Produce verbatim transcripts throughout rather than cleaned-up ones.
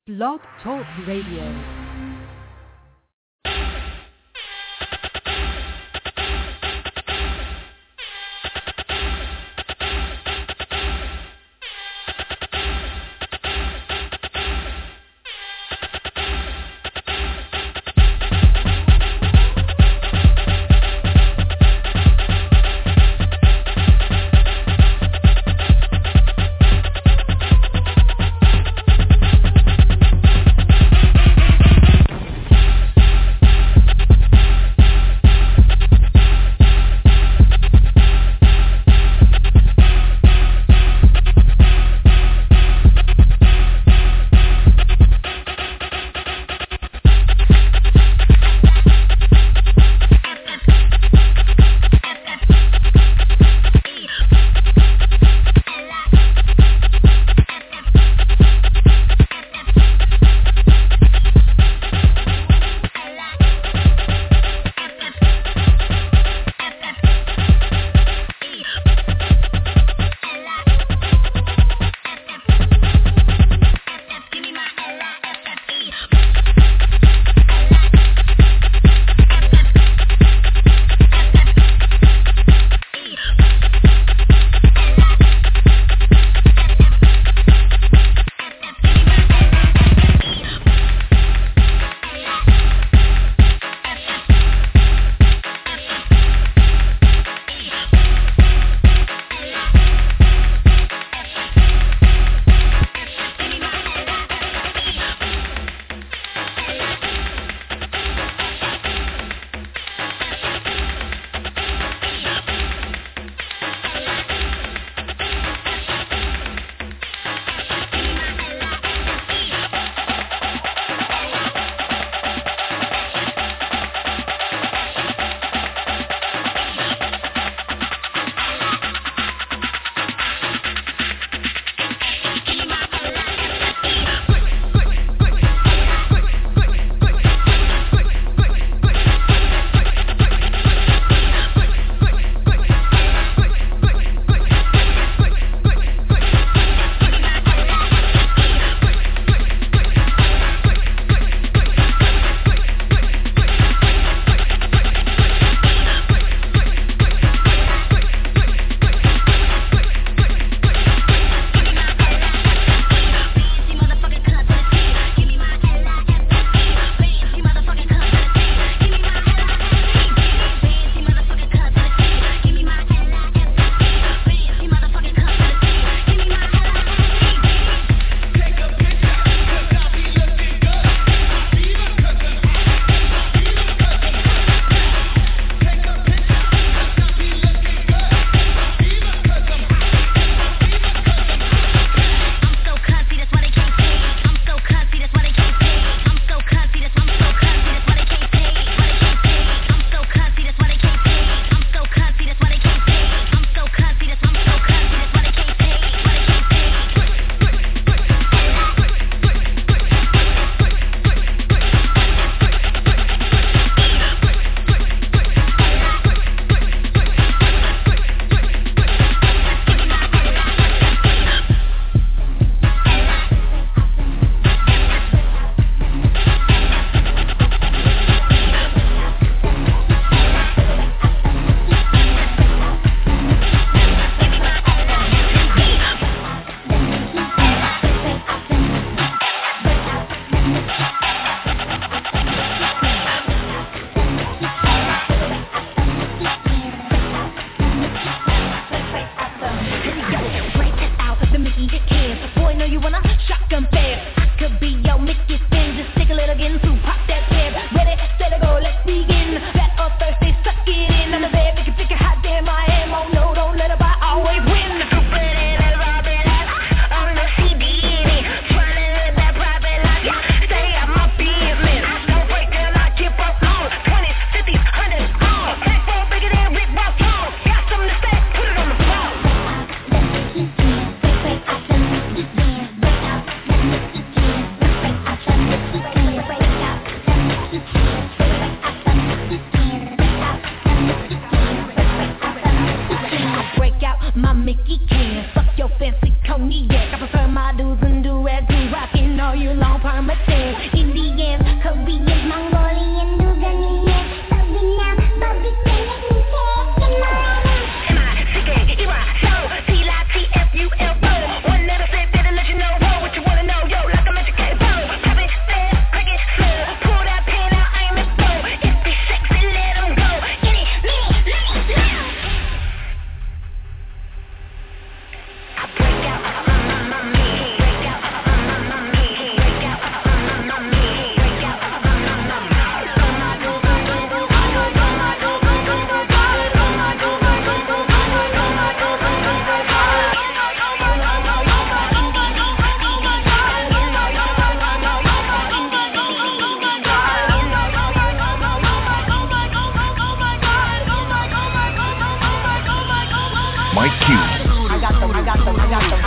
Blog Talk Radio.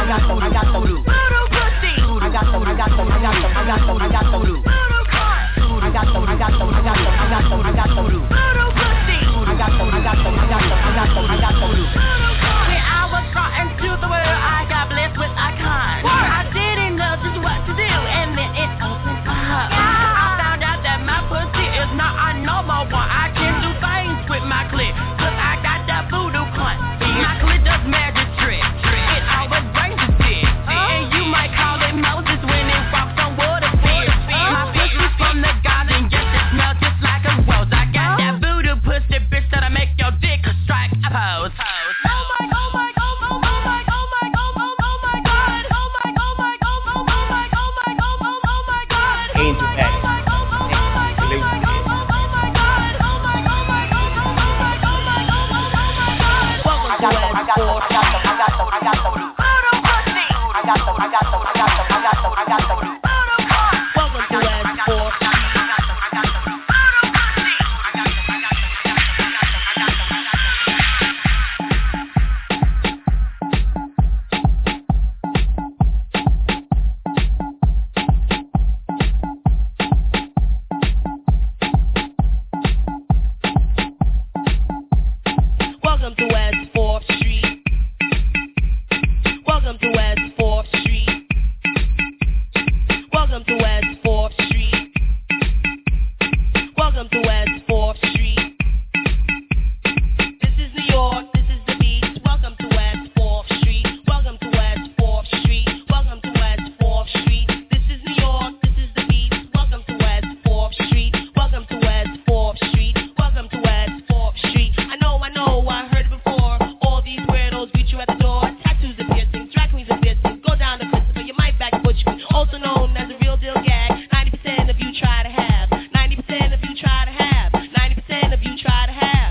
got the, I got the voodoo pussy. I got the, I got the, I got the, I got the, I got the voodoo. I got the, I got the, I got the, I got the, I got the voodoo pussy. I got the, I got the, I got the, I got the, I got the voodoo. When I was brought into the world, I got blessed with icons. I didn't know just what to do, and then it opened up. I found out that my pussy is not a normal one. I can do things with my clit, cause I got that voodoo cunt. My clit does magic tricks. It always brings a dick. And you might call it Moses when it walks on water fields. My pussy's from the garden, yes, it smells just like a rose. I got that voodoo pussy, bitch, that'll make your dick strike a pose. Oh my, oh my, oh my, oh my, oh my, oh my, oh my God. Oh my, oh my, oh my, oh my, oh my, oh my, oh my God. Angel Patty. I got the, I got the, I got the, I got the, I got the voodoo pussy. I got the, I got the, I got the, I got the, I got the voodoo. Welcome to West Fork. Welcome to West Fourth Street. Welcome to West Fourth Street. Welcome to West Fourth Street. Welcome to West Fourth Street. This is New York, this is the beach. Welcome to West Fourth Street. Welcome to West Fourth Street. Welcome to West Fourth Street. This is New York, this is the beach. Welcome to West Fourth Street. Welcome to West Fourth Street. Welcome to West Fourth Street. I know, I know, I heard it before. All these weirdos greet you at the door. Tattoos and piercings, drag queens and piercings. Go down the Christopher, you might back butch me. Also known as a real deal gag. ninety percent of you try to have. ninety percent of you try to have. ninety percent of you try to have.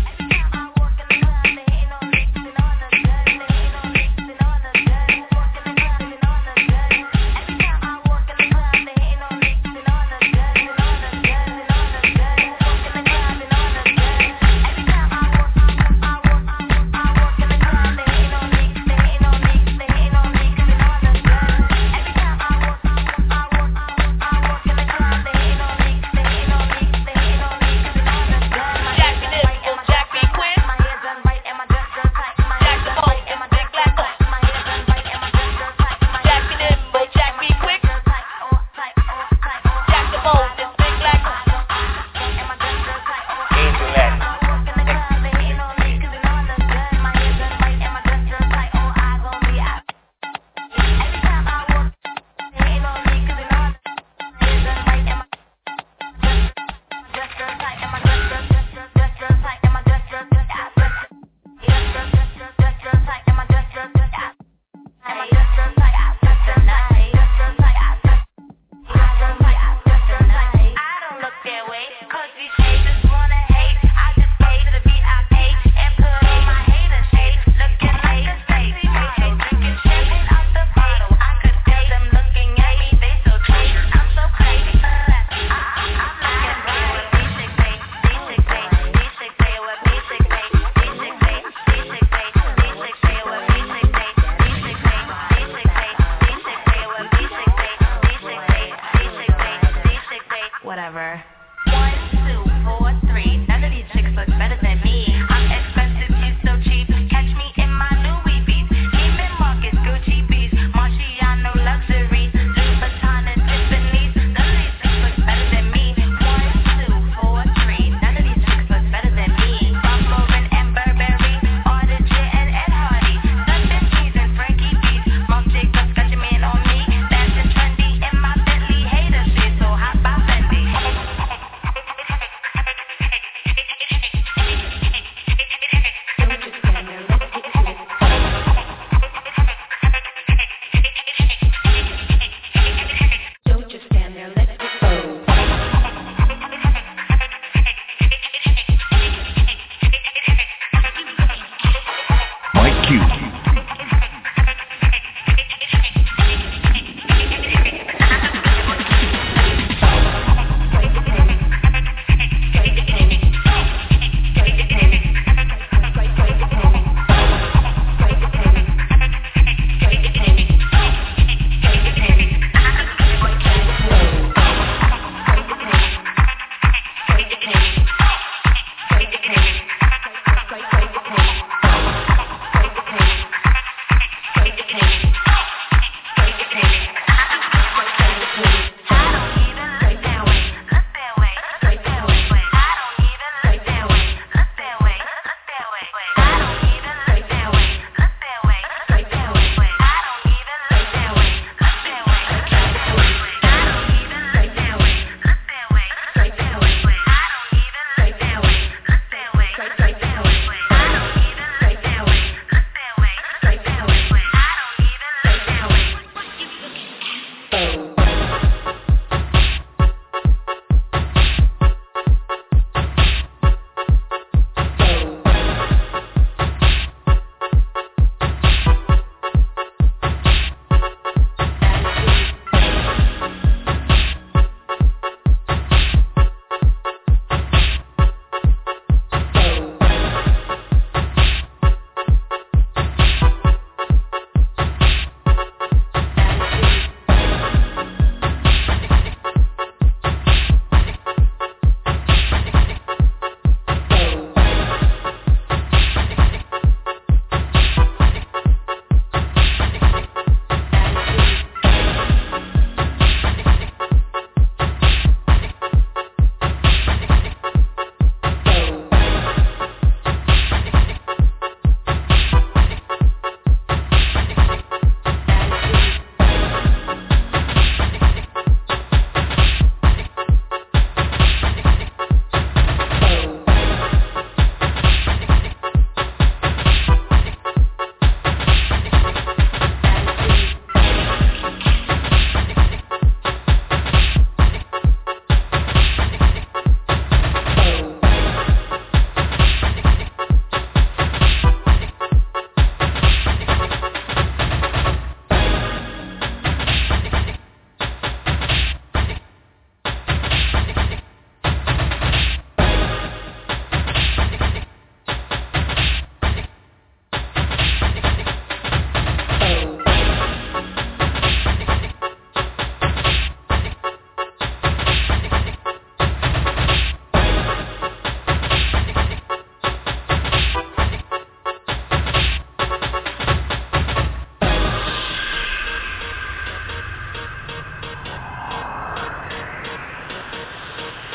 Whatever. One, two, four, three. None of these chicks look better than me. I'm expensive, you so cheap. Catch me in my Louis V's. Neiman Marcus, Gucci beats. Marciano luxury. Louis Vuitton and Tiffany's. None of these chicks look better than me. One, two, four, three. None of these chicks look better than me. Ralph Lauren and Burberry. Auditor and Ed Hardy. London cheese and Frankie D's. Marc Jacobs got your man on me. Fashion trendy in my Bentley. Hater shit so hot by Fendi.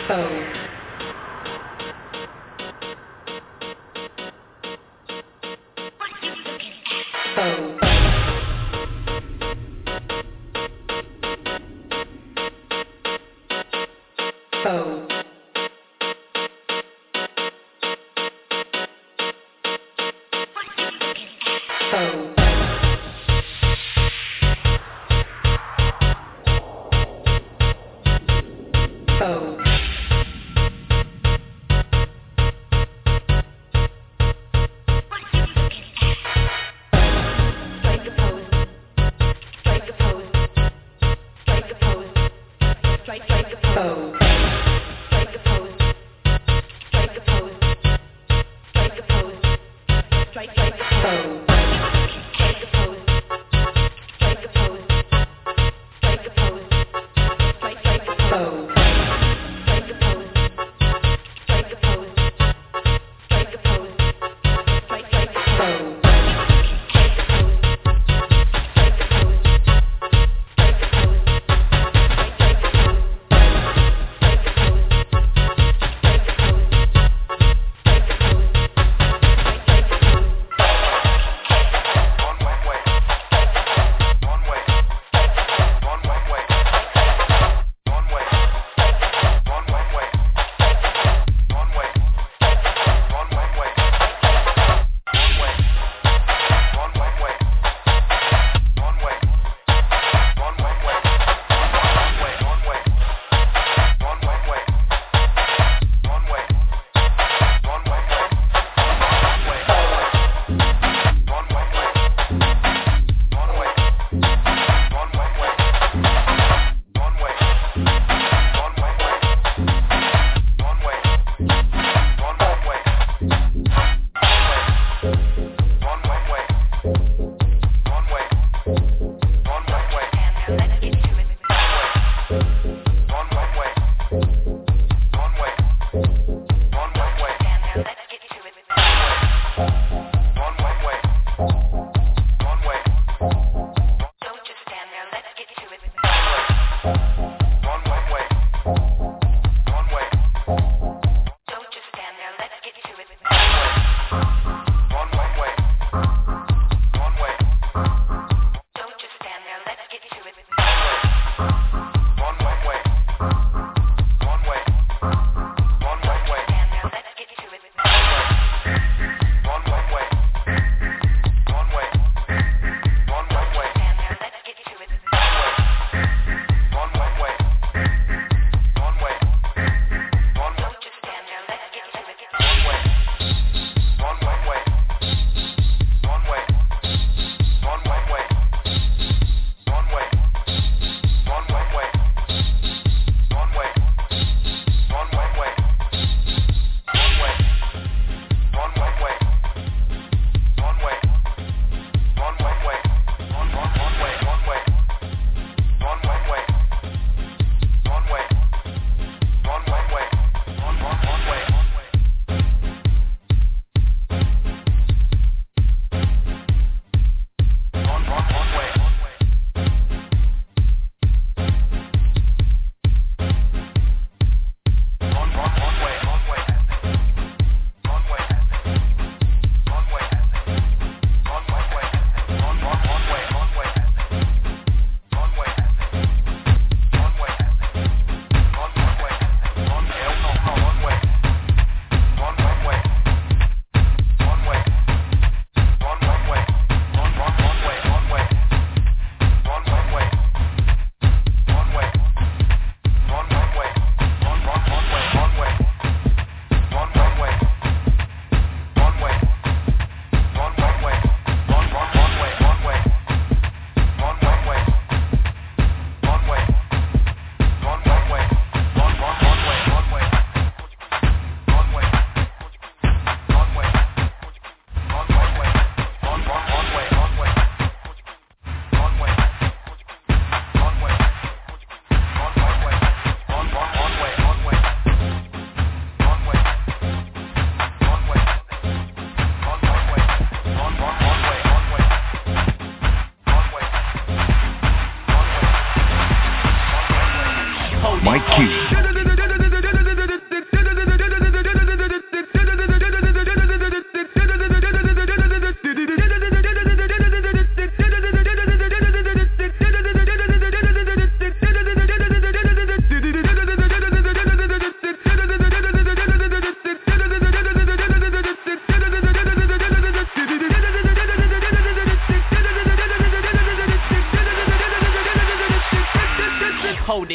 Mike Q.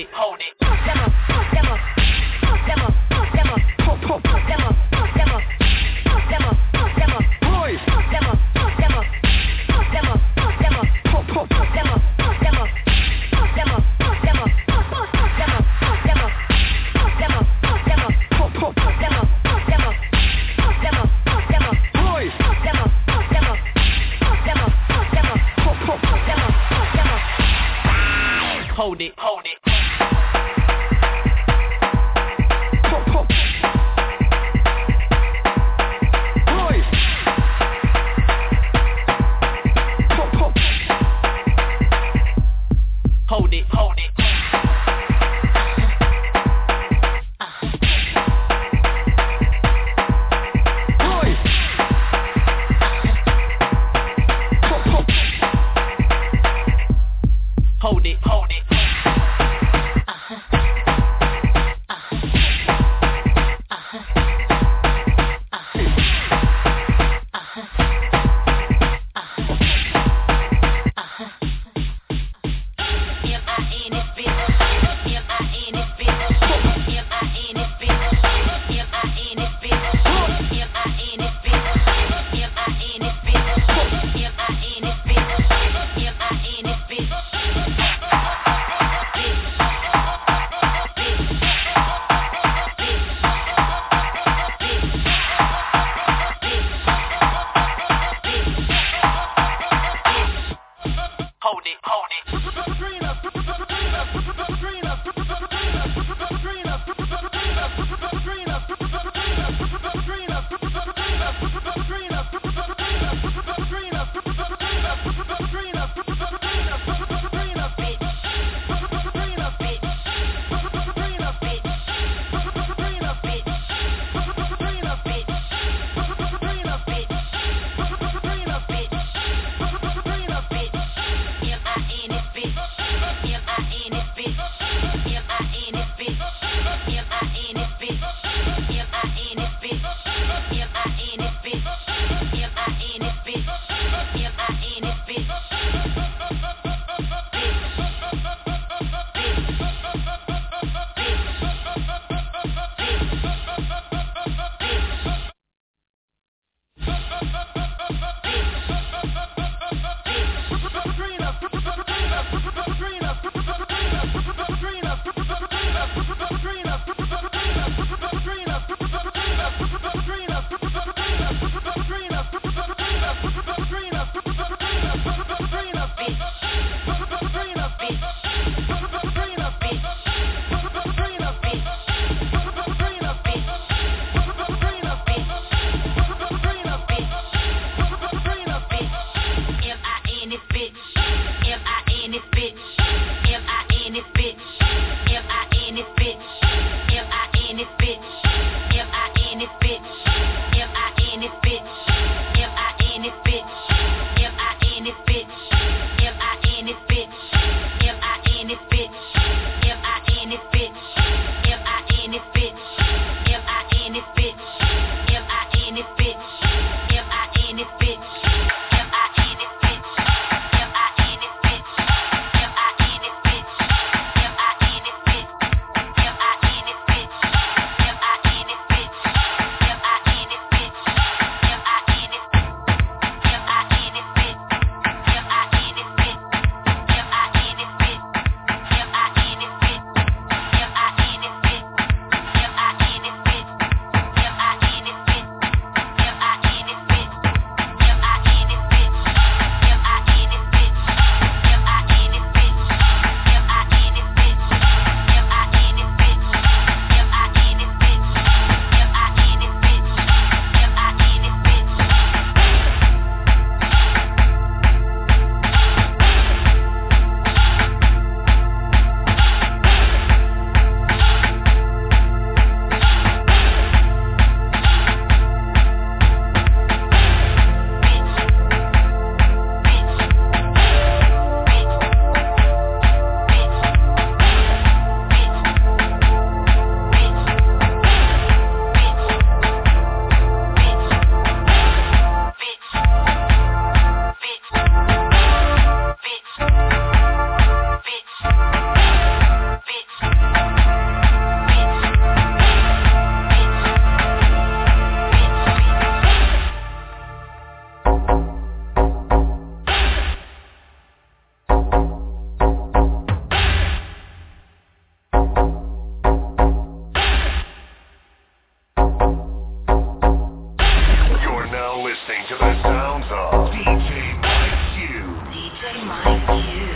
it, hold it. Demo, demo, demo, demo, demo, demo, demo, demo, demo, boys, demo, demo, demo, demo, demo, demo, demo, demo, demo, demo, demo, demo, demo, demo, demo, demo, demo, boys, demo, demo, demo, demo, demo, demo, hold it, hold it. Hold it, hold it. Boys. Hold it, hold it. listening to the sounds of D J Mike Q. D J Mike Q.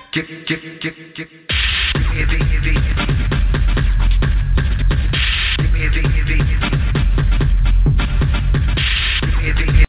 Get, get, get, get. Heavy, heavy. Heavy, heavy. Heavy, heavy.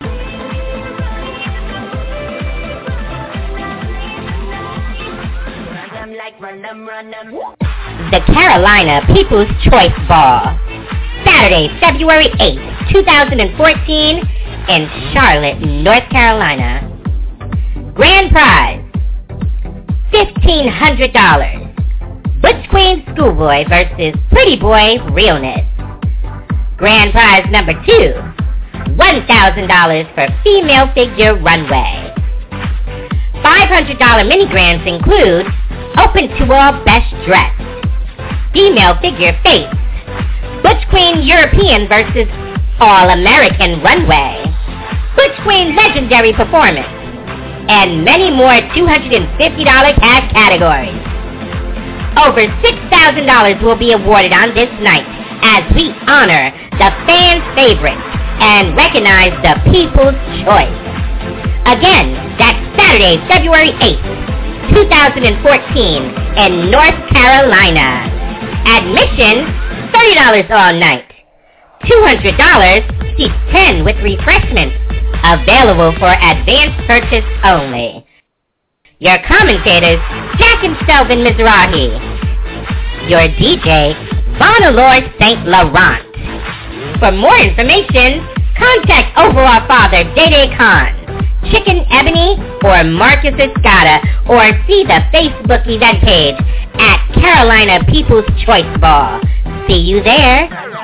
The Carolina People's Choice Ball, Saturday, February eighth, twenty fourteen, in Charlotte, North Carolina. Grand prize, fifteen hundred dollars. Butch Queen Schoolboy versus Pretty Boy Realness. Grand prize number two, one thousand dollars for Female Figure Runway. five hundred dollars mini grands include Open to All Best Dressed, Female Figure Face, Butch Queen European versus All American Runway, Butch Queen Legendary Performance, and many more two hundred fifty dollars cash categories. Over six thousand dollars will be awarded on this night as we honor the fans' favorites and recognize the people's choice. Again, that's Saturday, February eighth, twenty fourteen in North Carolina. Admission, thirty dollars all night. two hundred dollars, seat ten with refreshments. Available for advanced purchase only. Your commentators, Jack and Stelvin Mizrahi. Your D J, Vonalord Saint Laurent. For more information, contact Overall Father Dede Khan, Chicken Ebony, or Marcus Escada, or see the Facebook event page at Carolina People's Choice Ball. See you there.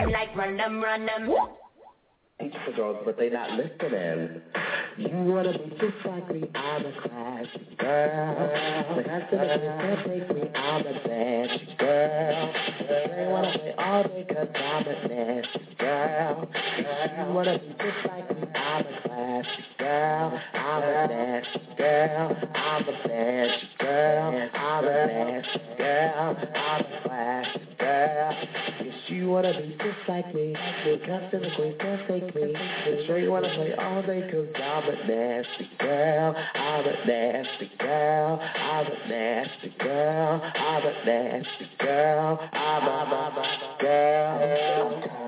Teach the girls, but they not listening. You wanna be just like me, I'm a classy girl. But I said if you can't take me, I'm a nasty girl. They wanna play all day cause I'm a nasty girl. You wanna be just like me, I'm a classy girl. I'm a nasty girl. I'm a nasty girl. I'm a nasty girl. I'm a classy girl. Yes, you wanna be just like me. You come to the queen, can't take me. Sure you wanna play all day cause I'm a nasty girl. I'm a nasty girl. I'm a nasty girl. I'm a nasty girl. I'm a mama girl.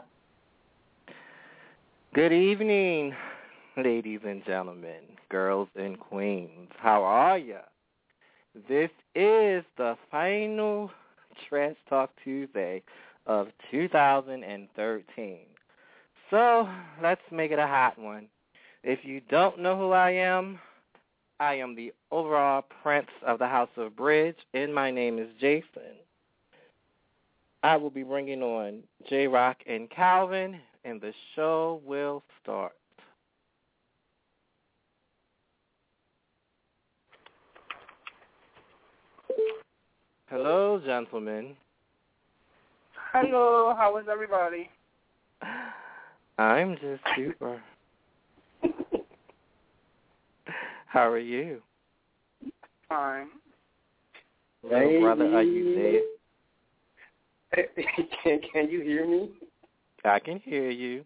Good evening, ladies and gentlemen, girls and queens. How are ya? This is the final Trash Talk Tuesday of two thousand thirteen. So, let's make it a hot one. If you don't know who I am, I am the overall prince of the House of Bridge, and my name is Jason. I will be bringing on J-Rock and Calvin, and the show will start. Hello, gentlemen. Hello, how is everybody? I'm just super. How are you? Fine. Little brother, are you there? can, can you hear me? I can hear you.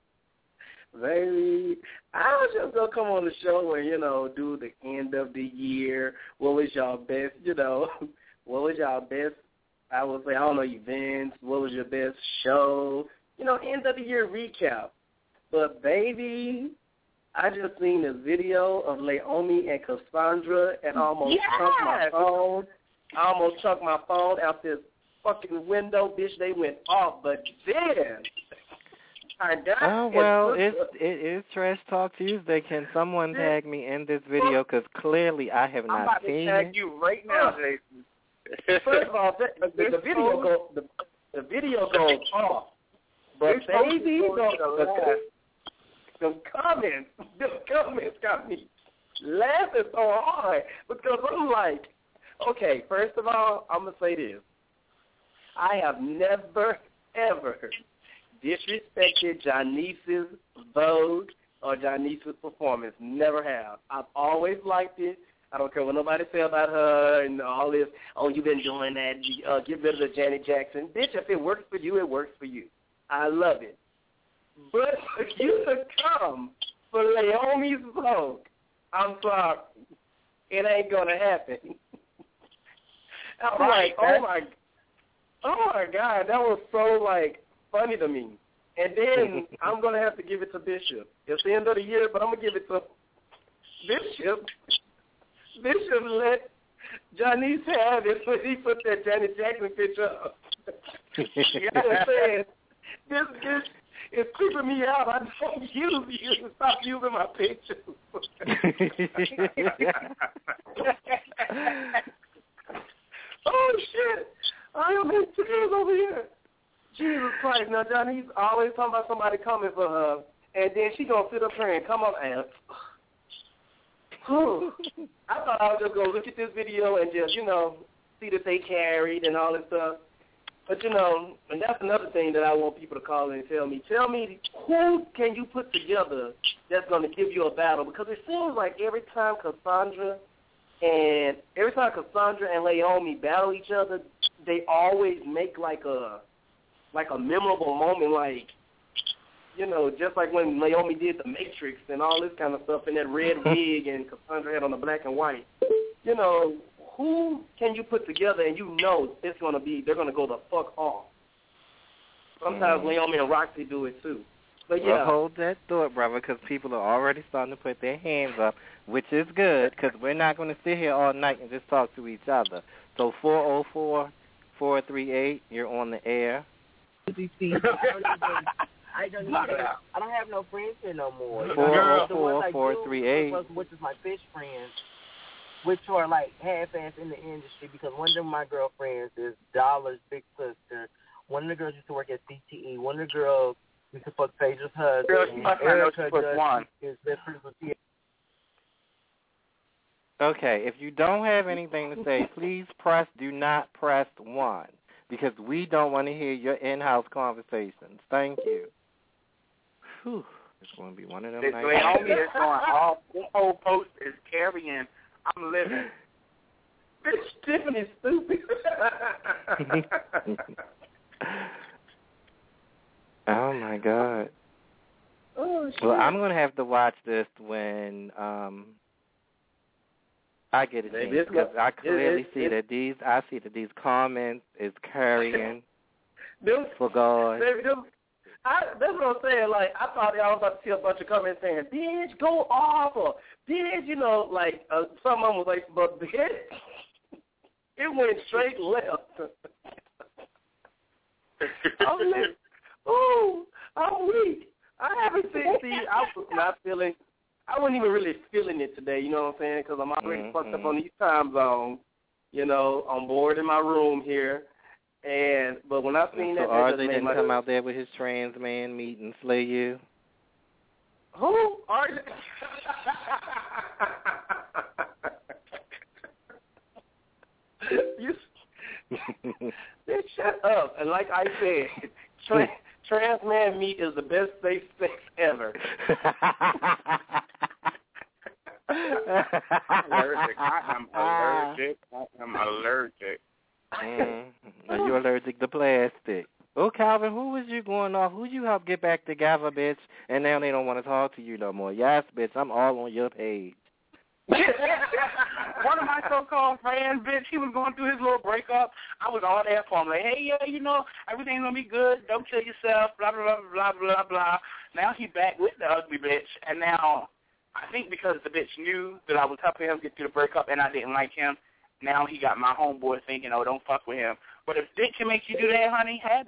Baby, I was just going to come on the show and, you know, do the end of the year. What was y'all best, you know, what was y'all best, I would say, I don't know, events. What was your best show? You know, end of the year recap. But, baby, I just seen this video of Naomi and Cassandra and almost yes. chunked my phone. I almost chunked my phone out this fucking window, bitch. They went off, but then I got Oh, well, it's, it is Trash Talk Tuesday. Can someone tag me in this video? Because clearly I have I'm not about seen to tag it. you right now, Jason. First of all, the, the, the video go the, the video goes off, but baby, the, the, the comments, the comments got me laughing so hard because I'm like, okay, first of all, I'm gonna say this: I have never ever disrespected Janice's vogue or Janice's performance. Never have. I've always liked it. I don't care what nobody say about her and all this, oh, you've been doing that, uh, get rid of the Janet Jackson. Bitch, if it works for you, it works for you. I love it. But for you to come for Naomi's vote, I'm sorry. It ain't going to happen. I'm Right, like, oh that's- my, oh my God, that was so like funny to me. And then I'm gonna have to give it to Bishop. It's the end of the year, but I'm gonna give it to Bishop. Bishop let Janice have it when he put that Janet Jackson picture up. You understand? This, this is creeping me out. I don't use you. Stop using my pictures. Oh, shit. I am in tears over here. Jesus Christ. Now, Johnny's always talking about somebody coming for her, and then she going to sit up here and come up and... Whew. I thought I was just going to look at this video and just, you know, see that they carried and all this stuff. But, you know, and that's another thing that I want people to call in and tell me. Tell me, who can you put together that's going to give you a battle? Because it seems like every time Cassandra and every time Cassandra and Naomi battle each other, they always make like a like a memorable moment, like, you know, just like when Naomi did The Matrix and all this kind of stuff in that red wig and Cassandra had on the black and white. You know, who can you put together and you know it's going to be, they're going to go the fuck off? Sometimes mm. Naomi and Roxy do it too. But yeah. Well, hold that thought, brother, because people are already starting to put their hands up, which is good, because we're not going to sit here all night and just talk to each other. So four oh four, four three eight, you're on the air. I don't even, I don't even, I don't have no friends here no more. four oh four, four three eight. Which is my fish friends, which are like half-ass in the industry, because one of my girlfriends is Dollar's big sister. One of the girls used to work at C T E. One of the girls used to fuck Phaedra's husband. Girl, she must not know she put one. Is best friends with T. Okay, if you don't have anything to say, please press do not press one, because we don't want to hear your in-house conversations. Thank you. Whew. It's going to be one of them This nights. Naomi is going off. This whole post is carrying. I'm living. Bitch, Tiffany's stupid. Oh, my God. Oh, shit. Well, I'm going to have to watch this when um, I get a chance, because I clearly it, it, see it, that these, I see that these comments is carrying them, for God. Baby, them, I, that's what I'm saying. Like, I thought I was about to see a bunch of comments saying, bitch, go off, or bitch, you know, like, uh, some of them was like, but bitch, it went straight left. I'm like, ooh, I'm weak. I haven't seen, see, I was not feeling, I wasn't even really feeling it today, you know what I'm saying, because I'm already mm-hmm. fucked up on these time zones, you know, I'm bored in my room here. And but when I seen so that, R J that didn't my come out there with his trans man meet and slay you. Who? R J? you then shut up. And like I said, tra- trans man meat is the best safe sex ever. I'm allergic. I am allergic. I am allergic. Mm. Are you allergic to plastic? Oh, Calvin, who was you going off? Who you helped get back together, bitch? And now they don't want to talk to you no more. Yes, bitch, I'm all on your page. One of my so-called friends, bitch, he was going through his little breakup. I was all there for him, like, hey, yeah, you know, everything's going to be good. Don't kill yourself, blah, blah, blah, blah, blah, blah. Now he back with the ugly bitch, and now I think because the bitch knew that I was helping him get through the breakup and I didn't like him, now he got my homeboy thinking, oh, don't fuck with him. But if dick can make you do that, honey, have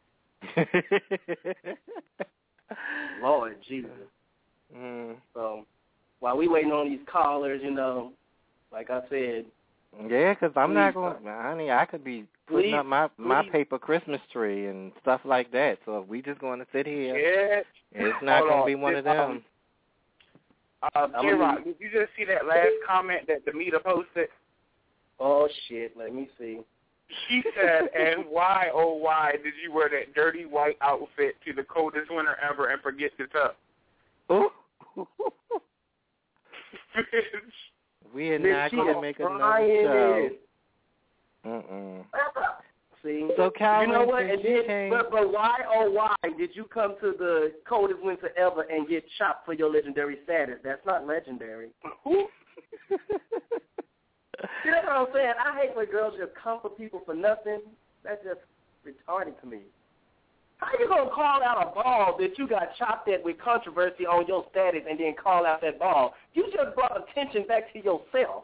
it. Lord Jesus. Mm. So while we waiting on these callers, you know, like I said. Yeah, because I'm please, not going to, honey, I could be putting please, up my, my please. paper Christmas tree and stuff like that. So if we just going to sit here, Yeah. it's not going to be one of them. Uh, J-Rock, did you just see that last comment that Demeter posted? Oh, shit. Let me see. She said, and why, oh, why did you wear that dirty white outfit to the coldest winter ever and forget to tuck? Ooh. We are not going to make another show. Mm-mm. See? So, Calvin, you know what? since And you then, came... but, but why, oh, why did you come to the coldest winter ever and get chopped for your legendary status? That's not legendary. See, that's what I'm saying. I hate when girls just come for people for nothing. That's just retarded to me. How you gonna call out a ball that you got chopped at with controversy on your status and then call out that ball? You just brought attention back to yourself.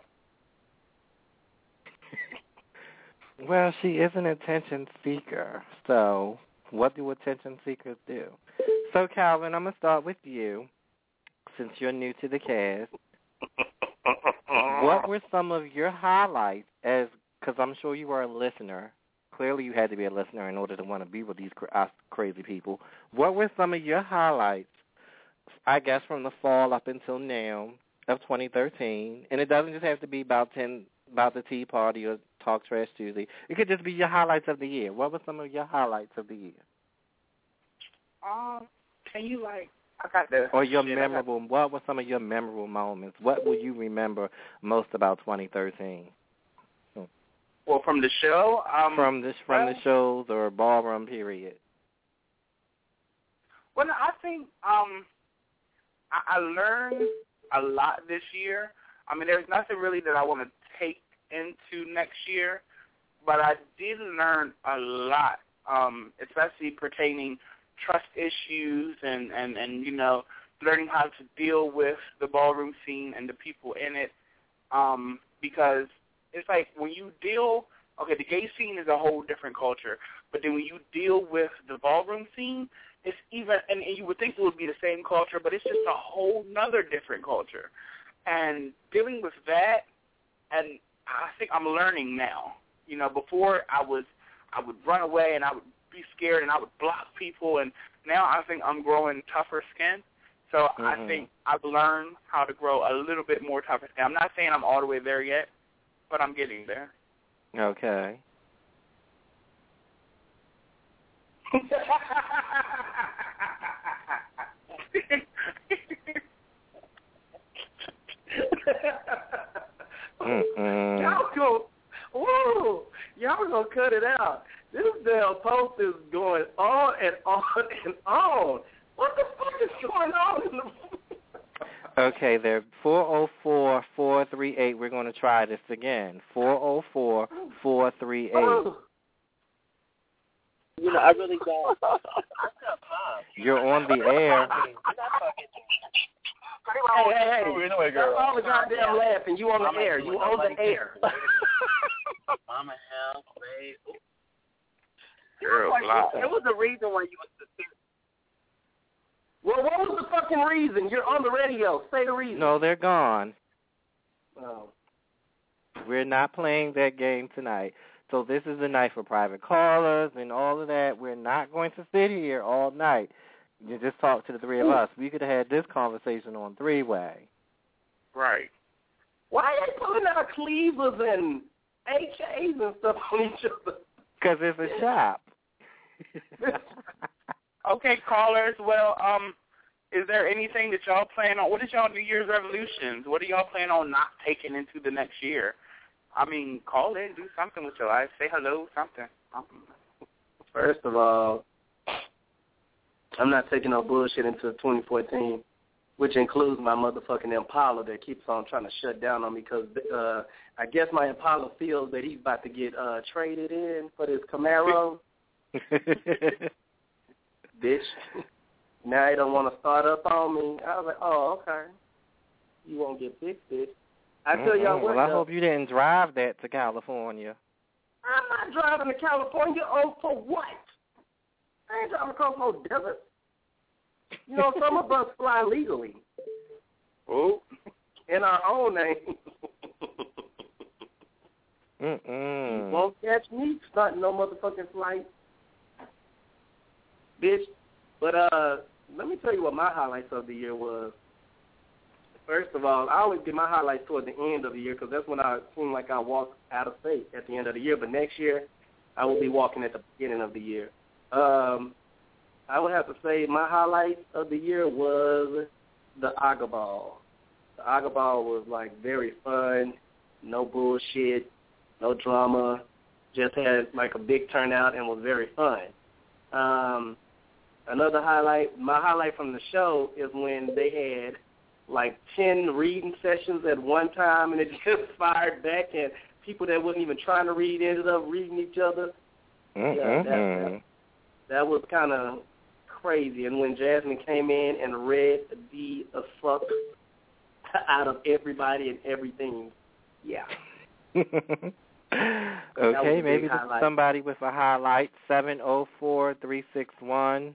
Well, she is an attention seeker. So what do attention seekers do? So, Calvin, I'm going to start with you since you're new to the cast. What were some of your highlights as, because I'm sure you were a listener. Clearly you had to be a listener in order to want to be with these cra- crazy people. What were some of your highlights, I guess, from the fall up until now of twenty thirteen? And it doesn't just have to be about ten, about the Tea Party or Talk Trash Tuesday. It could just be your highlights of the year. What were some of your highlights of the year? Um, can you, like, I got the... Or your shit, memorable, got... what were some of your memorable moments? What will you remember most about twenty thirteen? Well, from the show? Um, from this, from well, the shows or ballroom period? Well, I think um, I, I learned a lot this year. I mean, there's nothing really that I want to take into next year, but I did learn a lot, um, especially pertaining trust issues and, and, and, you know, learning how to deal with the ballroom scene and the people in it, um, because it's like when you deal, okay, the gay scene is a whole different culture, but then when you deal with the ballroom scene, it's even, and, and you would think it would be the same culture, but it's just a whole nother different culture. And dealing with that, and I think I'm learning now. You know, before I was, I would run away and I would be scared and I would block people, and now I think I'm growing tougher skin. So mm-hmm. I think I've learned how to grow a little bit more tougher skin. I'm not saying I'm all the way there yet, but I'm getting there. Okay. Y'all go, whoa, y'all gonna cut it out. This damn post is going on and on and on. What the fuck is going on in the Okay, there, four oh four, four three eight. We're going to try this again. four oh four, four three eight. Oh. You know, I really don't. You're on the air. Hey, hey, hey. Stop all the goddamn laughing. You on the air. You on the air. Mama help, babe. Girl, there was a reason why you was suspended. Well, what was the fucking reason? You're on the radio. Say the reason. No, they're gone. Oh. We're not playing that game tonight. So this is the night for private callers and all of that. We're not going to sit here all night. You just talk to the three of us. We could have had this conversation on three-way. Right. Why are they pulling out cleavers and H A's and stuff on each other? Because it's a shop. Okay, callers. Well, um, is there anything that y'all plan on? What is y'all New Year's resolutions? What do y'all plan on not taking into the next year? I mean, call in, do something with your life. Say hello, something. something. First of all, I'm not taking no bullshit into twenty fourteen, which includes my motherfucking Impala that keeps on trying to shut down on me because uh, I guess my Impala feels that he's about to get uh, traded in for this Camaro. Bitch. Now he don't want to start up on me. I was like, oh, okay. You won't get fixed, bitch. I tell y'all mm-hmm. what, Well, I though, hope you didn't drive that to California. I'm not driving to California on for what? I ain't driving across no desert. You know, some of us fly legally. Oh. In our own name. Mm-mm. You won't catch me starting no motherfucking flight. Bitch. But uh, let me tell you what my highlights of the year was. First of all, I always get my highlights toward the end of the year because that's when I seem like I walk out of state at the end of the year. But next year, I will be walking at the beginning of the year. Um, I would have to say my highlight of the year was the Aga Ball. The Aga Ball was, like, very fun, no bullshit, no drama, just had, like, a big turnout and was very fun. Um, another highlight, my highlight from the show is when they had like ten reading sessions at one time, and it just fired back, and people that wasn't even trying to read ended up reading each other. Mm-hmm. Yeah, that, that, that was kind of crazy. And when Jasmine came in and read the uh, fuck out of everybody and everything, yeah. Okay, maybe somebody with a highlight. seven oh four, three six one.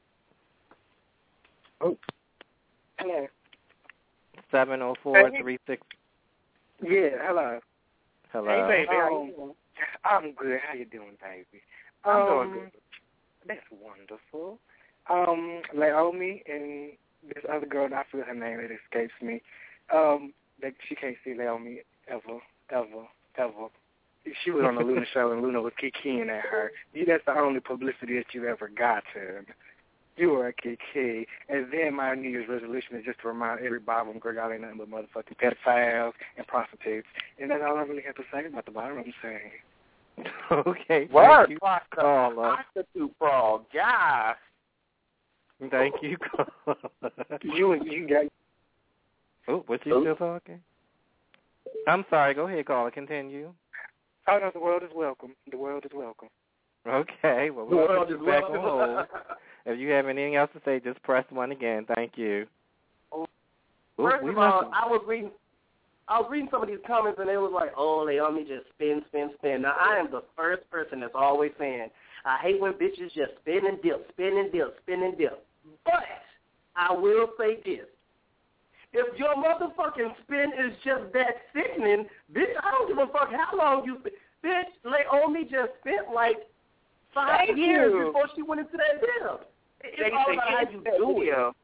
Oh. Hello. seven oh four, three six. Yeah, hello. Hello. Hey, baby. Um, I'm good. How you doing, baby? I'm um, doing good. That's wonderful. Um, Naomi and this other girl, I forget her name, it escapes me. Um, that she can't see Naomi ever, ever, ever. She was on the Luna show and Luna was kikiing at her. That's the only publicity that you ever got to. You were a kiki. And then my New Year's resolution is just to remind every Bible girl y'all ain't nothing but motherfucking pedophiles and prostitutes. And that's all I really have to say about the Bible I'm saying. Okay. Word. Thank you, caller. Prostitute frog, gosh. Thank you, caller. You and you got. Oh, was you still talking? I'm sorry. Go ahead, caller. Continue. Oh, no, the world is welcome. The world is welcome. Okay. Well, The we'll world put is you back welcome. on hold. If you have anything else to say, just press one again. Thank you. Oh, Ooh, First we of all, listened. I was reading, I was reading some of these comments, and they was like, "Oh, they on me just spin, spin, spin." Now, I am the first person that's always saying, "I hate when bitches just spin and dip, spin and dip, spin and dip." But I will say this: if your motherfucking spin is just that sickening, bitch, I don't give a fuck how long you spin. Bitch, Naomi just spent like five Thank years you. before she went into that dip. It's They all say about how kids you that do it. video.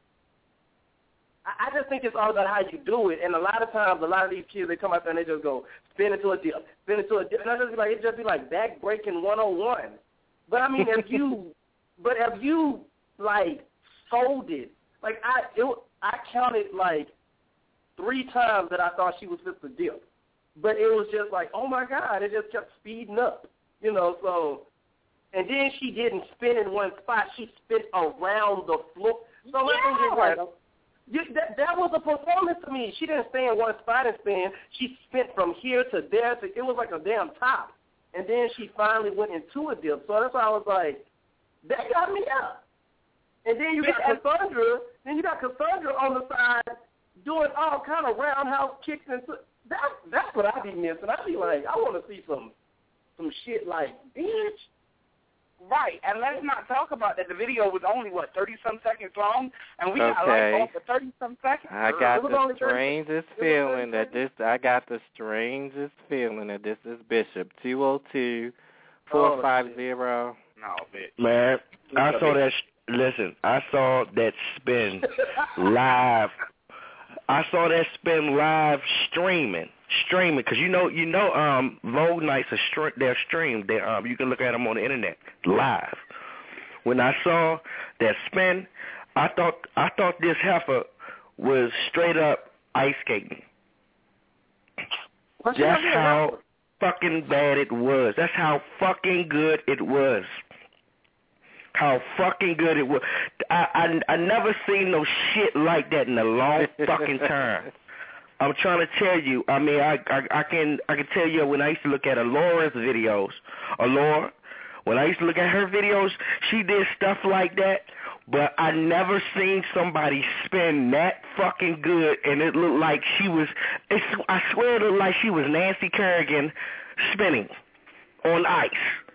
I I just think it's all about how you do it. And a lot of times, a lot of these kids, they come out there and they just go, spin into a dip, spin into a dip. And I just be like, it just be like back breaking one oh one. But, I mean, if you, but if you, like, sold it, like, I, it, I counted, like, three times that I thought she was just a dip. But it was just like, oh, my God, it just kept speeding up, you know, so. And then she didn't spin in one spot. She spin around the floor. So my thing is like, you, that, that was a performance to me. She didn't stay in one spot and spin. She spent from here to there. To, it was like a damn top. And then she finally went into a dip. So that's why I was like, that got me up. And then you got Cassandra. Then you got Cassandra on the side doing all kind of roundhouse kicks. And so, that, that's what I be missing. I be like, I want to see some some shit like, bitch. Right, and let's not talk about that. The video was only, what, thirty-some seconds long? And we got Okay. like off for thirty-some seconds? I got It was the only thirty strangest it was thirty feeling that this. I got the strangest feeling that this is Bishop two oh two, four five zero. No, bitch. Man, I saw that. Sh- listen, I saw that spin live. I saw that spin live streaming, streaming, because you know, you know, um, Vogue nights are str- they're streamed. They um, you can look at them on the internet live. When I saw that spin, I thought I thought this heifer was straight up ice skating. What's That's your how fucking bad it was. That's how fucking good it was. How fucking good it was. I, I, I never seen no shit like that in a long fucking time. I'm trying to tell you. I mean, I, I I can I can tell you when I used to look at Alora's videos. Alora, when I used to look at her videos, she did stuff like that. But I never seen somebody spin that fucking good, and it looked like she was. It's, I swear it looked like she was Nancy Kerrigan spinning on ice.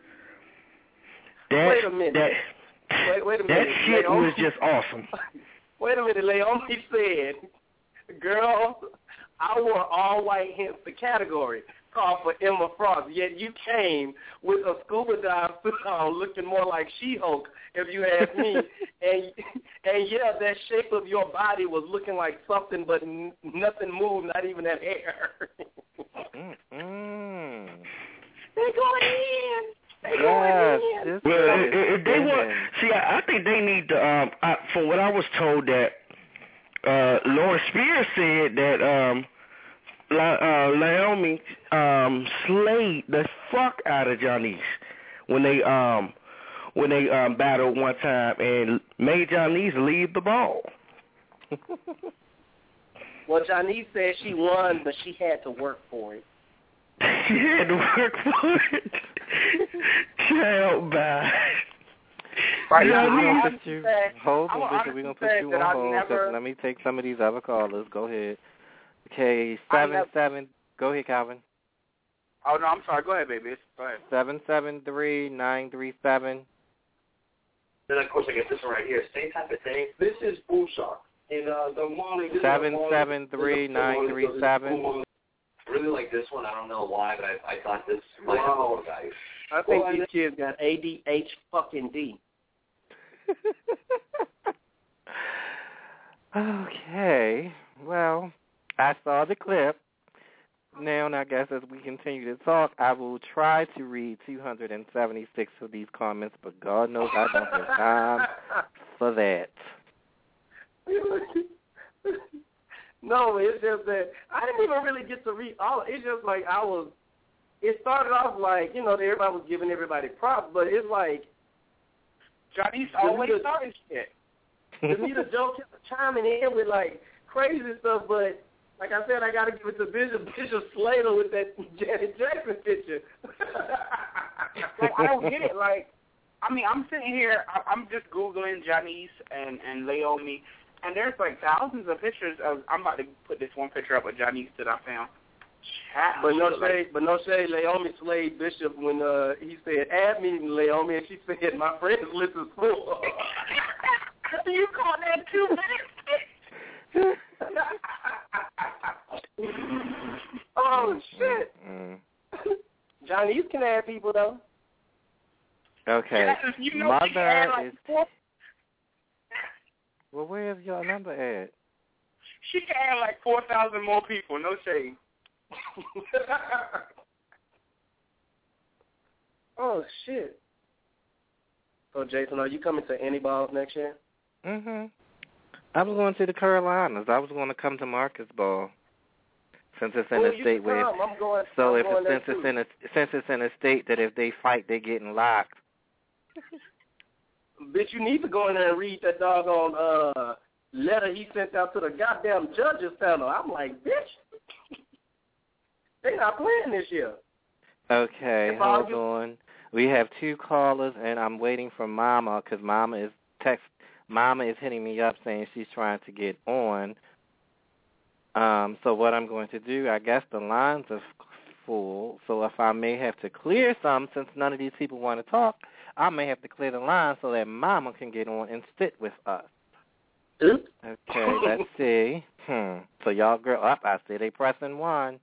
That, Wait a minute. That, wait, wait a that minute. shit Naomi, was just awesome. Wait a minute. Naomi said, girl, I wore all white, hence the category called for Emma Frost, yet you came with a scuba dive suit on looking more like She-Hulk, if you ask me. and, and, yeah, that shape of your body was looking like something, but n- nothing moved, not even that hair. Mm-mm. They're going in. Yes, this Well, is if, if they want, spinning. see, I, I think they need to. Um, I, from what I was told, that uh, Lauren Spears said that um, La, uh, Naomi um, slayed the fuck out of Johnny's when they um when they um, battled one time and made Johnny's leave the ball. Well, Janice said she won, but she had to work for it. She had to work for it. Child, bye. Right, Yeah, we're I gonna put you. Hold on, Bishop. We're gonna put you on hold. Never... So let me take some of these other callers. Go ahead. Okay, seven never... seven. Go ahead, Calvin. Oh no, I'm sorry. Go ahead, baby. Go ahead. Seven seven three nine three seven. Then of course I get this one right here. Same type of thing. This is Bullshark. And uh, the morning. Seven seven three nine three seven. Really like this one. I don't know why, but I, I thought this might have more value. I think well, these kids got A D H fucking D. Okay. Well, I saw the clip. Now, I guess as we continue to talk, I will try to read two hundred seventy-six of these comments, but God knows I don't have time for that. No, it's just that I didn't even really get to read all. It's just like I was. It started off like, you know, everybody was giving everybody props, but it's like Johnny's always starting shit. Danita Joe kept chiming in with like crazy stuff, but like I said, I got to give it to Bishop Bishop Slater with that Janet Jackson picture. Like I don't get it. Like I mean, I'm sitting here, I'm just googling Janice and and Leomi. And there's like thousands of pictures of. I'm about to put this one picture up of Janice that I found. Chat. But no shade, but no shade. Leomi slayed Bishop when uh, he said, "Add me, Leomi," and she said, "My friend's list is full." You call that two minutes? Oh shit! Mm. Janice can add people though. Okay. Yes, you know Mother like is. Four... Well, where is your number at? She can add like four thousand more people. No shade. Oh shit! So Jason, are you coming to any balls next year? Mhm. I was going to the Carolinas. I was going to come to Marcus Ball. Since it's in oh, a state where, I'm going, so I'm if going since it's in a since it's in a state that if they fight, they're getting locked. Bitch, you need to go in there and read that doggone uh, letter he sent out to the goddamn judges panel. I'm like, bitch, they not playing this year. Okay, if hold you... on. We have two callers, and I'm waiting for Mama because Mama is text. Mama is hitting me up saying she's trying to get on. Um, so what I'm going to do, I guess the lines are full. So if I may have to clear some, since none of these people want to talk, I may have to clear the line so that Mama can get on and sit with us. Oops. Okay, let's see. Hmm. So y'all girl up. I see they pressing one.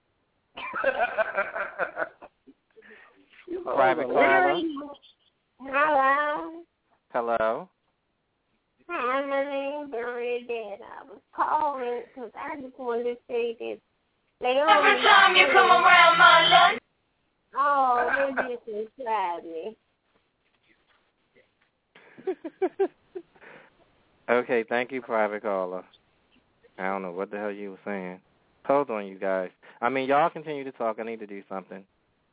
Private caller. Hello. Hello. Hi, my name's Bernadette. I was calling because I just wanted to say this. Every time you come around my lunch. Oh, they're just inside me. Okay, thank you, private caller. I don't know what the hell you were saying. Hold on, you guys. I mean, y'all continue to talk. I need to do something.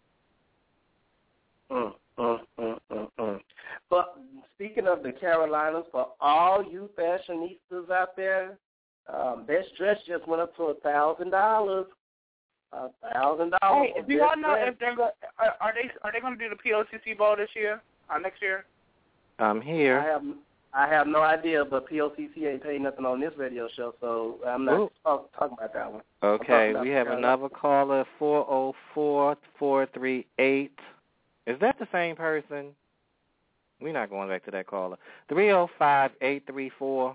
Mm, mm, mm, mm, mm. But speaking of the Carolinas, for all you fashionistas out there, um, Best Dress just went up to a thousand dollars. A thousand dollars. Hey, do y'all know if they're go- are, are they are they going to do the P O C C ball this year? Uh, next year? I'm here. I have I have no idea, but P O C C ain't paid nothing on this radio show, so I'm not talk, talking about that one. Okay, we have another caller, four oh four, four three eight. Is that the same person? We're not going back to that caller. three oh five, eight three four.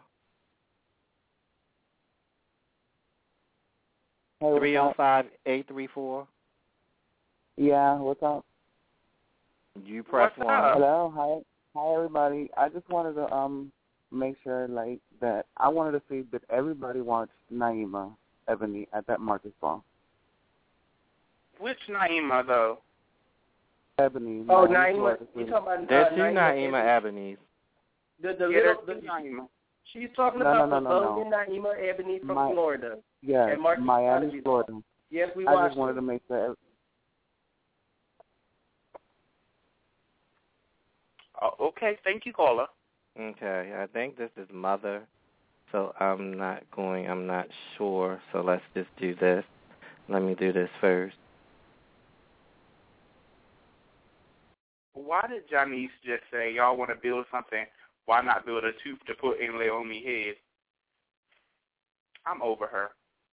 Hey, three oh five, eight three four. Yeah, what's up? You press what's one. Up? Hello, hi. Hi, everybody. I just wanted to um make sure, like, that I wanted to see that everybody watched Naima Ebony at that Marcus Ball. Which Naima, though? Ebony. Oh, Naima. Naima. You talking about There's uh, two Naima Naima Ebony's. The, the Yeah, little, there's the, two Naima. She's talking No, about no, the no, no, Logan Naima Ebony from My- Florida. Yeah, And Marcus Miami, Prodigy. Florida. Yes, we I watched just wanted it. to make sure. Oh, okay, thank you, caller. Okay, I think this is Mother so I'm not going, I'm not sure. So let's just do this. Let me do this first. Why did Janice just say, y'all want to build something, why not build a tooth to put in Leomi's head? I'm over her.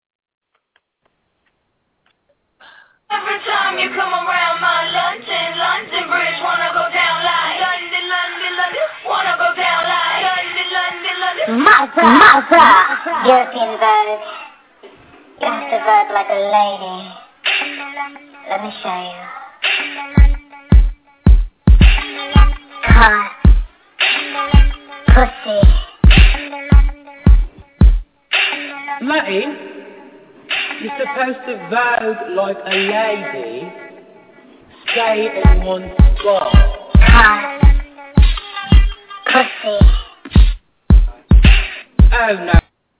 Every time you come around my London, London Bridge, wanna go down like London, London, London, wanna go down like London, London, London. Malta, Malta, European verb. You have to verb like a lady. Let me show you. Car, pussy. Matty, you're supposed to vogue like a lady. Stay in one spot. Car, pussy. Oh no.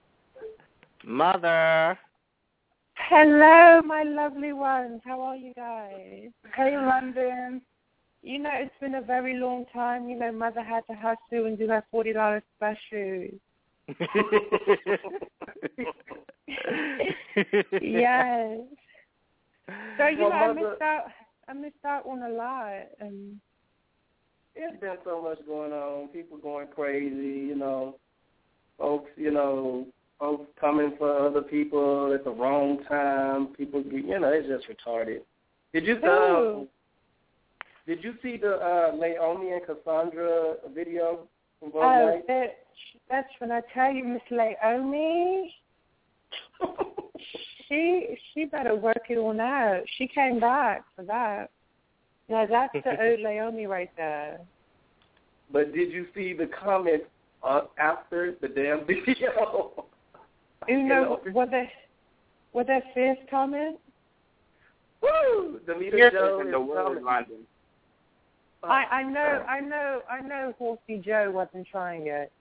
Mother. Hello, my lovely ones. How are you guys? Hey, London. You know, it's been a very long time. You know, Mother had to hustle and do her forty dollars specials. Yes. So, you Well, know, I Mother, missed out. I missed out on a lot. And it's been so much going on. People going crazy, you know. Folks, you know, folks coming for other people at the wrong time. People, you know, it's just retarded. Did you uh, Did you see the uh, Leomi and Cassandra video from both oh, nights? bitch, that's when I tell you, Miss Leomi. she she better work it on out. She came back for that. Now that's the old Leomi right there. But did you see the comments uh, after the damn video? You know, were there were there fierce comments? Woo! Demeter Yes, Joe in the is world coming. of London. I, I know, I know, I know. Horsey Joe wasn't trying it.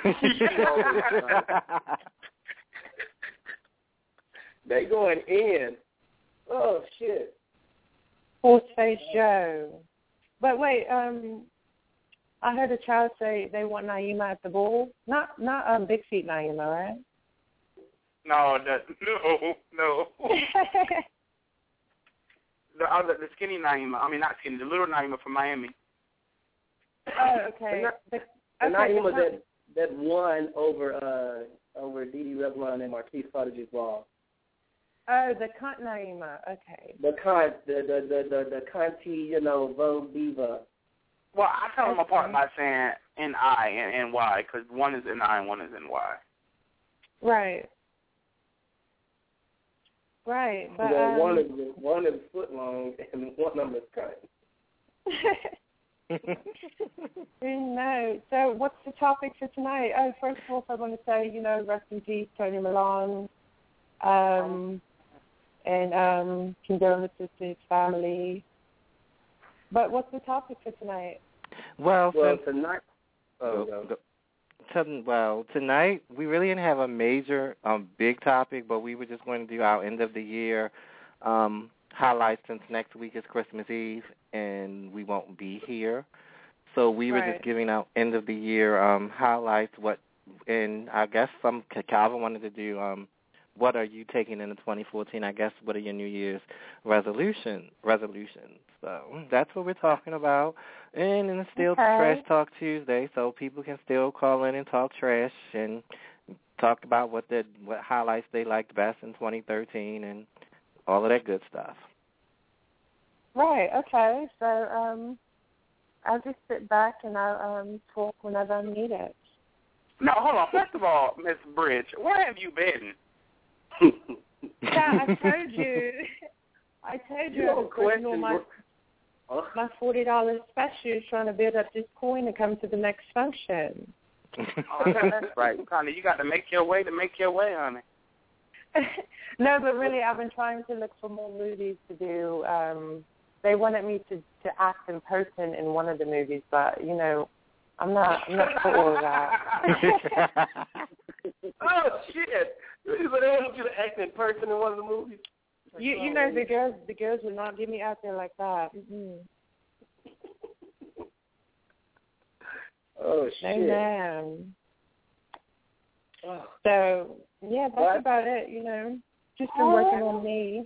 They going in. Oh shit. Horseface Joe. But wait, um, I heard a child say they want Naima at the ball. Not, not um, Big Feet Naima, right? No, the, no, no. the other, the skinny Naima. I mean, not skinny. The little Naima from Miami. Oh, okay. The, The, the okay, Naima the, that that won over uh over Didi Revlon and Marquise Prodigy's ball. oh, the cunt Naima. Okay. The cunt, the the the the, the cunty, you know, Vogue diva. Well, I tell them apart by saying N I and N Y because one is N I and one is N Y. Right. Right, but well, um, one is one is foot long and one of them is cut. No. So what's the topic for tonight? Oh, first of all, I want to say, you know, rest in peace, Tony Milan, um, and um, condolences to his family. But what's the topic for tonight? Well, well since, tonight. Oh, go, no. to, well, tonight we really didn't have a major, um, big topic, but we were just going to do our end of the year um, highlights since next week is Christmas Eve and we won't be here. So we were Right. just giving out end of the year um, highlights. What, and I guess some Calvin wanted to do. Um, what are you taking into twenty fourteen? I guess what are your New Year's resolution resolutions? So that's what we're talking about. And it's still Okay. Trash Talk Tuesday, so people can still call in and talk trash and talk about what the what highlights they liked best in twenty thirteen and all of that good stuff. Right, okay. So um, I'll just sit back and I'll um, talk whenever I need it. No, hold on. First of all, Miss Bridge, where have you been? Yeah, I told you. I told you, You I don't was working question on my, what- my forty dollars special, trying to build up this coin to come to the next function. Oh, yeah, that's right. Honey, you got to make your way to make your way, honey. No, but really, I've been trying to look for more movies to do. Um, they wanted me to, to act in person in one of the movies, but, you know, I'm not I'm not for all of that. Oh shit! So they want you to act in person in one of the movies. You you know the girls the girls would not get me out there like that. Mm-hmm. Oh shit! No, ma'am. So, yeah, that's What? about it, you know. Just been working on me.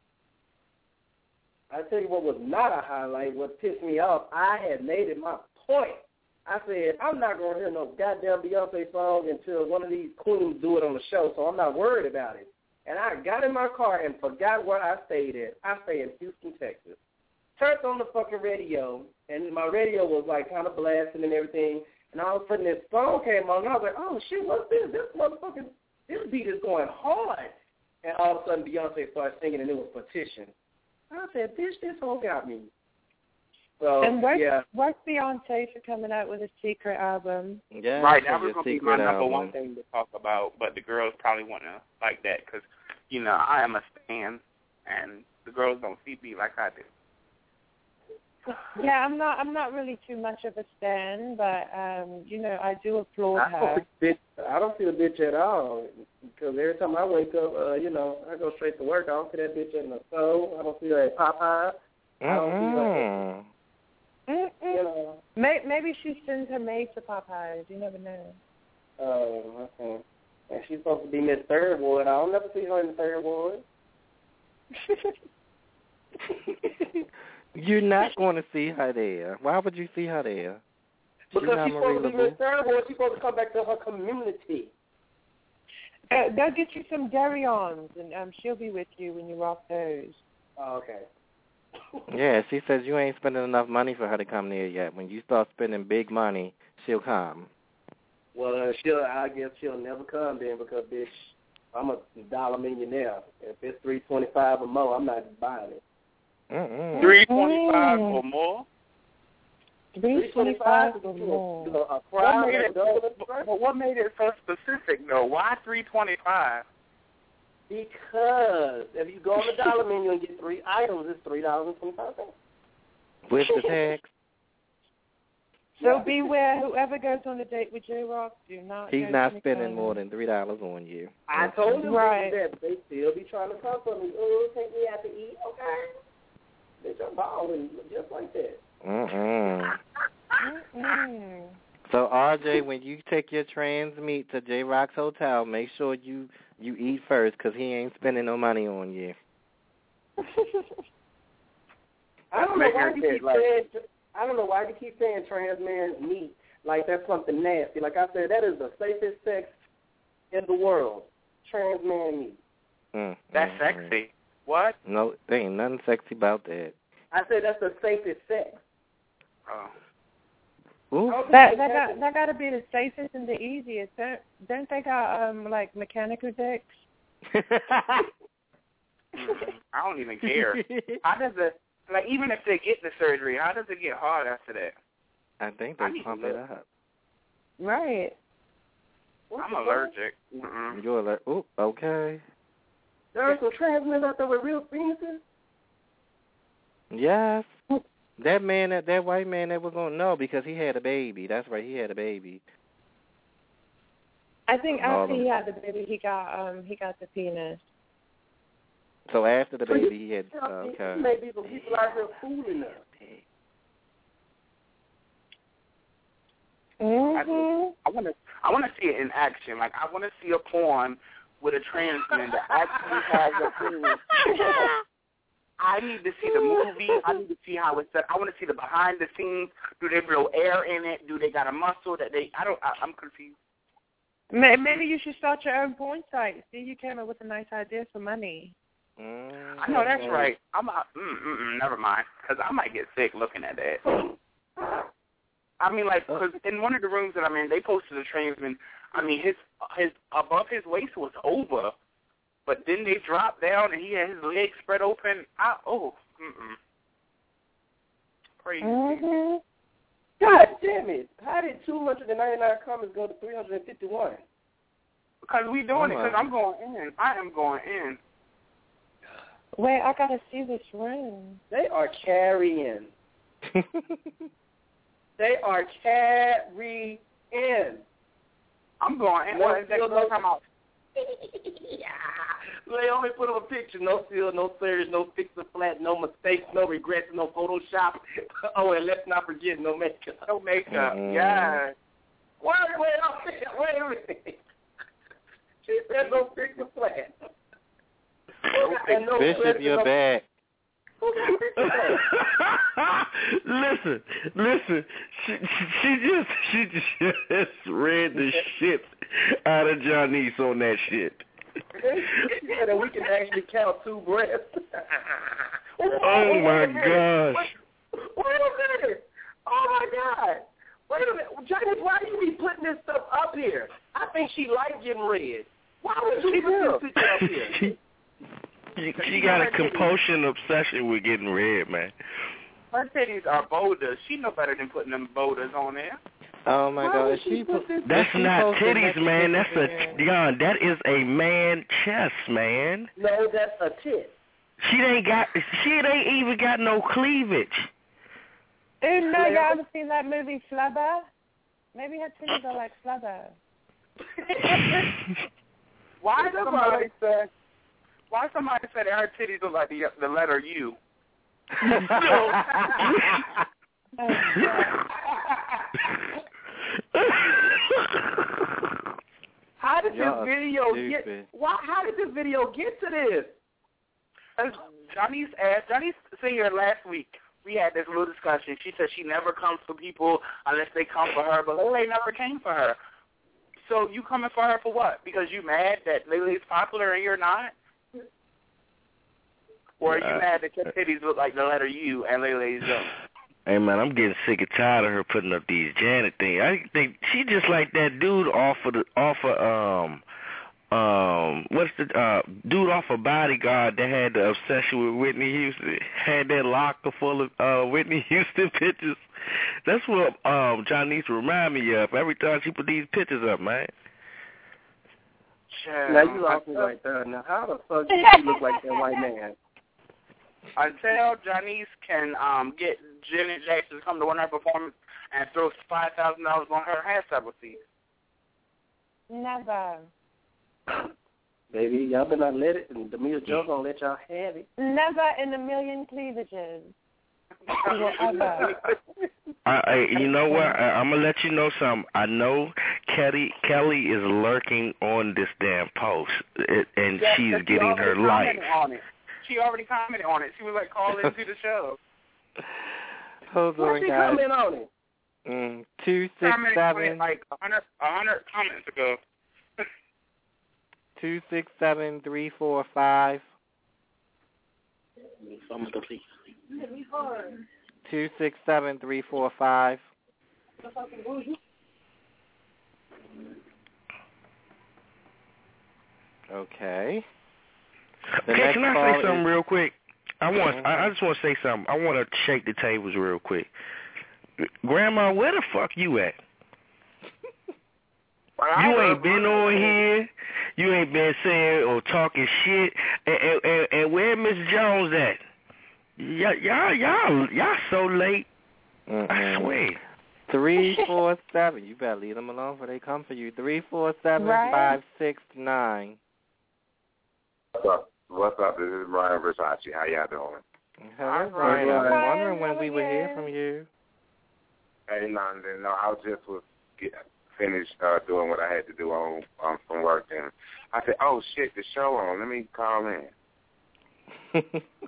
I tell you what was not a highlight, what pissed me off, I had made it my point. I said, I'm not going to hear no goddamn Beyonce song until one of these queens do it on the show, so I'm not worried about it. And I got in my car and forgot where I stayed at. I stay in Houston, Texas. Turned on the fucking radio, and my radio was, like, kind of blasting and everything. And all of a sudden, this song came on, and I was like, oh, shit, what's this? This motherfucking, this beat is going hard. And all of a sudden, Beyonce started singing, and it was Petition. I said, bitch, this whole got me. So, and where's, yeah. where's Beyonce for coming out with a secret album? Yeah, right, that that was going to be my number one thing to talk about, but the girls probably want to like that because, you know, I am a stan, and the girls don't see me like I do. Yeah, I'm not. I'm not really too much of a stan, but um, you know, I do applaud I her. don't, bitch, I don't feel a bitch at all because every time I wake up, uh, you know, I go straight to work. I don't see that bitch in the stove. I don't see her at Popeye. I don't see her. Mm-mm. You know. Maybe, maybe she sends her maid to Popeyes. You never know. Oh, okay. And she's supposed to be Miss Third Ward. I don't never see her in the Third Ward. You're not going to see her there. Why would you see her there? Because she's, she's supposed to be Miss Third Ward. She's supposed to come back to her community. Uh, they'll get you some dairy-ons, and um, she'll be with you when you rock those. Oh, okay. Yeah, she says you ain't spending enough money for her to come there yet. When you start spending big money, she'll come. Well, uh, she'll. I guess she'll never come then because, bitch, I'm a dollar millionaire. If it's three twenty-five or more, I'm not buying it. Mm-mm. Three twenty-five or more. Three twenty-five or more. You know, a what made it, but, but what made it so specific though? Why three twenty-five? Because if you go on the dollar menu and get three items, it's three dollars and twenty-five cents. With the tax. So beware, whoever goes on a date with J-Rock, do not. He's go not to spending McDonald's. more than three dollars on you. I told them right. that, but they still be trying to come for me. Oh, take me out to eat, okay? Bitch, I'm balling just like that. Mm-mm. Mm-mm. So, R J, when you take your trans meat to J-Rock's hotel, make sure you, you eat first because he ain't spending no money on you. I don't know why you keep saying. I don't know why you keep saying trans man meat like that's something nasty. Like I said, that is the safest sex in the world. Trans man meat. Mm, that's mm, sexy. Mm. What? No, there ain't nothing sexy about that. I said that's the safest sex. Oh. Ooh. That that got that got to be the safest and the easiest. Don't don't they got um like mechanical dicks? I don't even care. How does it? Like, even if they get the surgery, how does it get hard after that? I think they I pump it up. Right. I'm allergic. Mm-mm. You're allergic. Ooh, okay. There are some trans men out there with real penises? Yes. That man, that, that white man that was on, no, because he had a baby. That's right, he had a baby. I think All after them. he had the baby, he got um he got the penis. So after the baby, he had, uh, okay. Maybe some people out here fooling us. Mm-hmm. I want to. I want to see it in action. Like, I want to see a porn with a trans man that actually has a penis. I need to see the movie. I need to see how it's set. I want to see the behind the scenes. Do they blow air in it? Do they got a muscle that they? I don't. I, I'm confused. Maybe you should start your own porn site. See, you came up with a nice idea for money. Mm, I know that's right. I'm. Uh, mm, mm, mm, never mind, because I might get sick looking at that. I mean, like, because in one of the rooms that I'm in, they posted a trans man. I mean, his his above his waist was over, but then they dropped down and he had his legs spread open. I oh, mm-mm. Crazy. Mm-hmm. God damn it! How did two hundred ninety-nine comments go to three hundred fifty-one? Because we doing it. Because I'm going in. I am going in. Wait, I gotta see this room. They are carrying. They are carrying. I'm going in. No What is that seal, going to no- come out? They only put up a picture. No seal, no surge, no fix a flat, no mistakes, no regrets, no Photoshop. Oh, and let's not forget, no makeup. No makeup. Mm. Yeah. Wait, wait, wait, wait a minute. She said no fix the flat. And no Bishop, you're back. listen, listen. She, she just she just read the shit out of Johnny's on that shit. She said that we can actually count two breaths. Oh my gosh! Wait, wait a minute! Oh my God! Wait a minute, Johnny, why do you be putting this stuff up here? I think she liked getting read. Why would you put this picture up here? She, she got a compulsion obsession with getting red, man. Her titties are boulders. She know better than putting them boulders on there. Oh my Why God! would she She put this? That's she not posted titties, that man. That's picture, a John. That is a man chest, man. No, that's a tit. She ain't got. She ain't even got no cleavage. Oh no, you haven't seen that movie Flubber? Maybe her titties are like Flubber. Why did somebody say? Why somebody said that her titties look like the the letter U? How did Y'all this video stupid. get? Why? How did this video get to this? Johnny's asked. Johnny's sitting here last week. We had this little discussion. She said she never comes for people unless they come for her, but Lele never came for her. So you coming for her for what? Because you mad that Lele's popular and you're not? Or are you Uh, mad that your titties look like the letter U and Lele's don't? Hey man, I'm getting sick and tired of her putting up these Janet things. I think she just like that dude off of the off of um um what's the uh dude off of Bodyguard that had the obsession with Whitney Houston, had that locker full of uh Whitney Houston pictures. That's what um John needs to remind me of every time she put these pictures up, man. Now you lost me right there. Now how the fuck do you look like that white man? Until Janice can um, get Janet Jackson to come to one of her performances and throw five thousand dollars on her hairstyle receipt. Never. Baby, y'all better not let it, and Demille Joe gonna let y'all have it. Never in a million cleavages. Ever. I, I, you know what? I, I'm gonna let you know something. I know Kelly Kelly is lurking on this damn post, it, and Yeah, she's she getting her already life. commented on it. She already commented on it. She was like, call into the show. Hold Why on, she guys. comment on it? Mm, two six Commented on it seven like a hundred, a hundred comments ago. two six seven three four five two six seven three four five. Okay. The Okay, next can I call say something is- real quick? I want. I, I just want to say something. I want to shake the tables real quick. Grandma, where the fuck you at? You ain't been on here. You ain't been saying or talking shit. And, and, and, and where Miss Jones at? Y'all, y'all, y'all, y'all so late. Mm-mm. I swear. Three four seven. You better leave them alone before they come for you. Three four seven Right. five six nine. What's up? What's up? This is Brian Versace. How y'all doing? Hello, Brian. I was Brian, wondering when how we are would hear you? from you. Hey, London. No, I was just was get, finished uh, doing what I had to do on um, from work, and I said, "Oh shit, the show on. Let me call in."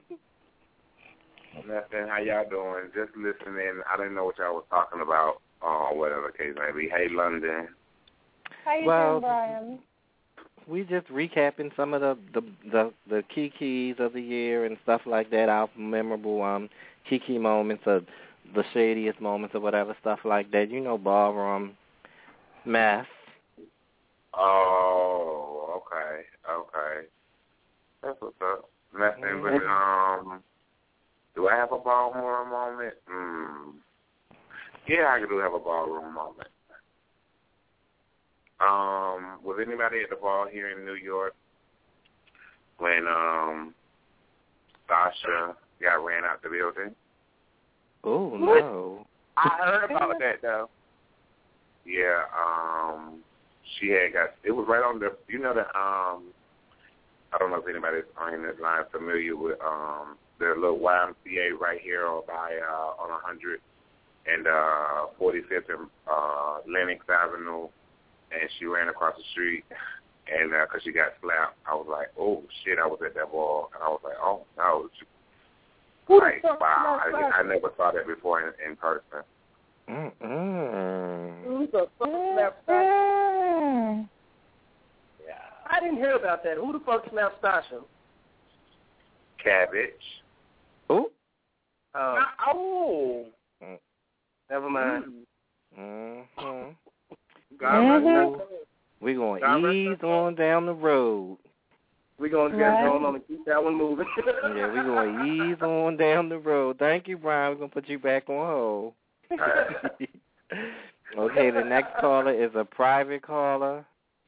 Nothing. How y'all doing? Just listening. I didn't know what y'all was talking about, or uh, whatever the case may be. Hey, London. How you Well, doing, Brian? We just recapping some of the, the the the key keys of the year and stuff like that. Our memorable um key key moments, of the shadiest moments, or whatever stuff like that. You know, ballroom mess. Oh, okay, okay. That's what's up. Nothing but um. Do I have a ballroom moment? Hmm. Yeah, I do have a ballroom moment. Um, was anybody at the ball here in New York when um Sasha got ran out the building? Oh no! I heard about that though. Yeah, um, she had got. It was right on the. You know the um. I don't know if anybody's on this line familiar with um the little Y M C A right here by uh, on one hundred and uh, forty-fifth and uh, Lenox Avenue, and she ran across the street And because uh, she got slapped, I was like, oh, shit, I was at that ball. And I was like, oh, no. Who Like, the fuck wow, slapped I, I Sasha? never saw that before in, in person. Mm-mm. Who the fuck slapped Sasha? Yeah. I didn't hear about that. Who the fuck slapped Sasha? Cabbage. Who? Uh, oh. Mm. Never mind. Mm-hmm. Mm-hmm. We're going to ease on down the road. We're going to get Right. going on and keep that one moving. Yeah, we're going to ease on down the road. Thank you, Brian. We're going to put you back on hold. Okay, the next caller is a private caller.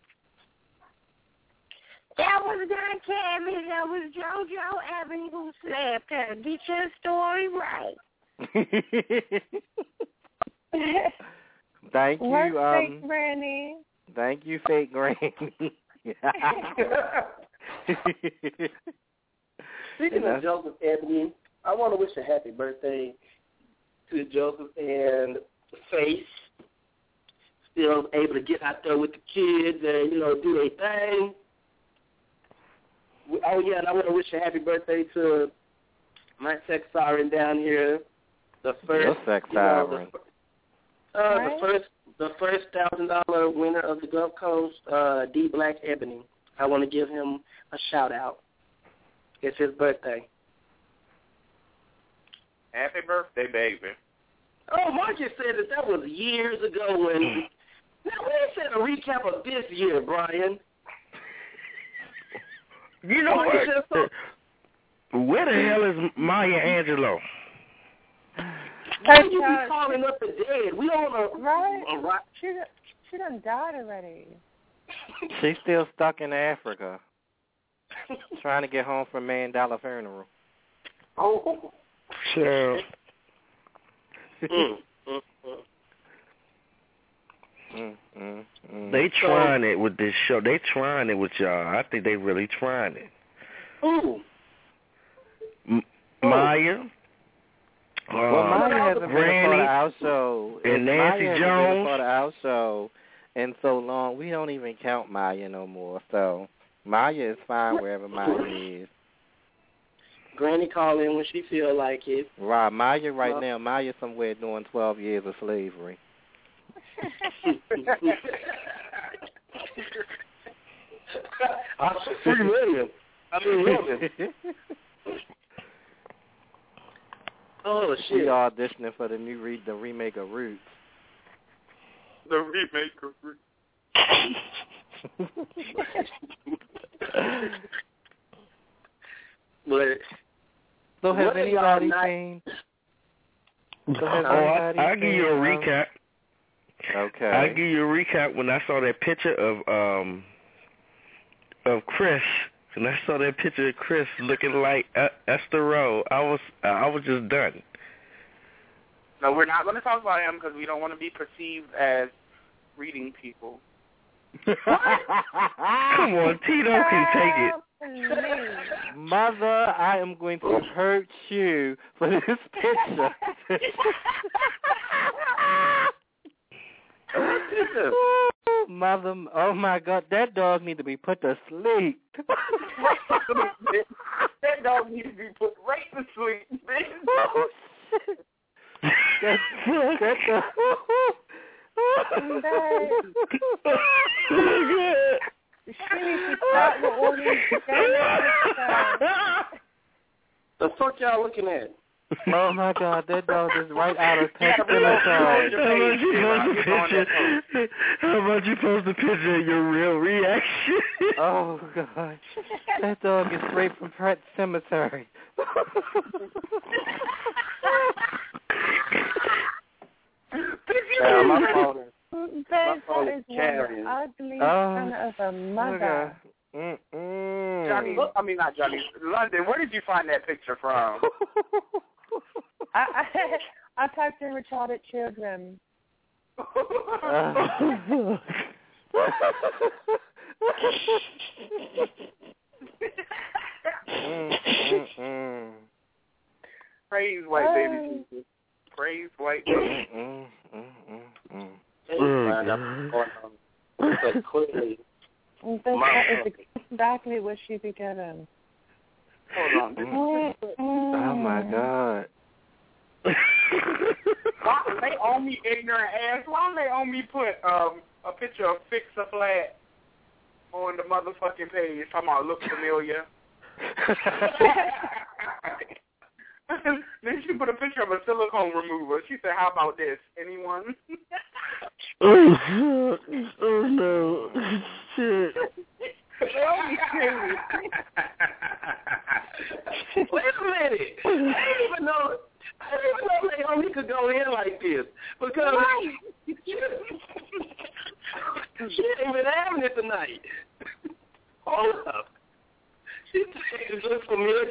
That was not Cammy. That was JoJo Ebony who slapped her. Get your story right. Thank you, Work um, fake Granny. thank you, fake Granny. Speaking of Joseph Ebony, I want to wish a happy birthday to Joseph and Faith. Still able to get out there with the kids and, you know, do their thing. Oh, yeah, and I want to wish a happy birthday to my sex siren down here. The first, Your sex you know, siren. the, uh, Right. the first, the first thousand dollar winner of the Gulf Coast, uh, D Black Ebony. I want to give him a shout out. It's his birthday. Happy birthday, baby. Oh, Marcus said that that was years ago when. Now, we said a recap of this year, Brian. You know Marcus what? just so- Where the hell is Maya Angelou? Why you be calling up the dead? We on a Right? a rock. She, done- she done died already. She's still stuck in Africa, trying to get home from Mandela funeral. Oh. Sure. mm, mm, mm. Mm, mm, mm. They trying it with this show. They trying it with y'all. I think they really trying it. Ooh. M- Maya. Well, uh, Maya hasn't been a part Granny of our show. and Maya Nancy hasn't been a Jones. part of our show in so long. We don't even count Maya no more. So Maya is fine wherever Maya is. Granny call in when she feel like it. Right, Maya right Well- now. Maya somewhere doing twelve years of slavery. I'm free William. I mean William. Oh She shit. auditioning for the new re- the remake of Roots. The remake of Roots. But So has what are y'all anybody not- seen? So has Oh, I, anybody I'll give you a seen, um, recap. Okay. I'll give you a recap when I saw that picture of um of Chris. And I saw that picture of Chris looking like uh, Esther Rowe. I was uh, I was just done. No, we're not going to talk about him because we don't want to be perceived as reading people. Come on, Tito can take it. Mother, I am going to hurt you for this picture. Mother, oh my God, that dog need to be put to sleep. That dog needs to be put right to sleep, man. Oh, shit. That, that dog. The fuck y'all looking at? Oh my God, that dog is right out of Pet How Cemetery. about you post a picture? How about you post a picture of your real reaction? Oh God, that dog is straight from Pet Cemetery. Yeah, my phone is, That phone is is one carrying. ugly Oh, son of a mother. Mm-mm. Johnny, look, I mean, not Johnny. London, where did you find that picture from? I, I I typed in retarded children. Mm-mm. Praise white baby Jesus. Praise white baby. Mm-mm. Mm-mm. They find out what's going on. So clearly, That's exactly what she be getting. Hold on. Mm. Oh my God. Why they on me ignorant ass? Why they on me put um a picture of Fix a Flat on the motherfucking page? Talking about look familiar. Then she put a picture of a silicone remover. She said, "How about this? Anyone?" Oh, oh no, shit. Wait a minute. I didn't even know. I didn't even know Naomi could go in like this because she ain't been having it tonight. Hold up. She said it looks familiar.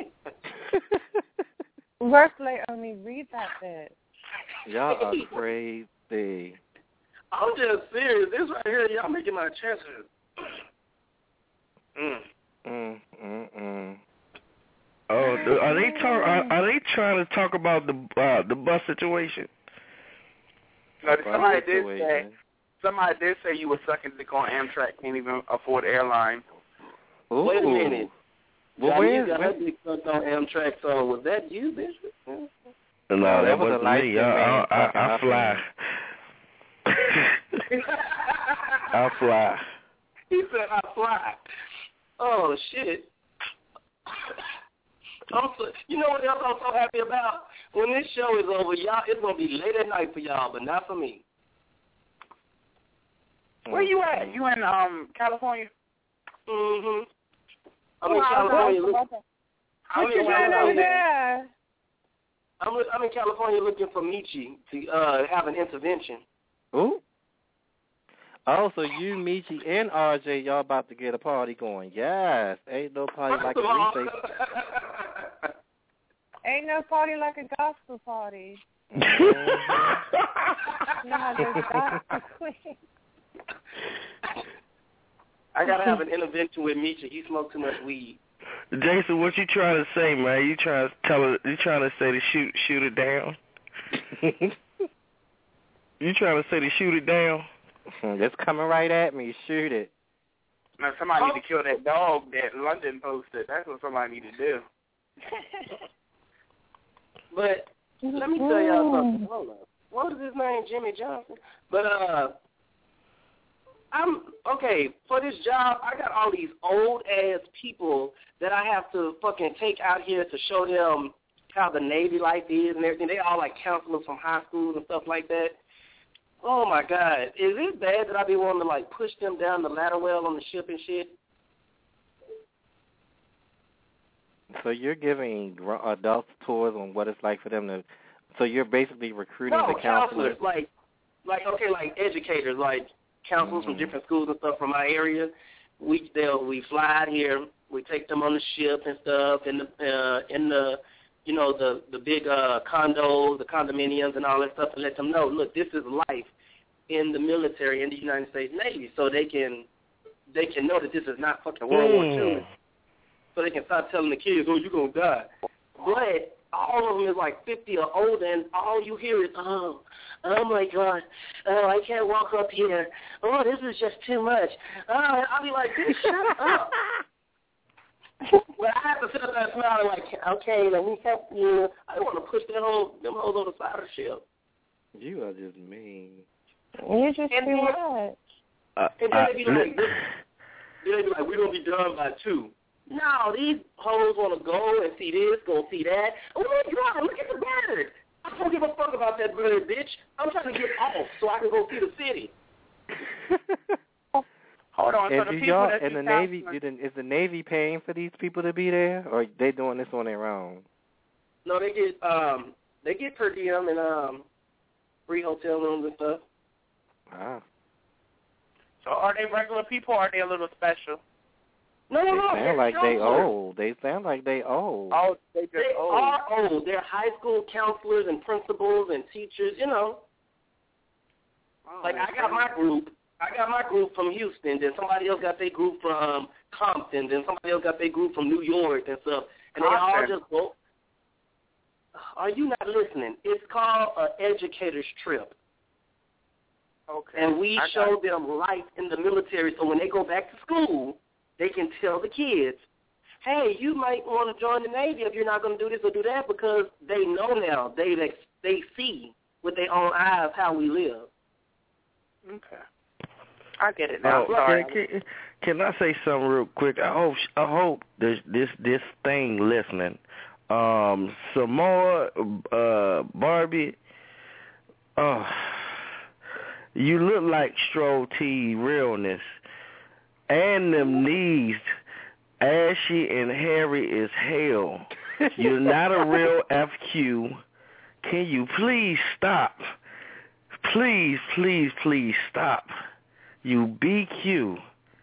Where's Naomi? Read that bit. Y'all are crazy. I'm just serious. This right here, y'all making my chest hurt. Mm. Mm, mm, mm. Oh, are they talk? Are, are they trying to talk about the uh, the bus situation? No, somebody did say. Somebody did say you were sucking dick on Amtrak. Can't even afford airline. Ooh. Wait a minute. Well, Johnny, where you got where- her dick sucked on Amtrak, so was that you, Bishop? No, Oh, that, that was a wasn't light me. skinned I, man I, I, talking, I I fly. I fly. He said I fly. Oh shit. I'm so, you know what else I'm so happy about? When this show is over, y'all, it's gonna be late at night for y'all, but not for me. Where you at? You in um California? Mhm. I'm Oh, in California. Look, what I'm you in doing over California. there? I'm I'm in California looking for Michi to uh, have an intervention. Ooh. Oh, so you, Michi, and R J, y'all about to get a party going. Yes. Ain't no party like a reface. Ain't no party like a gospel party. Mm-hmm. No, there's gospel queen. I gotta have an intervention with Michi. He smoked too much weed. Jason, what you trying to say, man? You trying to tell her? You trying to say to shoot shoot it down? You trying to say to shoot it down? It's coming right at me. Shoot it. Now somebody need to kill that dog that London posted. That's what somebody need to do. But let me tell y'all something. Hold on. What is his name? Jimmy Johnson. But uh, I'm okay for this job. I got all these old ass people that I have to fucking take out here to show them how the Navy life is and everything. They all like counselors from high school and stuff like that. Oh my God, is it bad that I be wanting to like push them down the ladder well on the ship and shit? So you're giving gr- adults tours on what it's like for them to. So you're basically recruiting No, the counselors. counselors, like, like okay, like educators, like counselors Mm-hmm. from different schools and stuff from my area. We they'll we fly out here, we take them on the ship and stuff, in the uh, in the you know the the big uh, condos, the condominiums, and all that stuff, and let them know, look, this is life in the military in the United States Navy, so they can they can know that this is not fucking World War Two. So they can start telling the kids, oh, you're going to die. But all of them is like fifty or older, and all you hear is, oh, oh, my God, oh, I can't walk up here. Oh, this is just too much. Oh, I'll be like, bitch, shut up. But I have to sit up there and smile and like, okay, let me help you. I don't want to push that whole, them hoes on the side of the ship. You are just mean. You're just And too then- much. Uh, And then they be like, this, then they be like, we're going to be done by two. No, these hoes want to go and see this, go see that. Oh, my God, look at the bird. I don't give a fuck about that bird, bitch. I'm trying to get off so I can go see the city. Hold on, so And the do people y'all that and you the Navy? counseling- Do the, is the Navy paying for these people to be there, or are they doing this on their own? No, they get um they get per diem and um free hotel rooms and stuff. Wow. So are they regular people or are they a little special? No, They no, no. sound they're like they counselors. old. They sound like they old. Oh, they just They old. are old. They're high school counselors and principals and teachers, you know. Oh, Like, I got my group. I got my group from Houston. Then somebody else got their group from Compton. Then somebody else got their group from New York and stuff. And they all Compton. just go. Are you not listening? It's called an educator's trip. Okay. And we I show got them life in the military, so when they go back to school, they can tell the kids, hey, you might want to join the Navy if you're not going to do this or do that, because they know now. They they see with their own eyes how we live. Okay. I get it now. Oh, Sorry. can, can I say something real quick? I hope I hope this this this thing listening. Um, Samoa, uh, Barbie. Oh, you look like Stro T realness, and them knees, ashy and hairy as hell. You're not a real F Q. Can you please stop? Please, please, please stop. You B Q.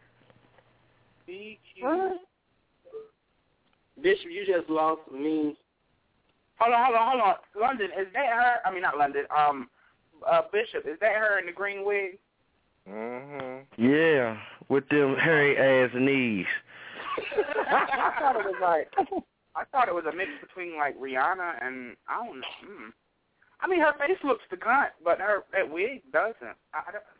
B Q. Bishop, you just lost me. Hold on, hold on, hold on. London, is that her? I mean, not London. Um, uh, Bishop, is that her in the green wig? Mm-hmm. Yeah, with them hairy ass knees. I thought it was like, I thought it was a mix between like Rihanna and I don't know. Mm. I mean, her face looks the cunt, but her that wig doesn't. I, I don't.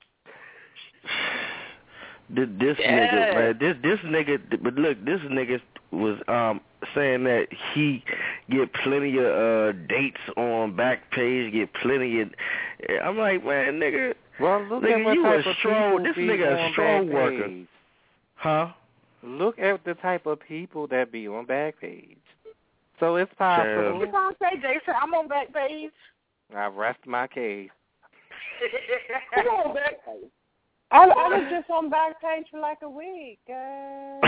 This, this Yeah. nigga, man, this this nigga, but look, this nigga was um saying that he get plenty of uh dates on Backpage, get plenty of. I'm like, man, nigga, well, look nigga, at what you type a of strong, people this be nigga a on strong Backpage. worker, huh? Look at the type of people that be on Backpage. So it's possible. You gonna say, Jason, I'm on Backpage? I rest my case. I'm on Backpage. I, I was just on Backpage for like a week. Uh...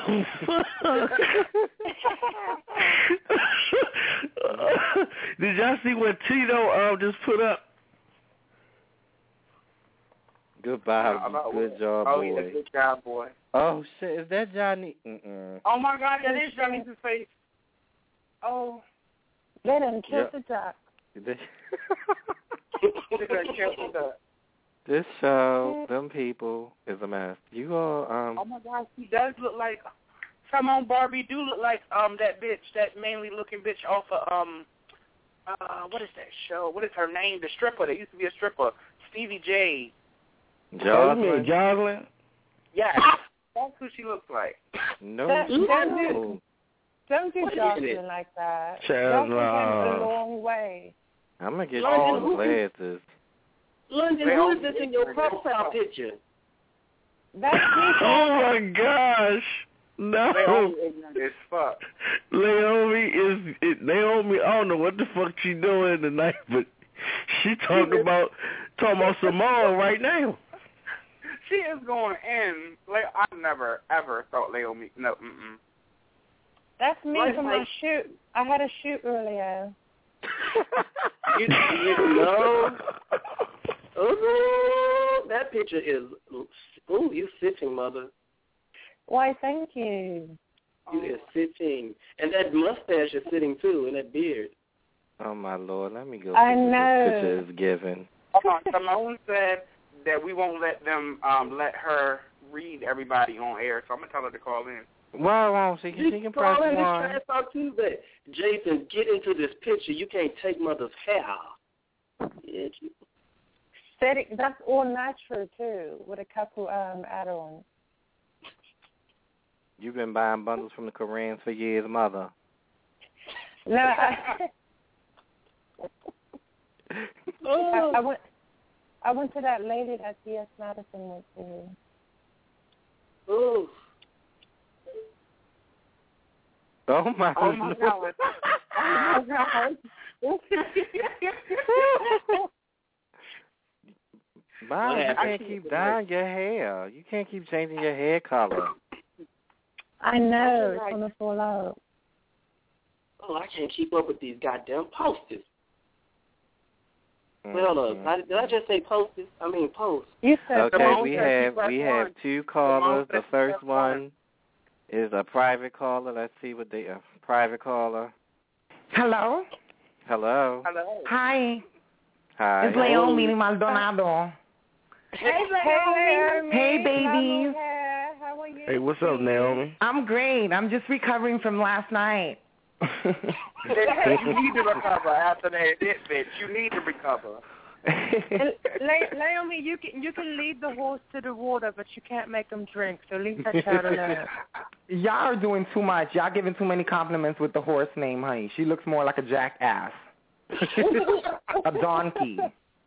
Did y'all see what Tito um just put up? Goodbye. About Good what? job, Oh, boy. yeah, good job, boy. Oh, shit. Is that Johnny? Mm-mm. Oh, my God, that is Johnny's face. Oh. They done killed Yep. the duck. This, They done killed the duck. this show, them people, is a mess. You all, um... Oh, my God, he does look like... Come on, Barbie, do look like um that bitch, that manly-looking bitch off of, um... Uh, what is that show? What is her name? The stripper. There used to be a stripper. Stevie J. Jocelyn. Jocelyn. Yeah, that's who she looks like. No. That, don't do, no. don't do What is Jocelyn it? like that. Child, Jocelyn went uh, a long way. I'm going to get London, you some who- glasses. London, who is this in your profile picture? That's me. Oh my gosh. No. Naomi ignorant as fuck. Naomi is it, Naomi. I don't know what the fuck she doing tonight, but she talking about talking about Samoa right now. She is going in. Like, I never, ever thought Naomi... No, mm-mm. That's me Like- from my like- shoot. I had a shoot earlier. You, you know... Ooh, that picture is... Ooh, you sitting, mother. Why, thank you. You is sitting. And that mustache is sitting, too, and that beard. Oh, my Lord. Let me go I see what know. this picture is given. Hold on. Simone said that we won't let them um let her read everybody on air, so I'm going to tell her to call in. Why won't she? She can press Calling this one. Trash Talk Tuesday. Jason, get into this picture. You can't take mother's hair. Yeah, you- Aesthetic, that's all natural, too, with a couple um add-ons. You've been buying bundles from the Koreans for years, mother. No, I, I, I went. I went to that lady that T S Madison went to. Ooh. Oh, my Oh, my Lord. God. Oh, my God. Bob, you What can't happened? keep dyeing your hair. You can't keep changing your hair color. I know, it's going to fall out. Oh, I can't keep up with these goddamn posters. Wait, hold up. I, did I just say posters? I mean posts. You said Okay, Simone we said she have pressed we have one. two callers. Simone The said first she pressed one is a private caller. Let's see what they uh, private caller. Hello. Hello. Hello. Hi. Hi. It's Leomi Maldonado. Hey, Naomi. Hey, babies. How are you? Hey, what's up, Naomi? I'm great. I'm just recovering from last night. You need to recover after that hit, bitch. You need to recover. And, La- Naomi, you can you can lead the horse to the water, but you can't make them drink. So leave that child alone. Y'all are doing too much. Y'all giving too many compliments with the horse name, honey. She looks more like a jackass. A donkey.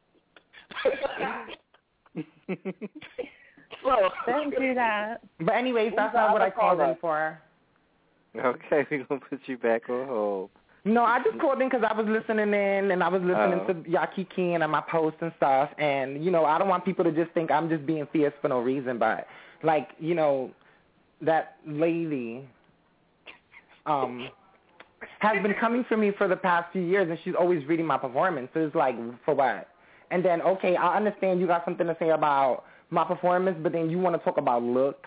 So, don't do that. But anyways, that's not what I called in for. Okay, we're going to put you back on hold. No, I just called in because I was listening in, and I was listening Oh. to y'all kikiing and my posts and stuff, and, you know, I don't want people to just think I'm just being fierce for no reason, but, like, you know, that lady um, has been coming for me for the past few years, and she's always reading my performance, so it's like, for what? And then, okay, I understand you got something to say about my performance, but then you want to talk about looks?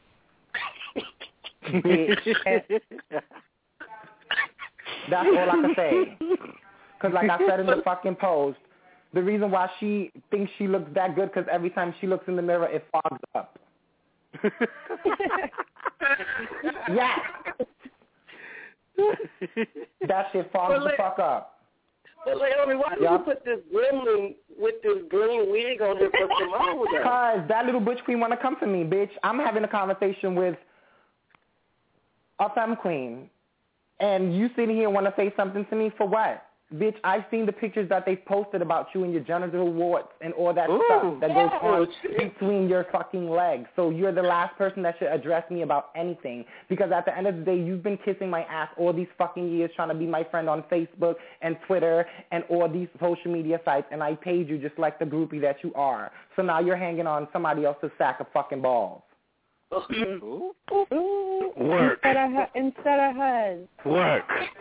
Bitch. That's all I can say. Because like I said in the fucking post, the reason why she thinks she looks that good because every time she looks in the mirror, it fogs up. Yeah. That shit fogs the fuck up. But Naomi, why did Yep. you put this gremlin with this green wig on here for Simone with that? Because that little butch queen want to come for me, bitch. I'm having a conversation with a femme queen. And you sitting here want to say something to me for what? Bitch, I've seen the pictures that they posted about you and your genital warts and all that Ooh, stuff that yeah. goes on between your fucking legs. So you're the last person that should address me about anything. Because at the end of the day, you've been kissing my ass all these fucking years trying to be my friend on Facebook and Twitter and all these social media sites, and I paid you just like the groupie that you are. So now you're hanging on somebody else's sack of fucking balls. Ooh. Work. Instead of her, instead of hers. Work.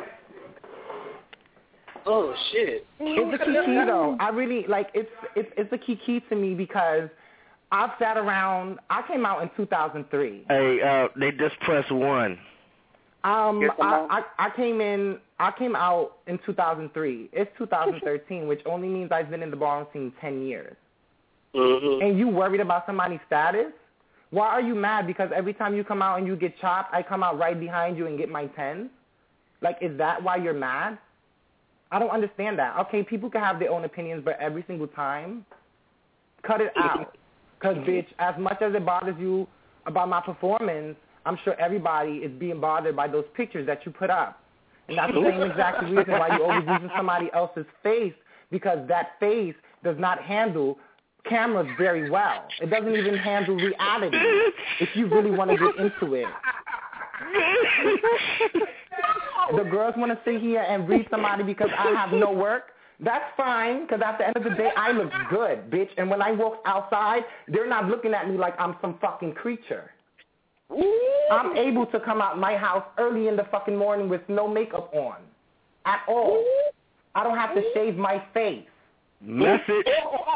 Oh shit! It's a key though. I really like it's it's it's a key key to me because I've sat around. I came out in two thousand three. Hey, uh, they just press one. Um, Yes, I, I I came in. I came out in two thousand three. It's two thousand thirteen, which only means I've been in the ballroom scene ten years. Mm-hmm. And you worried about somebody's status? Why are you mad? Because every time you come out and you get chopped, I come out right behind you and get my tens? Like, is that why you're mad? I don't understand that. Okay, people can have their own opinions, but every single time, cut it out. Because, bitch, as much as it bothers you about my performance, I'm sure everybody is being bothered by those pictures that you put up. And that's the same exact reason why you always using somebody else's face, because that face does not handle cameras very well. It doesn't even handle reality if you really want to get into it. The girls want to sit here and read somebody because I have no work. That's fine, because at the end of the day, I look good, bitch. And when I walk outside, they're not looking at me like I'm some fucking creature. I'm able to come out my house early in the fucking morning with no makeup on at all. I don't have to shave my face. Message.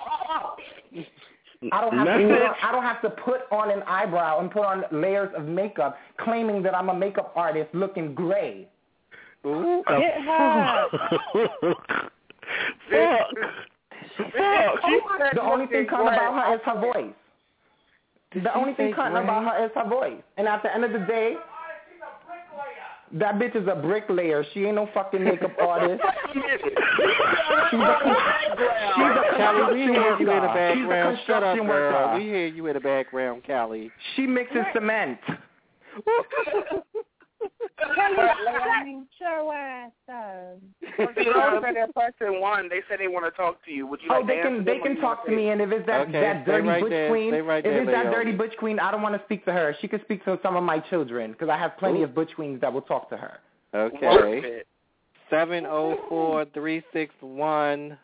I don't have to put on, I don't have to put on an eyebrow and put on layers of makeup, claiming that I'm a makeup artist looking gray. Ooh. Get her. Fuck. Fuck. The only thing cutting about her is her voice. The only thing cutting about her is her voice. And at the end of the day, that bitch is a bricklayer. She ain't no fucking makeup artist. She's a, she's a Callie, we hear you in the She's a background. Shut up, construction girl. worker. We hear you in the background, Callie. She mixes cement. Kelly, show ass up. The girls said they're pressing one. They said they want to talk to you. Would you Oh, like they to can answer they them, or can you talk want to me, and if it's that Okay, that stay dirty right butch there. queen, Stay right if there, it's that Leo. dirty butch queen, I don't want to speak to her. She can speak to some of my children because I have plenty of butch queens that will talk to her. Okay. seven oh four, three six one.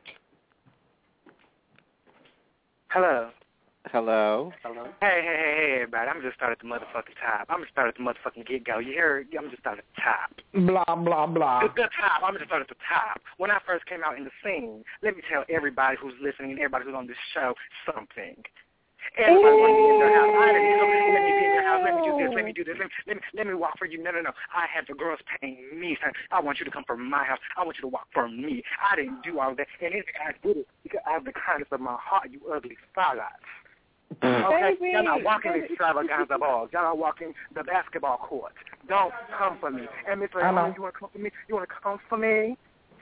Hello. Hello. Hello. Hey, hey, hey, hey, everybody. I'm just starting at the motherfucking top. I'm just starting at the motherfucking get-go. You heard? I'm just starting at the top. Blah, blah, blah. The, the top. I'm just starting at the top. When I first came out in the scene, let me tell everybody who's listening and everybody who's on this show something. Everybody want to be in their house. I didn't know, let me be in your house. Let me do this. Let me do this. Let me, let me, let me walk for you. No, no, no. I have the girls paying me. I want you to come from my house. I want you to walk for me. I didn't do all that. And if I did it because I have the kindness of my heart, you ugly starlights. Okay? Baby, Y'all not walking baby. the extravaganza balls. Y'all not walking the basketball court. Don't come for me. And Miss I know. Ray, you want to come for me? You want to come for me?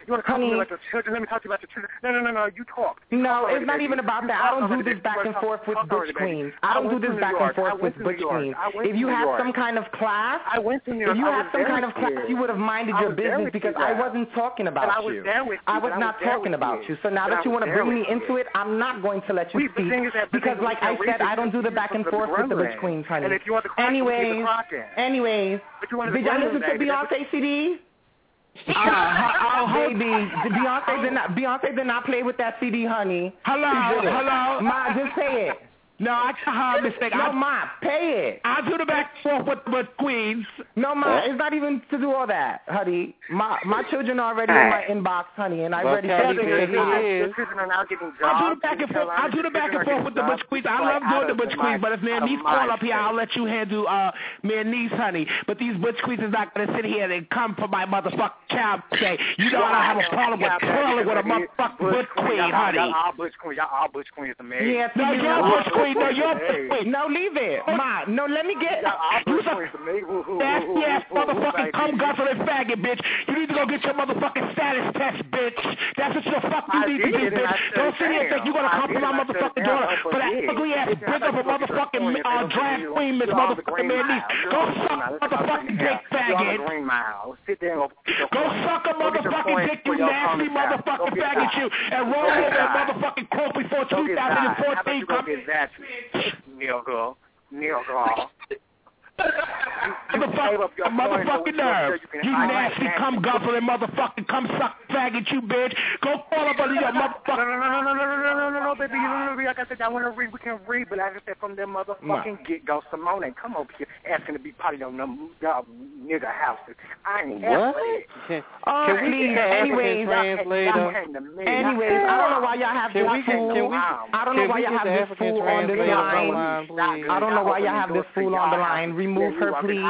You want to come to me like your children? Let me talk to you about your children. No, no, no, no. You talk. No, it's not even about that. I don't do this back and forth with butch queens. I don't do this back and forth with butch queens. If you have some kind of class, I went to New York. if you have some kind of class, you would have minded your business because I wasn't talking about you. I was not talking about you. So now that you want to bring me into it, I'm not going to let you speak because, like I said, I don't do the back and forth with the butch queens, honey. Anyways, anyways, did y'all listen to Beyonce C D? Uh, uh, baby, Beyonce did not. Beyonce did not play with that C D, honey. Hello, hello. Ma, just say it. No, I can't mistake. No, Ma, pay it. I do the back and forth with, with Queens. No, Ma, it's not even to do all that, honey. My my children are already in my inbox, honey, and I already said it. Your children are now getting jobs. I do the back and forth. I do the back and forth with the butch queens. I love doing the butch queens, but if me and niece call up here, I'll let you handle uh me and niece, honey. But these butch queens is not gonna sit here and come for my motherfucking child say, you know I have a problem with twirling with a motherfucking butch queen, honey. Y'all all butch queens. Y'all all butch queens, the man. Yeah, no, you're butch queen. No, you're Wait, no, leave it. Ma, no, let me get... You some nasty ass motherfucking cum guzzling faggot, bitch. You need to go get your motherfucking status test, bitch. That's what the fuck you need to do, bitch. Don't sit here and think you're going to come to my motherfucking daughter for that ugly ass bitch of a motherfucking uh, drag queen, Miss motherfucking man niece. Go suck motherfucking dick, faggot. Go suck a motherfucking dick, you nasty motherfucking faggot, you. And roll over that motherfucking croak before two thousand fourteen comes. Neil girl. Neil girl. Motherfucking, motherfucking nerve. You nasty cum guzzling motherfucking cum suck faggot, you bitch. Go call up on your motherfucking... No, no, no, no, no, no, no, no, no, no, baby. You don't know, like I said, I want to read. We can read, but like I said, from them motherfucking get-go, Simone ain't come over here asking to be part of your y'all nigga houses. I ain't what? Can, oh, can we please, get anyways, translator? Anyways, I don't know why y'all have can this we, fool. Can we, I don't know why y'all have this fool on the line. I don't know why y'all have this fool on the line. Remove her, please.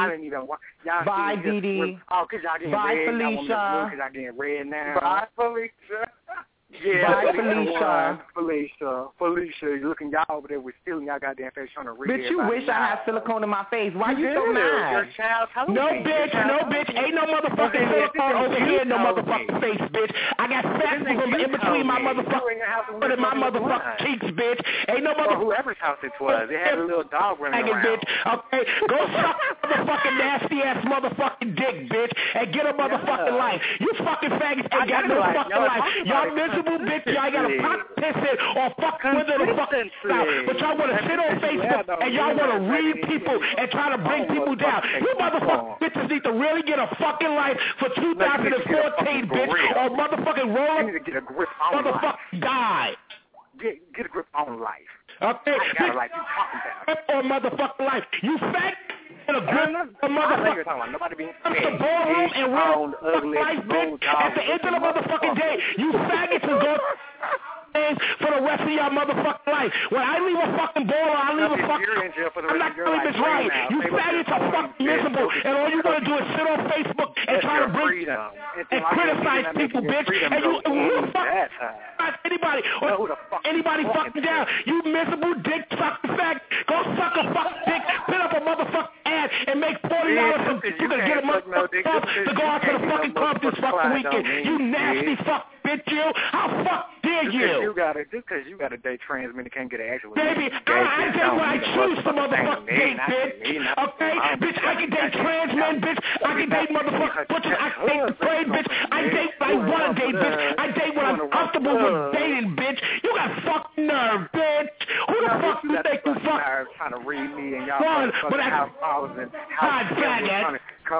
Bye, Dee Dee. Oh, cause y'all getting Bye, red. Felicia. Cause y'all getting red now. Bye, Felicia. Yeah, Bye, Felicia. Felicia. Felicia, you looking y'all over there with stealing y'all goddamn face trying to read. Bitch, you wish I had silicone in my face. Why you, you so mad? Your child, no, bitch, no, bitch. Ain't no motherfucking silicone over here in no motherfucking face, bitch. I got fat in between my motherfucking but in my motherfucking cheeks, bitch. Ain't no motherfucking... whoever's house it was. They had a little dog running around. Bitch. Okay, go suck motherfucking nasty-ass motherfucking dick, bitch, and get a motherfucking life. You fucking faggots ain't got no fucking life. Y'all miserable bitch, y'all gotta pop pissing or fuck with it or fuck out. But y'all wanna sit on Facebook and y'all wanna read people and try to bring people down. You motherfucking bitches need to really get a fucking life for two thousand fourteen, bitch, or motherfucking roll up, get a grip on motherfucking die. Get, get a grip on life. Okay, I got a life you talking about. Or motherfucking life. You fat and a grip a motherfucker. Nobody being the ballroom and roll life, bitch. At the end of the motherfucking day, you faggots is going for the rest of y'all motherfucking life. When I leave a fucking baller, I leave a fucking... I'm not telling this right. You faggots are fucking miserable, and all you're going to do is sit on Facebook and try to bring... and criticize people, bitch. And you... Who the fuck... Anybody, or anybody fucking down. You miserable dick sucking fag. Go suck a fucking dick, put up a motherfucking ad, and make forty dollars so you can get a motherfucking club to go out to the fucking club this fucking weekend. You nasty fuck bitch, you. How fuck dare you? You got it, just because you got a date trans mean you can't get an actual... Baby, I, I date when I choose to motherfucking date, bitch. Okay? Bitch, I can date trans men, bitch. I can date motherfucking butchers. I can date afraid, bitch. I date when I want to date, bitch. I date when I'm comfortable with dating, bitch. You got fucking nerve, bitch. Who the fuck you think you fuck? Trying to read me and y'all One, but I... house calls and God, faggot.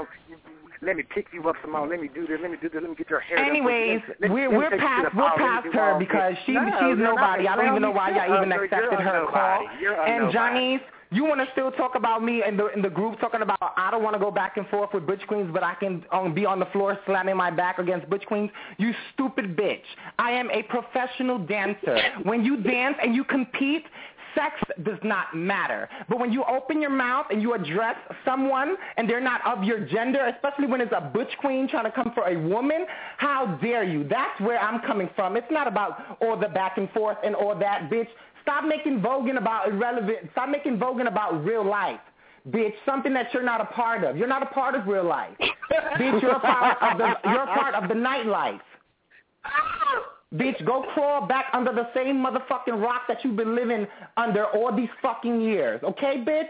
Let me pick you up, Simone. Let me do this. Let me do this. Let me get your hair. Anyways, let, we're we're past we're past her because she no, she's nobody. I don't even know why y'all even you're accepted you're her call. And Johnny's, you want to still talk about me in the in the group talking about I don't want to go back and forth with butch queens, but I can um, be on the floor slamming my back against butch queens. You stupid bitch. I am a professional dancer. When you dance and you compete, sex does not matter. But when you open your mouth and you address someone and they're not of your gender, especially when it's a butch queen trying to come for a woman, how dare you? That's where I'm coming from. It's not about all the back and forth and all that, bitch. Stop making voguing about irrelevant. Stop making voguing about real life. Bitch, something that you're not a part of. You're not a part of real life. Bitch, you're a part of the, you're a part of the nightlife. Bitch, go crawl back under the same motherfucking rock that you've been living under all these fucking years. Okay, bitch?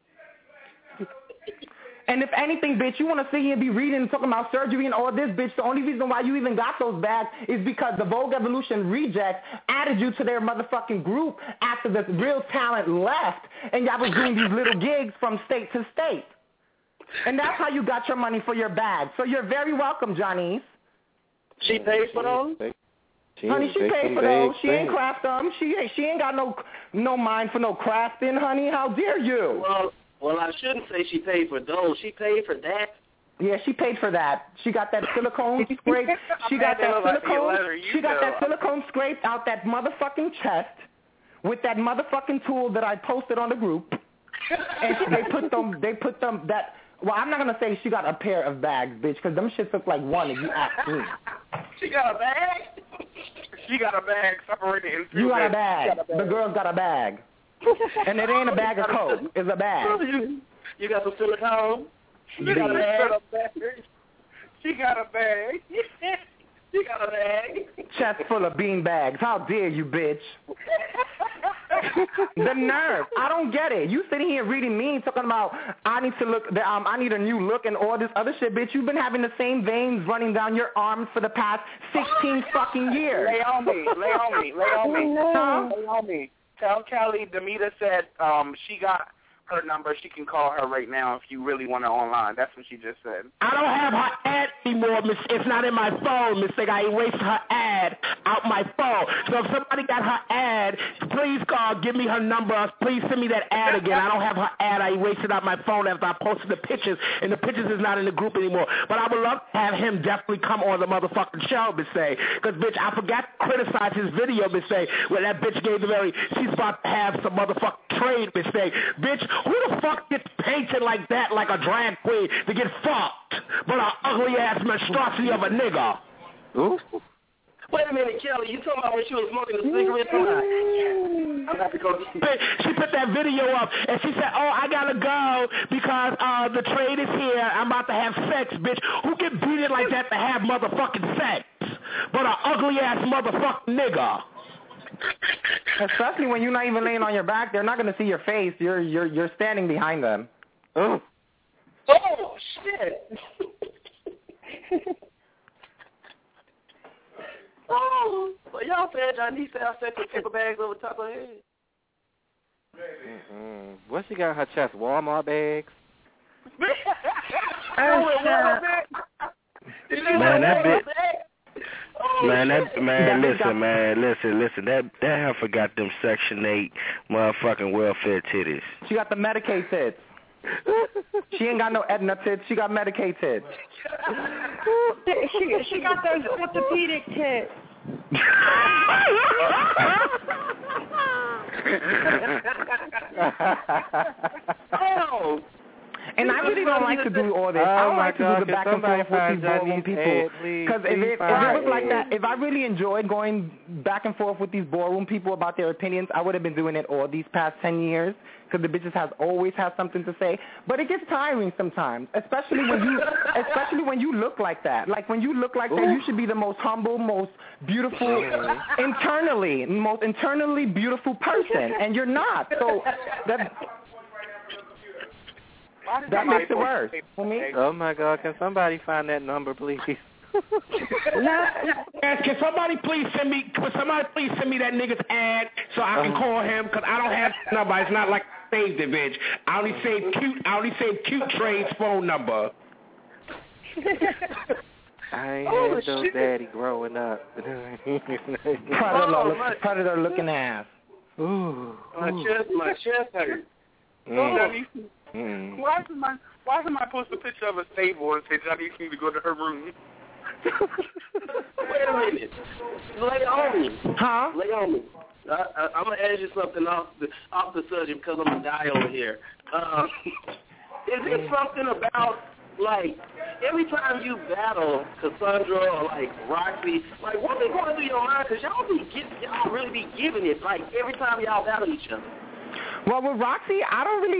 And if anything, bitch, you want to sit here and be reading and talking about surgery and all this, bitch, the only reason why you even got those bags is because the Vogue Evolution rejects added you to their motherfucking group after the real talent left, and y'all was doing these little gigs from state to state. And that's how you got your money for your bag. So you're very welcome, Johnny's. She paid for those? She honey, she paid for those. She ain't craft them. She ain't, she ain't got no no mind for no crafting, honey. How dare you? Well, Well, I shouldn't say she paid for those. She paid for that. Yeah, she paid for that. She got that silicone scrape. She got that silicone. She got that silicone scraped out that motherfucking chest with that motherfucking tool that I posted on the group. And she, they put them. They put them that. Well, I'm not gonna say she got a pair of bags, bitch, because them shits look like one. If you ask me. She got a bag. She got a bag separated in two. You got a bag. got a bag. The girl's got a bag. And it ain't a bag of coke. It's a bag. You got some silicone? She got a bag. She got a bag. She got a bag. Chest full of bean bags. How dare you, bitch? The nerve. I don't get it. You sitting here reading me talking about I need to look, um, I need a new look and all this other shit, bitch. You've been having the same veins running down your arms for the past sixteen fucking years. Lay on me. Lay on me. Lay on me. Huh? Lay on me. Tell Kelly, Demeter said um, she got her number. She can call her right now if you really want her online. That's what she just said. I don't have her ad anymore, Miss. It's not in my phone, Miss. I erased her ad out my phone. So if somebody got her ad, please call, give me her number. Please send me that ad again. I don't have her ad. I erased it out my phone after I posted the pictures, and the pictures is not in the group anymore. But I would love to have him definitely come on the motherfucking show, Miss A. Because, bitch, I forgot to criticize his video, Miss A, where that bitch gave the very, she's about to have some motherfucking trade, Miss A. Bitch, who the fuck gets painted like that, like a drag queen, to get fucked, but an ugly-ass monstrosity of a nigga? Ooh. Wait a minute, Kelly, you talking about when she was smoking the cigarette? I'm about to go. She put that video up, and she said, oh, I gotta go because uh, the trade is here. I'm about to have sex, bitch. Who can beat it like that to have motherfucking sex? But an ugly-ass motherfucking nigga. Especially when you're not even laying on your back, they're not going to see your face. You're you're you're standing behind them. Oh, oh shit! Oh, well, y'all said y'all need to have sex with paper bags over top of her head. Mm-hmm. What she got in her chest? Walmart bags? Man, that bitch. Man, that man, listen, man, listen, listen. That that heifer got them Section Eight motherfucking welfare titties. She got the Medicaid tits. She ain't got no Edna tits. She got Medicaid tits. she she got those orthopedic tits. Oh. And I really don't like to do all this. Oh I don't my like to God, do the back and forth with these ballroom people. Because if, it, if it was like that, if I really enjoyed going back and forth with these ballroom people about their opinions, I would have been doing it all these past ten years. Because the bitches has always had something to say. But it gets tiring sometimes, especially when you, especially when you look like that. Like when you look like that, you should be the most humble, most beautiful, internally, most internally beautiful person, and you're not. So that. That makes it worse. Oh my God! Can somebody find that number, please? Can somebody please send me? Can somebody please send me that nigga's ad so I can call him? Because I don't have his number. It's not like I saved it, bitch. I only saved cute. I only saved cute Trade's phone number. I ain't Oh, had no shit. daddy growing up. Predator, Oh, look, my- predator looking ass. Ooh. My chest, my chest hurt. Mm. Mm. Why is my Why is somebody post a picture of a stable and say Johnny needs to go to her room? Wait a minute. Lay on me. Huh? Lay on me. I, I, I'm gonna ask you something off the off the subject because I'm gonna die over here. Um, is it something about like every time you battle Cassandra or like Roxy, like what be going through your mind? Because y'all be give, y'all really be giving it like every time y'all battle each other. Well, with Roxy, I don't really,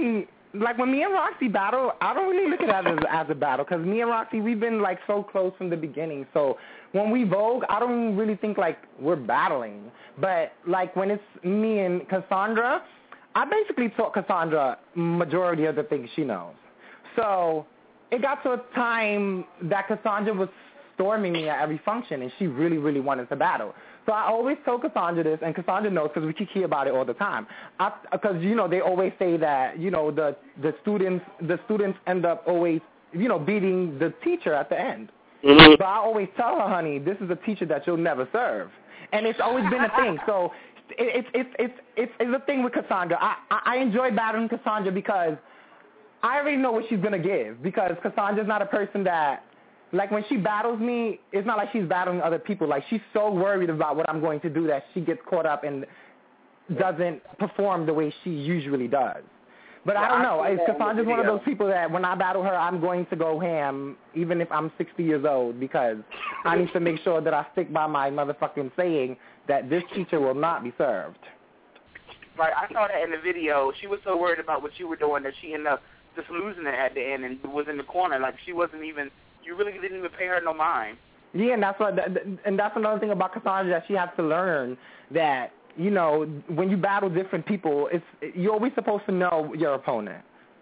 like when me and Roxy battle, I don't really look at it as, as a battle because me and Roxy, we've been like so close from the beginning. So when we Vogue, I don't really think like we're battling. But like when it's me and Cassandra, I basically taught Cassandra majority of the things she knows. So it got to a time that Cassandra was storming me at every function, and she really, really wanted to battle. So I always told Cassandra this, and Cassandra knows because we keep hear about it all the time. Because, you know, they always say that, you know, the, the students the students end up always, you know, beating the teacher at the end. Mm-hmm. But I always tell her, honey, this is a teacher that you'll never serve. And it's always been a thing. So it's it's it's it's it's a thing with Cassandra. I, I enjoy battling Cassandra because I already know what she's going to give. Because Cassandra's not a person that, like, when she battles me, it's not like she's battling other people. Like, she's so worried about what I'm going to do that she gets caught up and doesn't perform the way she usually does. But well, I don't know. Is Cassandra's one of those people that when I battle her, I'm going to go ham, even if I'm sixty years old, because I need to make sure that I stick by my motherfucking saying that this teacher will not be served. Right. I saw that in the video. She was so worried about what you were doing that she ended up just losing it at the end and was in the corner. Like, she wasn't even... You really didn't even pay her no mind. Yeah, and that's what, and that's another thing about Cassandra that she has to learn, that, you know, when you battle different people, it's you're always supposed to know your opponent.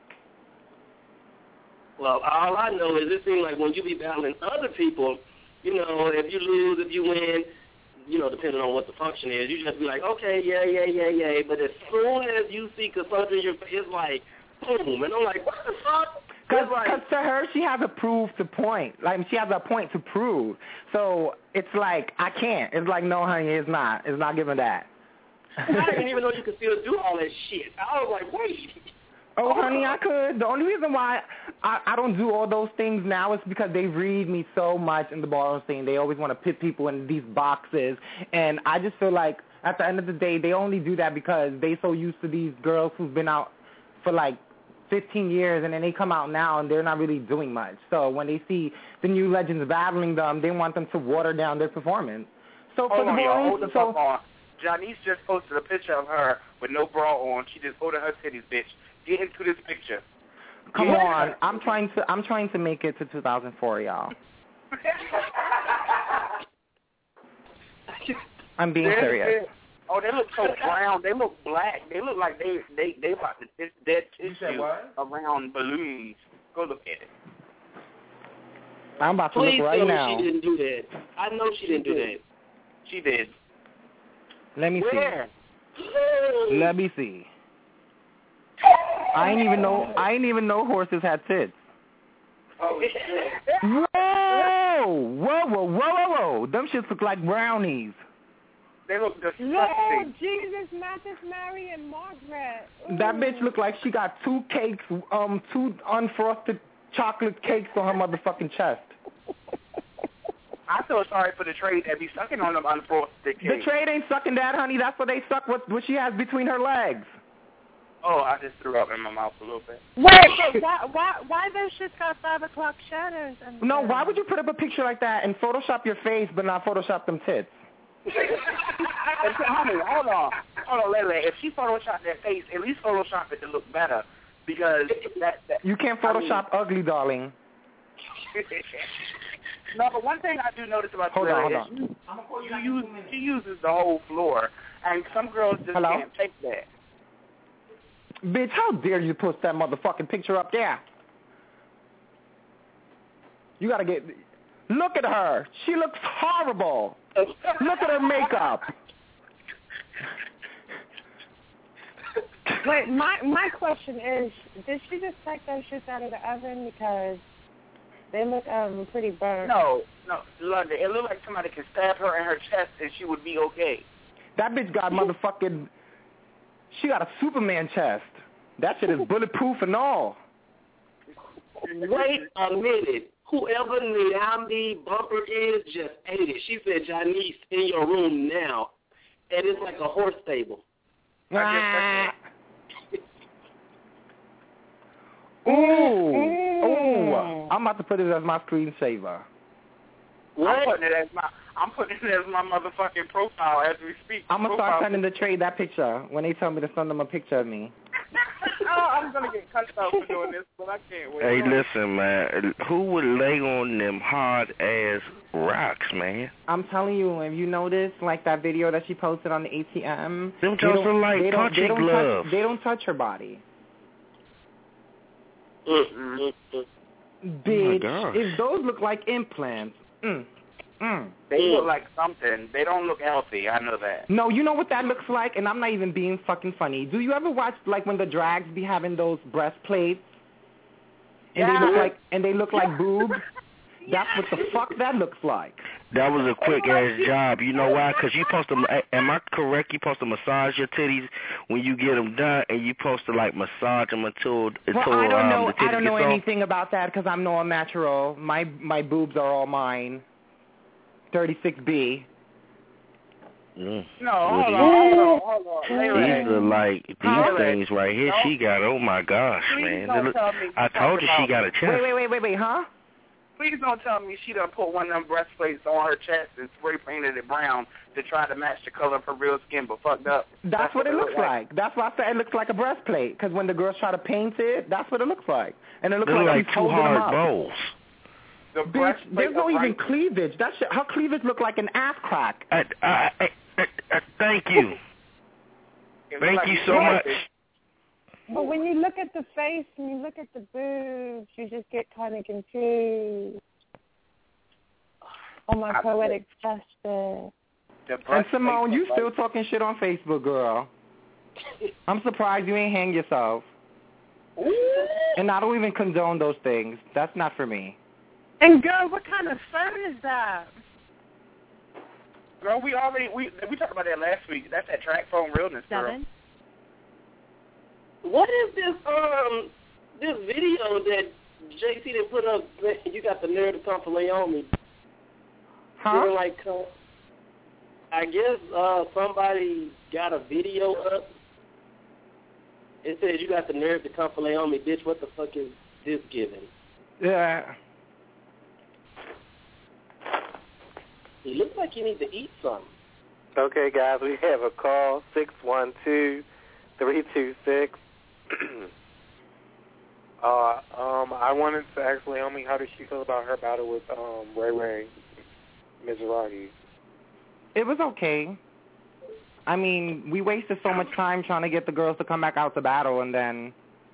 Well, all I know is it seems like when you be battling other people, you know, if you lose, if you win, you know, depending on what the function is, you just be like, okay, yeah, yeah, yeah, yeah. But as soon as you see Cassandra, it's like, boom, and I'm like, what the fuck? Because like, to her, she has a prove to point. Like, she has a point to prove. So it's like, I can't. It's like, no, honey, it's not. It's not giving that. I didn't even know you could still do all that shit. I was like, wait. Oh, honey, I could. The only reason why I, I don't do all those things now is because they read me so much in the ballroom scene. They always want to put people in these boxes. And I just feel like at the end of the day, they only do that because they so used to these girls who've been out for like fifteen years, and then they come out now and they're not really doing much. So when they see the new legends battling them, they want them to water down their performance. So for hold the on, ballroom, hold the so, fuck on. Janice just posted a picture of her with no bra on. She just holding her titties, bitch. Get into this picture. Come yeah. on, I'm trying to I'm trying to make it to two thousand four, y'all. I'm being They're, serious. They're, oh, they look so brown. They look black. They look like they they they about to it's dead tissue around balloons. Go look at it. I'm about to Please look right tell me now. she didn't do that. I know she, she didn't did. do that. She did. Let me Where? see. Let me see. I ain't even know. I ain't even know horses had tits. Oh shit! Whoa! Whoa! Whoa! Whoa! Whoa! Whoa! Them shits look like brownies. They look disgusting. Lord Jesus, not just Mary and Margaret. Ooh. That bitch look like she got two cakes, um, two unfrosted chocolate cakes on her motherfucking chest. I feel sorry for the trade that be sucking on them unfrosted cakes. The trade ain't sucking that, honey. That's what they suck. What what she has between her legs. Oh, I just threw up in my mouth a little bit. Wait, why, why, why those shits got five o'clock shadows? And no, why would you put up a picture like that and Photoshop your face but not Photoshop them tits? Honey, hold on. Hold on, Lele. If she Photoshop that face, at least Photoshop it to look better. Because that... that you can't Photoshop I mean, ugly, darling. No, but one thing I do notice about hold Lele on, is hold you, you use, she uses the whole floor. And some girls just Hello? can't take that. Bitch, how dare you post that motherfucking picture up there? You gotta get... Look at her. She looks horrible. Look at her makeup. Wait, my my question is, did she just take those shits out of the oven because they look um pretty burnt? No, no, London. It looked like somebody could stab her in her chest and she would be okay. That bitch got motherfucking... She got a Superman chest. That shit is bulletproof and all. Wait a minute. Whoever Niambi Bumper is just ate it. She said, Janice, in your room now. And it's like a horse stable. Ah. Ooh. Ooh. I'm about to put it as my screensaver. What? I'm putting it as my I'm putting it as my motherfucking profile as we speak. I'm gonna profile. start sending the trade that picture when they tell me to send them a picture of me. oh, I'm gonna get cussed out for doing this, but I can't wait. Hey, listen, man. Who would lay on them hard ass rocks, man? I'm telling you, if you notice, like that video that she posted on the A T M, Them they just don't- look like they don't- punching they don't gloves. Touch, they don't touch her body. Mm-hmm. Bitch, gosh. if those look like implants, mm, mm. They look like something. They don't look healthy. I know that. No, you know what that looks like, and I'm not even being fucking funny. Do you ever watch like when the drags be having those breastplates, and Yeah. they look like and they look like boobs? That's what the fuck that looks like. That was a quick ass job. You know why? Because you supposed to. Am I correct? You supposed to massage your titties when you get them done, and you supposed to like massage them until until Well, I don't um, know. the titty I don't know gets off? anything about that because I'm no natural. My my boobs are all mine. thirty-six B. Mm. No, hold on, hold on, hold on. These are like these Huh? things right here. She got. Oh my gosh, Please man! don't They look- tell me I you told you talking she got a about- chest. Wait, wait, wait, wait, wait, huh? Please don't tell me she done put one of them breastplates on her chest and spray painted it brown to try to match the color of her real skin, but fucked up. That's, what it looks like. That's why I said it looks like a breastplate. Because when the girls try to paint it, that's what it looks like. And it looks They look like, like she's two holding them hard up. bowls. The Bitch, breastplate there's no of even right- cleavage. That shit, her cleavage look like an ass crack. I, I, I, I, I, thank you. It Thank look you like so you- much. But when you look at the face and you look at the boobs, you just get kind of confused. Oh, my poetic justice. The And breastplate Simone, you of still right- talking shit on Facebook, girl. I'm surprised you ain't hang yourself. And I don't even condone those things. That's not for me. And girl, what kind of fun is that? Girl, we already we we talked about that last week. That's that track phone realness, girl. Seven. What is this um this video that J C didn't put up? You got the nerve to come to lay on me. Huh? They're like, uh, I guess uh, somebody got a video up. It says you got the nerve to come fillet on me, bitch. What the fuck is this giving? Yeah. He looks like you need to eat something. Okay, guys, we have a call, six one two, three two six. Uh, um, I wanted to ask Naomi how does she feel about her battle with um Ray Ray Mizrahi. It was okay. I mean, we wasted so much time trying to get the girls to come back out to battle, and then,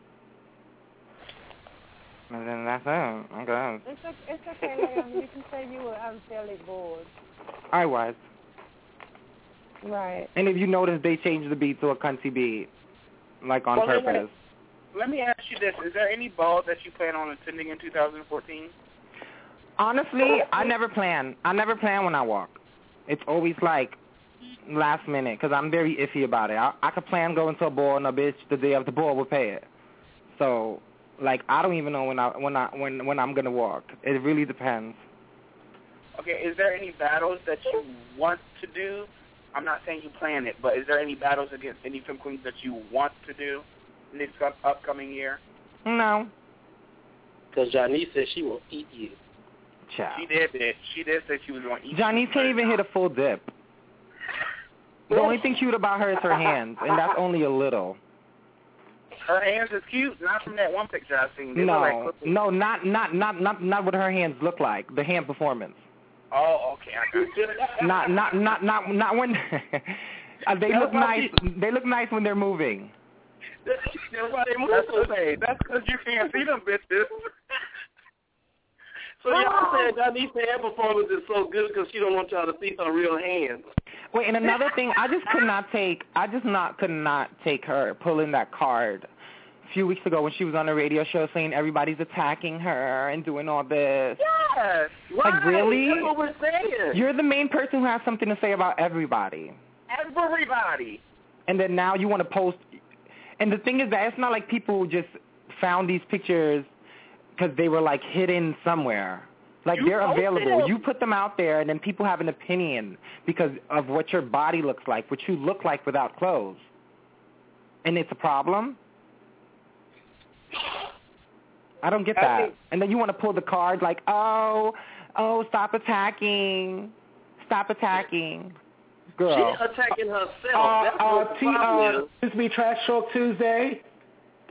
and then that's it. Okay. It's okay, it's okay, Leon. You can say you were unfairly bored. I was. Right. And if you notice, they changed the beat to a cunty beat, like on Well, let me- purpose. Let me ask you this: is there any ball that you plan on attending in two thousand fourteen? Honestly, I never plan. I never plan when I walk. It's always like last minute because I'm very iffy about it. I, I could plan going to a ball and a bitch the day of the ball will pay it. So, like, I don't even know when I when I when when I'm gonna walk. It really depends. Okay, is there any battles that you want to do? I'm not saying you plan it, but is there any battles against any film queens that you want to do this up- upcoming year? No. Because Janice said she will eat you. Child. She did it. She did say she was going to eat. Johnny can't even hit a full dip. The only thing cute about her is her hands, and that's only a little. Her hands is cute, not from that one picture I've seen. They look like No, clippers. no, not not not not not what her hands look like. The hand performance. Oh, okay, I got you. Not not not not not when uh, they look nice. They look nice when they're moving. Nobody moves today. That's because you can't see them bitches. So y'all said Janice's hand performance is so good because she don't want y'all to see her real hands. Wait, and another thing, I just could not take. I just not could not take her pulling that card a few weeks ago when she was on a radio show saying everybody's attacking her and doing all this. Yes. Like, Right. really? That's what we're saying. You're the main person who has something to say about everybody. Everybody. And then now you want to post. And the thing is that it's not like people just found these pictures because they were, like, hidden somewhere. Like, You they're posted available. them. You put them out there, and then people have an opinion because of what your body looks like, what you look like without clothes. And it's a problem? I don't get I that. think- And then you want to pull the card like, oh, oh, stop attacking. Stop attacking. Girl. She's attacking herself. Uh, That's uh, what the T, problem uh, is. this be Trash Talk Tuesday.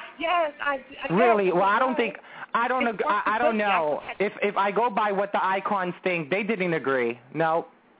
Yes, I. I Really? yes, Well, I don't think. I don't. It's Ag- I, I don't know. If if I go by what the icons think, they didn't agree. No.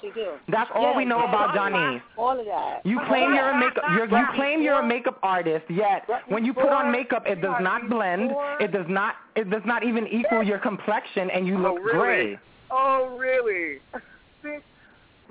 actually do. That's all yeah, we know yeah, about Johnny. All of that. You claim you're a makeup. You're, you claim you're a makeup artist, yet when you put on makeup, it does not blend. It does not. It does not even equal your complexion, and you look oh, really? gray. Oh, really? See,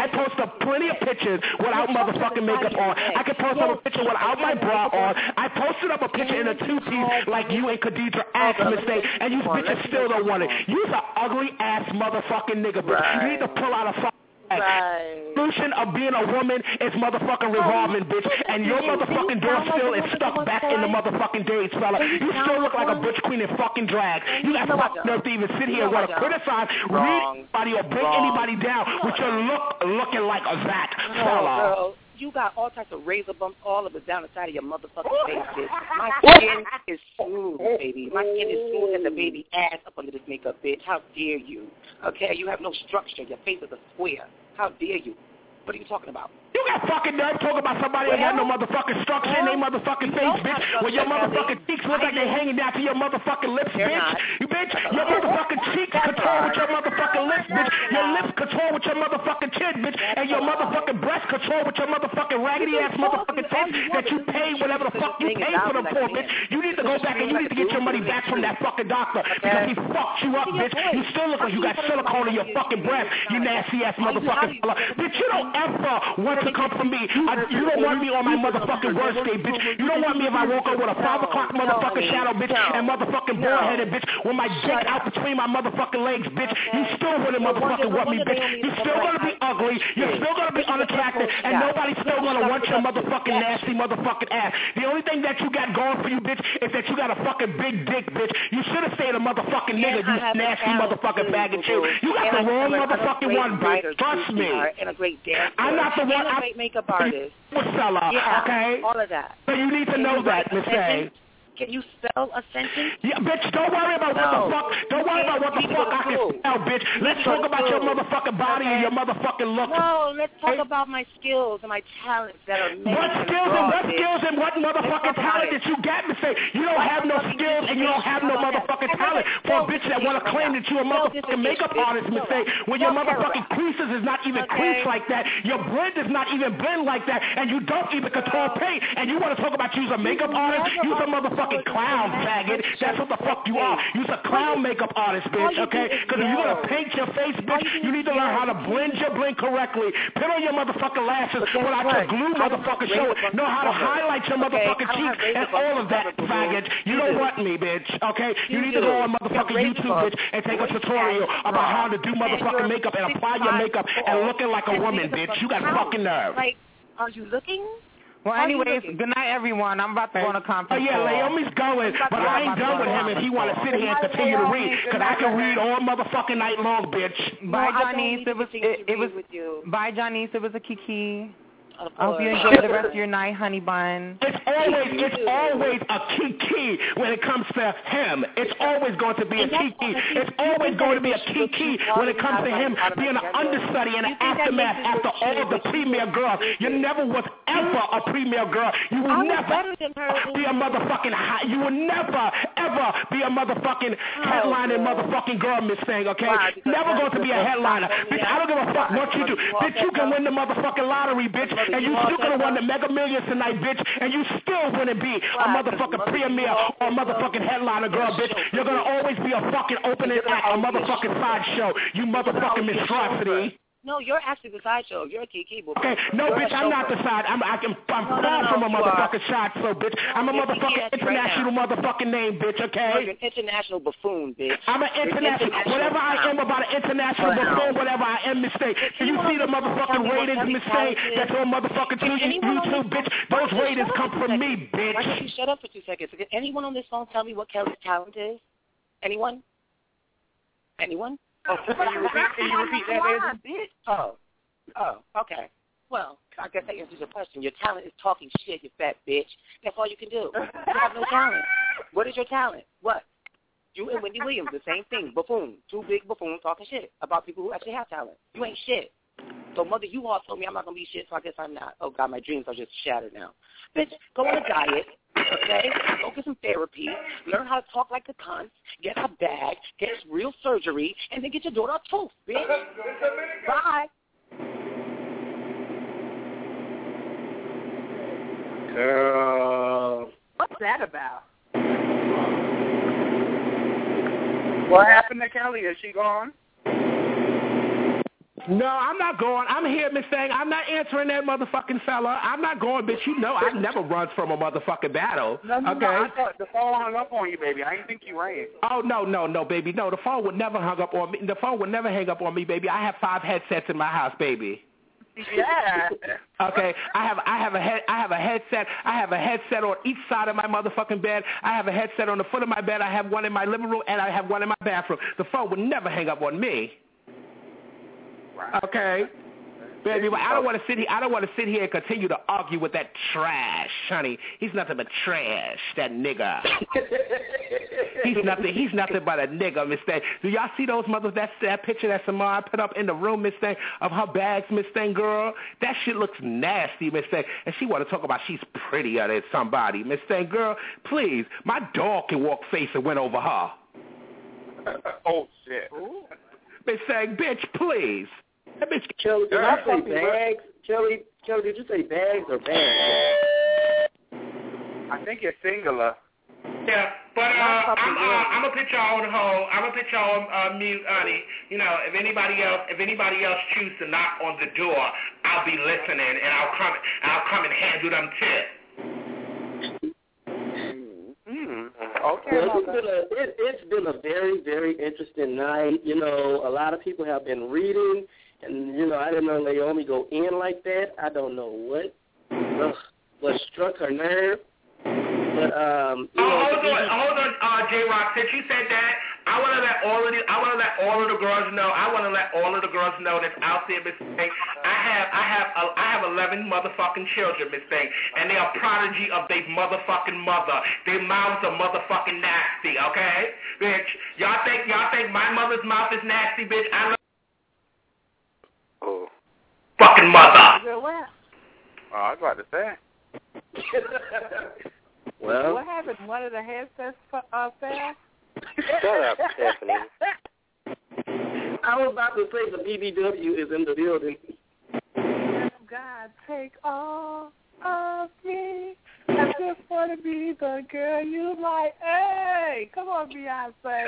I post up plenty of pictures without motherfucking makeup on. I can post up a picture without my bra on. I posted up a picture in a two-piece like you and Khadija asked mistake, and you bitches still don't want it. You's an ugly ass motherfucking nigga, bitch. You need to pull out a fucking Right. Solution of being a woman is motherfucking revolving, bitch. And your motherfucking door still is stuck back in the motherfucking days, fella. You still look like a bitch queen in fucking drag. You got fucking nerve to even sit here and want to criticize, read anybody or bring anybody down with your look looking like a Zach, fella. Girl. You got all types of razor bumps all of it down the side of your motherfucking face, bitch. My skin is smooth, baby. My skin is smooth as a baby ass up under this makeup, bitch. How dare you? Okay, you have no structure. Your face is a square. How dare you? What are you talking about? You got fucking nerve talking about somebody that got no motherfucking structure in their motherfucking face, bitch. When your motherfucking cheeks look like they hanging down to your motherfucking lips, bitch. You bitch, your motherfucking cheeks control with your motherfucking lips, bitch. Your lips control with your motherfucking chin, bitch. And your motherfucking breast control with your motherfucking raggedy ass motherfucking tits that you pay whatever the fuck you pay for them for, bitch. You need to go back and you need to get your money back from that fucking doctor because he fucked you up, bitch. You still look like you got silicone in your fucking breath, you nasty ass motherfucking fella. Bitch, you don't ever want to come from me. I, you don't want me on my motherfucking worst day, bitch. You don't want me if I woke up with a five o'clock motherfucking shadow, bitch, and motherfucking bald-headed, bitch, with my dick out between my motherfucking legs, bitch. You still wouldn't motherfucking want me, bitch. You're still gonna be ugly. You're still gonna be unattractive, and nobody's still gonna want your motherfucking nasty motherfucking ass. The only thing that you got going for you, bitch, is that you got a fucking big dick, bitch. You should have stayed a motherfucking nigga, you nasty motherfucking bag of chew. You got the wrong motherfucking one, bitch. Trust me. And a great dancer. I'm not the one. And a great makeup artist. Seller, yeah, okay? All of that. So you need to Can know that, Miss A. Can you spell a sentence? Yeah, bitch, don't worry about no. what the fuck. Don't worry about what the fuck I can spell, bitch. Let's talk about your motherfucking body okay. and your motherfucking look. No, let's talk hey. about my skills and my talents that are amazing. What skills and what skills and what motherfucking talent did you get, Miss A? You don't have no skills and you don't have no motherfucking talent for a bitch that want to claim that you're a motherfucking makeup artist, Miss A. When your motherfucking creases is not even creased like that, your blend is not even blend like that, and you don't even control paint, and you want to talk about you's a makeup artist? You's a motherfucking clown. Faggot. That's what the fuck you are. You's a clown makeup artist, bitch, okay? Because if you're going to paint your face, bitch, you need to learn how to blend your blend correctly. Put on your motherfucking lashes without your glue motherfucking show. Know how to highlight your motherfucking cheeks and all of that, faggot. You don't want me, bitch, okay? You need to go on motherfucking YouTube, bitch, and take a tutorial about how to do motherfucking makeup and apply your makeup and looking like a woman, bitch. You got fucking nerve. Like, are you looking? Well, anyways, good night, everyone. I'm about to go on a conference. Oh, yeah, Naomi's going, but I ain't done with him if he want to sit here and continue to read, because I can read all motherfucking night long, bitch. Bye, Johnny. It was, it, it was, bye, Johnny. It was a kiki. I hope you enjoy the rest of your night, honey bun. It's always, it's always a kiki when it comes to him. It's always going to be a kiki. It's always going to be a kiki when it comes to him being an understudy and an aftermath after all of the premier girls. You never was ever a premier girl. You will never be a motherfucking high. You will never, ever be a motherfucking headlining motherfucking girl, Miss Thing, okay? Never going to be a headliner. Bitch, I don't give a fuck what you do. Bitch, you can win the motherfucking lottery, bitch. And you still could have won the Mega Millions tonight, bitch, and you still wouldn't be a motherfucking premier or a motherfucking headliner girl, bitch. You're going to always be a fucking opening act, a motherfucking sideshow, you motherfucking monstrosity. No, you're actually the sideshow. You're a kiki. Okay, no, you're bitch, I'm not the side. I'm, I can, I'm no, far no, no, from a motherfucking are. sideshow, bitch. I'm a motherfucking international right motherfucking name, bitch, okay? No, you're an international buffoon, bitch. I'm an international, international whatever I am about an international right buffoon, whatever I am, mistake. Can you see the motherfucking ratings, mistake, that's on motherfucking YouTube, bitch? Those ratings come from me, bitch. Why don't you shut up for two seconds? Can anyone on this phone tell me what Kelly's talent is? Anyone? Anyone? Oh, can you repeat, can you repeat that, bitch? Oh. Oh, okay. Well, I guess that answers your question. Your talent is talking shit, you fat bitch. That's all you can do. You have no talent. What is your talent? What? You and Wendy Williams, the same thing. Buffoon. Two big buffoons talking shit about people who actually have talent. You ain't shit. So Mother U-Haul told me I'm not going to be shit, so I guess I'm not. Oh, God, my dreams are just shattered now. Bitch, go on a diet, okay? Go get some therapy. Learn how to talk like the cunts. Get a bag. Get real surgery. And then get your daughter a tooth, bitch. Bye. Girl. What's that about? What happened to Kelly? Is she gone? No, I'm not going. I'm here, Miss Thing. I'm not answering that motherfucking fella. I'm not going, bitch. You know I never run from a motherfucking battle. No, no, okay? no, I thought the phone hung up on you, baby. I didn't think you ran. Oh, no, no, no, baby. No, the phone would never hung up on me. The phone would never hang up on me, baby. I have five headsets in my house, baby. Yeah. Okay, I have I have a head I have a headset. I have a headset on each side of my motherfucking bed. I have a headset on the foot of my bed. I have one in my living room, and I have one in my bathroom. The phone would never hang up on me. Okay, baby, but I don't want to sit here. I don't want to sit here and continue to argue with that trash, honey. He's nothing but trash. That nigga. he's nothing. He's nothing but a nigga, Miss Thing. Do y'all see those mothers? That that picture that Samara put up in the room, Miss Thing, of her bags, Miss Thing, girl. That shit looks nasty, Miss Thing. And she want to talk about she's prettier than somebody, Miss Thing, girl. Please, my dog can walk face and went over her. Oh shit. Miss Thing, bitch, please. That bitch. Kelly, did I say bags? Kelly, Kelly, did you say bags or bags? I think it's singular. Yeah, but uh, I'm, uh, I'm gonna put y'all on hold. I'm gonna put y'all on uh, mute, honey. You know, if anybody else, if anybody else chooses to knock on the door, I'll be listening, and I'll come, I'll come and handle them tips. Mm. Okay. Well, it's been a it, it's been a very very interesting night. You know, a lot of people have been reading, and you know, I didn't know Naomi go in like that. I don't know what ugh, what struck her nerve. But um, you oh, know, hold on, hold on, uh, J Rock. Since you said that, I want to let all of the, I want to let all of the girls know. I want to let all of the girls know that's out there, Miss Thing. I have, I have, uh, I have eleven motherfucking children, Miss Thing, and they are prodigy of their motherfucking mother. Their mouths are motherfucking nasty, okay, bitch. Y'all think, y'all think my mother's mouth is nasty, bitch? I love oh, fucking mother. Oh, I was about to say. Well, what happened? One of the headsets uh, fell? Shut up, Stephanie. I was about to say the B B W is in the building. God, take all of me. I just want to be the girl you like. Hey, come on, Beyonce.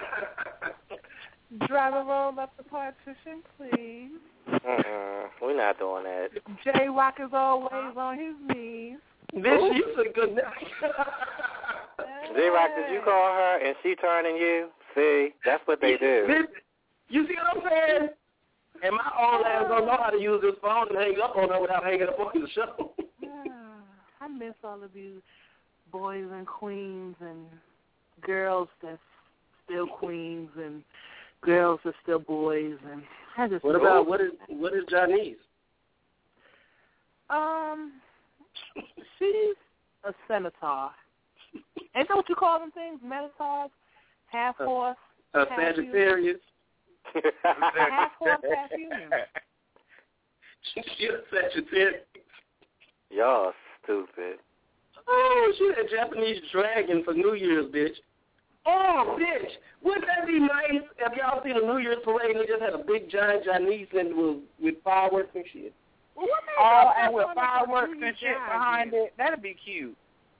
Driver, roll up the partition, please. Mm-mm, we're not doing that. J Rock is always on his knees. Bitch, you a good night. J-Rock, did you call her and she turning you? See, that's what they do. Bitch, you see what I'm saying? And my old ass don't know how to use this phone and hang up on her without hanging up on the show. I miss all of you boys and queens and girls that's still queens and girls that's still boys. And I just what about, what is, what is Janice? Um... She's a centaur. Ain't that what you call them things? Minotaurs? Half horse? A Sagittarius? Half horse, half human. She's a Sagittarius. Y'all stupid. Oh, she's a Japanese dragon for New Year's, bitch. Oh, bitch. Wouldn't that be nice if y'all see the New Year's parade and they just had a big giant Chinese and with, with fireworks and shit? Oh, and with fireworks and shit behind it. That'd be cute.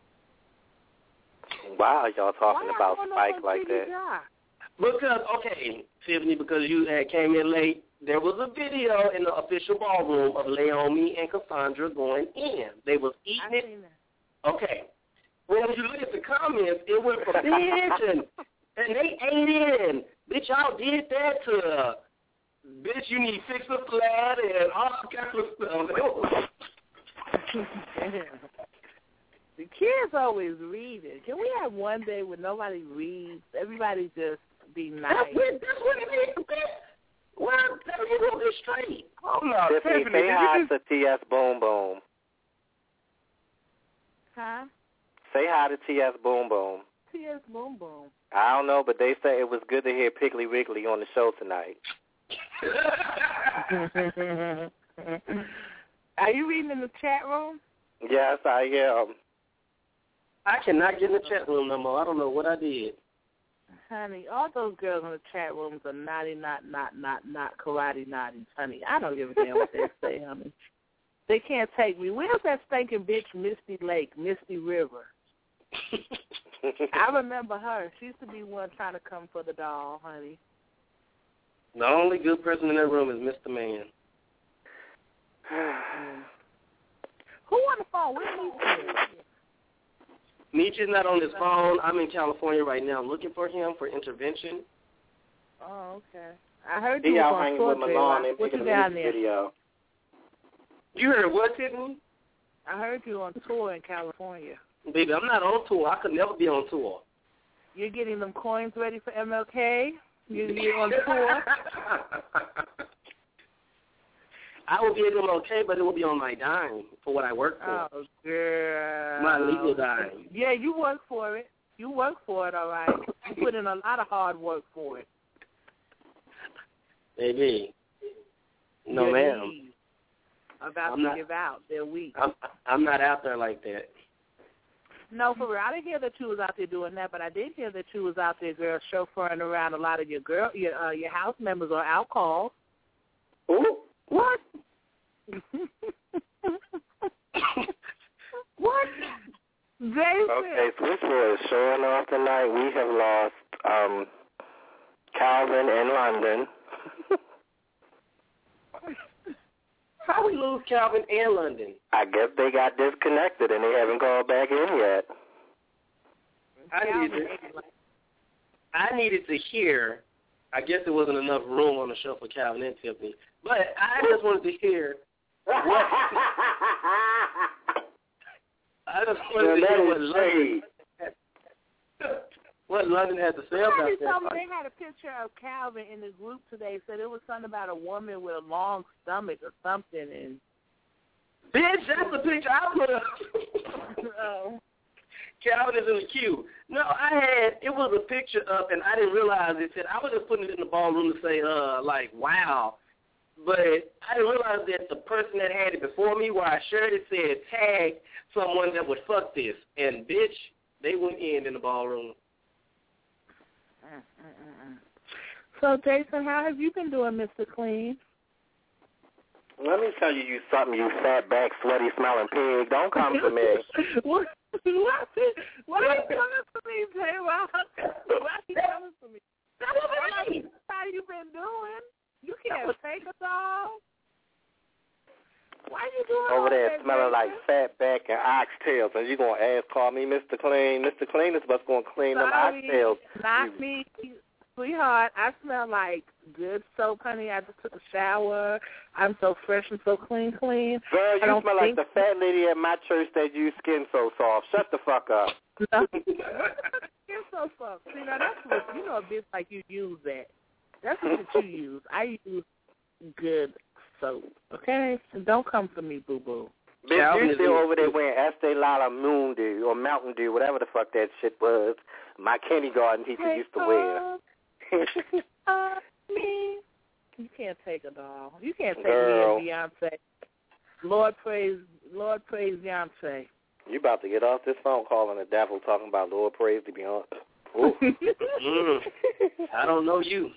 Wow, y'all talking about Spike like that. Because, okay, Tiffany, because you had came in late, there was a video in the official ballroom of Naomi and Cassandra going in. They was eating it. Okay. Well, when you look at the comments, it went for bitch, and, and they ate in. Bitch, y'all did that to uh, bitch, you need fix a flat and all kinds of stuff. The kids always read it. Can we have one day where nobody reads? Everybody just be nice. That's what, that's what it is, bitch. Well, tell you what is straight. Oh, no. Tiffany, Tiffany, say hi to T S Boom Boom. Huh? Say hi to T S Boom Boom. T S Boom Boom. I don't know, but they say it was good to hear Piggly Wiggly on the show tonight. Are you reading in the chat room? Yes, I am. I cannot get in the chat room no more. I don't know what I did. Honey, all those girls in the chat rooms are naughty, not, not, not, not karate naughty, honey. I don't give a damn what they say, honey. They can't take me. Where's that stinking bitch, Misty Lake, Misty River? I remember her. She used to be one trying to come for the doll, honey. The only good person in that room is Mister Man. Who on the phone? Where's Nietzsche? Nietzsche's not on his phone. I'm in California right now looking for him for intervention. Oh, okay. I heard he you out was hanging on with tour. Milan and What you making a down music there? video. You heard what, Tiffany? I heard you on tour in California. Baby, I'm not on tour. I could never be on tour. You're getting them coins ready for M L K? You're, you're on tour? I will be at M L K, but it will be on my dime for what I work for. Oh, girl. My legal dime. Yeah, you work for it. You work for it, all right. You put in a lot of hard work for it. Baby. No, Your ma'am. knees about I'm to not- give out. They're weak. I'm, I'm not out there like that. No, for real. I didn't hear that you was out there doing that, but I did hear that you was out there, girl, chauffeuring around a lot of your girl, your uh, your house members on alcohol. Ooh, what? What? Jason. Okay, Switchboard is showing off tonight. We have lost um, Calvin in London. How we lose Calvin and London? I guess they got disconnected and they haven't called back in yet. I needed, I needed to hear. I guess there wasn't enough room on the show for Calvin and Tiffany, but I just wanted to hear what. I just wanted to hear what London, what London had to say about Somebody that. told me they had a picture of Calvin in the group today. Said it was something about a woman with a long stomach or something. And bitch, that's the picture I put up. oh. Calvin is in the queue. No, I had, it was a picture up, and I didn't realize it. Said I was just putting it in the ballroom to say, uh, like, wow. But I didn't realize that the person that had it before me, where I shared it, said, tag someone that would fuck this. And, bitch, they went in in the ballroom. So, Jason, how have you been doing, Mister Clean? Let me tell you, you something, you fat back, sweaty smelling pig. Don't come for me. what? What? Why are you coming for me, J-Rock? Why are you coming for me? That's how you been doing. You can't take us all. Why you doing Over all there that, smelling Jason? like fat back and oxtails, and you gonna ask, call me Mister Clean. Mister Clean is what's gonna clean them Sorry, oxtails. not me, sweetheart. I smell like good soap, honey. I just took a shower. I'm so fresh and so clean, clean. Girl, you I don't smell like think- the fat lady at my church that used skin so soft. Shut the fuck up. No. You're so soft. See, now that's what, you know, a bitch like you use that. That's what you use. I use good soap, okay? So don't come for me, boo-boo. Bitch, Calvin you is still in- over there wearing Estee Lauder Moon Dew or Mountain Dew, whatever the fuck that shit was. My kindergarten teacher used to wear. Uh, me. You can't take a doll. You can't take Girl. me and Beyonce. Lord praise, Lord praise Beyonce. You about to get off this phone calling the devil talking about Lord praise to Beyonce. Ooh. Mm. I don't know you.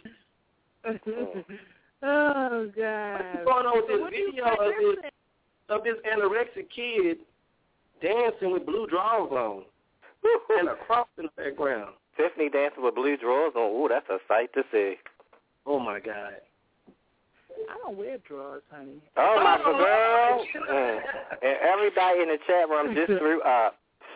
Oh, God. What's going on with So this what do you video think of this this, of this anorexic kid dancing with blue drawers on and a cross in the background? Tiffany dancing with blue drawers on. Ooh, that's a sight to see. Oh, my God. I don't wear drawers, honey. Oh, my girl. Mm. And everybody in the chat room just threw up.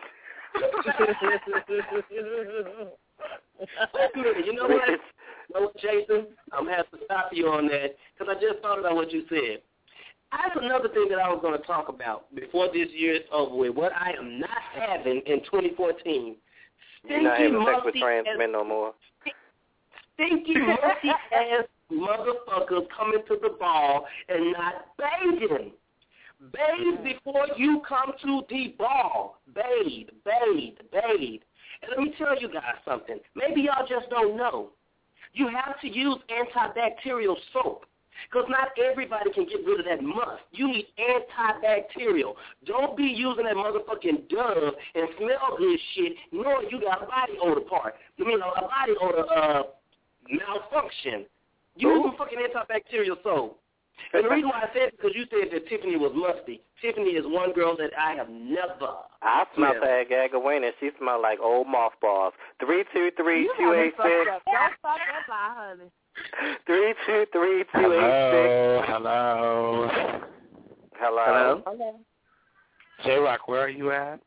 You know what? You know what, Jason? I'm going to have to stop you on that because I just thought about what you said. That's another thing that I was going to talk about before this year is over with. What I am not having in twenty fourteen. You're not having sex with musty trans ass- men no more. Stinky, musty ass motherfuckers coming to the ball and not bathing. Bathe before you come to the ball. Bathe, bathe, bathe. And let me tell you guys something. Maybe y'all just don't know. You have to use antibacterial soap because not everybody can get rid of that must. You need antibacterial. Don't be using that motherfucking Dove and smell good shit knowing you got a body odor part. I mean, a body odor uh, malfunction. Use some fucking antibacterial soap. And the reason why I said it because you said that Tiffany was musty. Tiffany is one girl that I have never. I smell Yeah. that Gagaway and she smell like old mothballs. Three two three You two got me eight fucked six. up. Don't fuck that lie, honey. Three two three two Hello, eight six. hello. Hello. Hello. J-Rock, where are you at?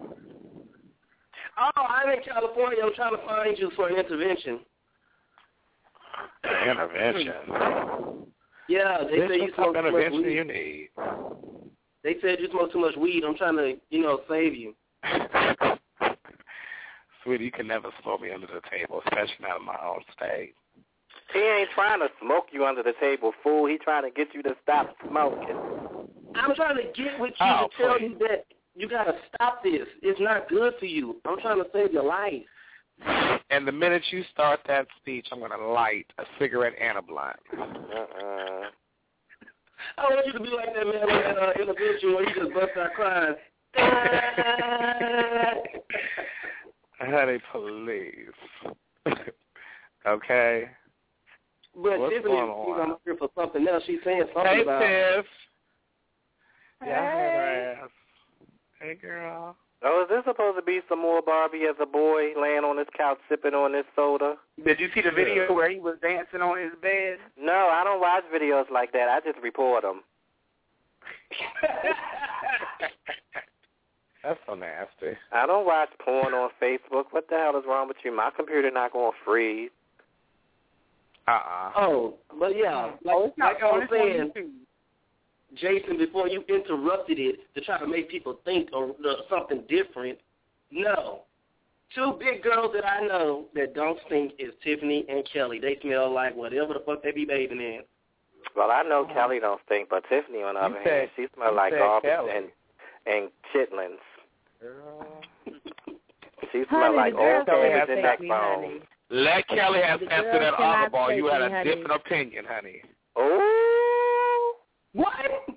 Oh, I'm in California. I'm trying to find you for an intervention. Intervention? Yeah, they Bitch, say you what smoke type too of much intervention weed. you need? They said you smoke too much weed. I'm trying to, you know, save you. Sweetie, you can never throw me under the table, especially not in my own state. He ain't trying to smoke you under the table, fool. He trying to get you to stop smoking. I'm trying to get with you Oh, to tell please. you that you got to stop this. It's not good for you. I'm trying to save your life. And the minute you start that speech, I'm going to light a cigarette and a blunt. Uh-uh. I want you to be like that man in that uh, intervention where you just bust out crying. Honey, please. Okay? But What's Tiffany, going she's on? on here for something else. She's saying something Hey, about... Tiff. Hey. Yeah, hey, ass. Hey, girl. Oh, is this supposed to be some more Barbie as a boy laying on his couch sipping on this soda? Did you see the video where he was dancing on his bed? No, I don't watch videos like that. I just report them. That's so nasty. I don't watch porn on Facebook. What the hell is wrong with you? My computer not going to freeze. Uh-uh. Oh, but yeah, like, Oh, it's not like I was on saying, YouTube. Jason, before you interrupted it to try to make people think of uh, something different, no. Two big girls that I know that don't stink is Tiffany and Kelly. They smell like whatever the fuck they be bathing in. Well, I know Kelly don't stink, but Tiffany, on the other said- hand, she smells you like said garbage Kelly. and, and chitlins. Girl. She Honey, smells like the girls old cannot cabbage and take neck me, bones. honey. Let Kelly have The answer girls that cannot other ball. You take had me, a honey. different opinion, honey. Oh, What?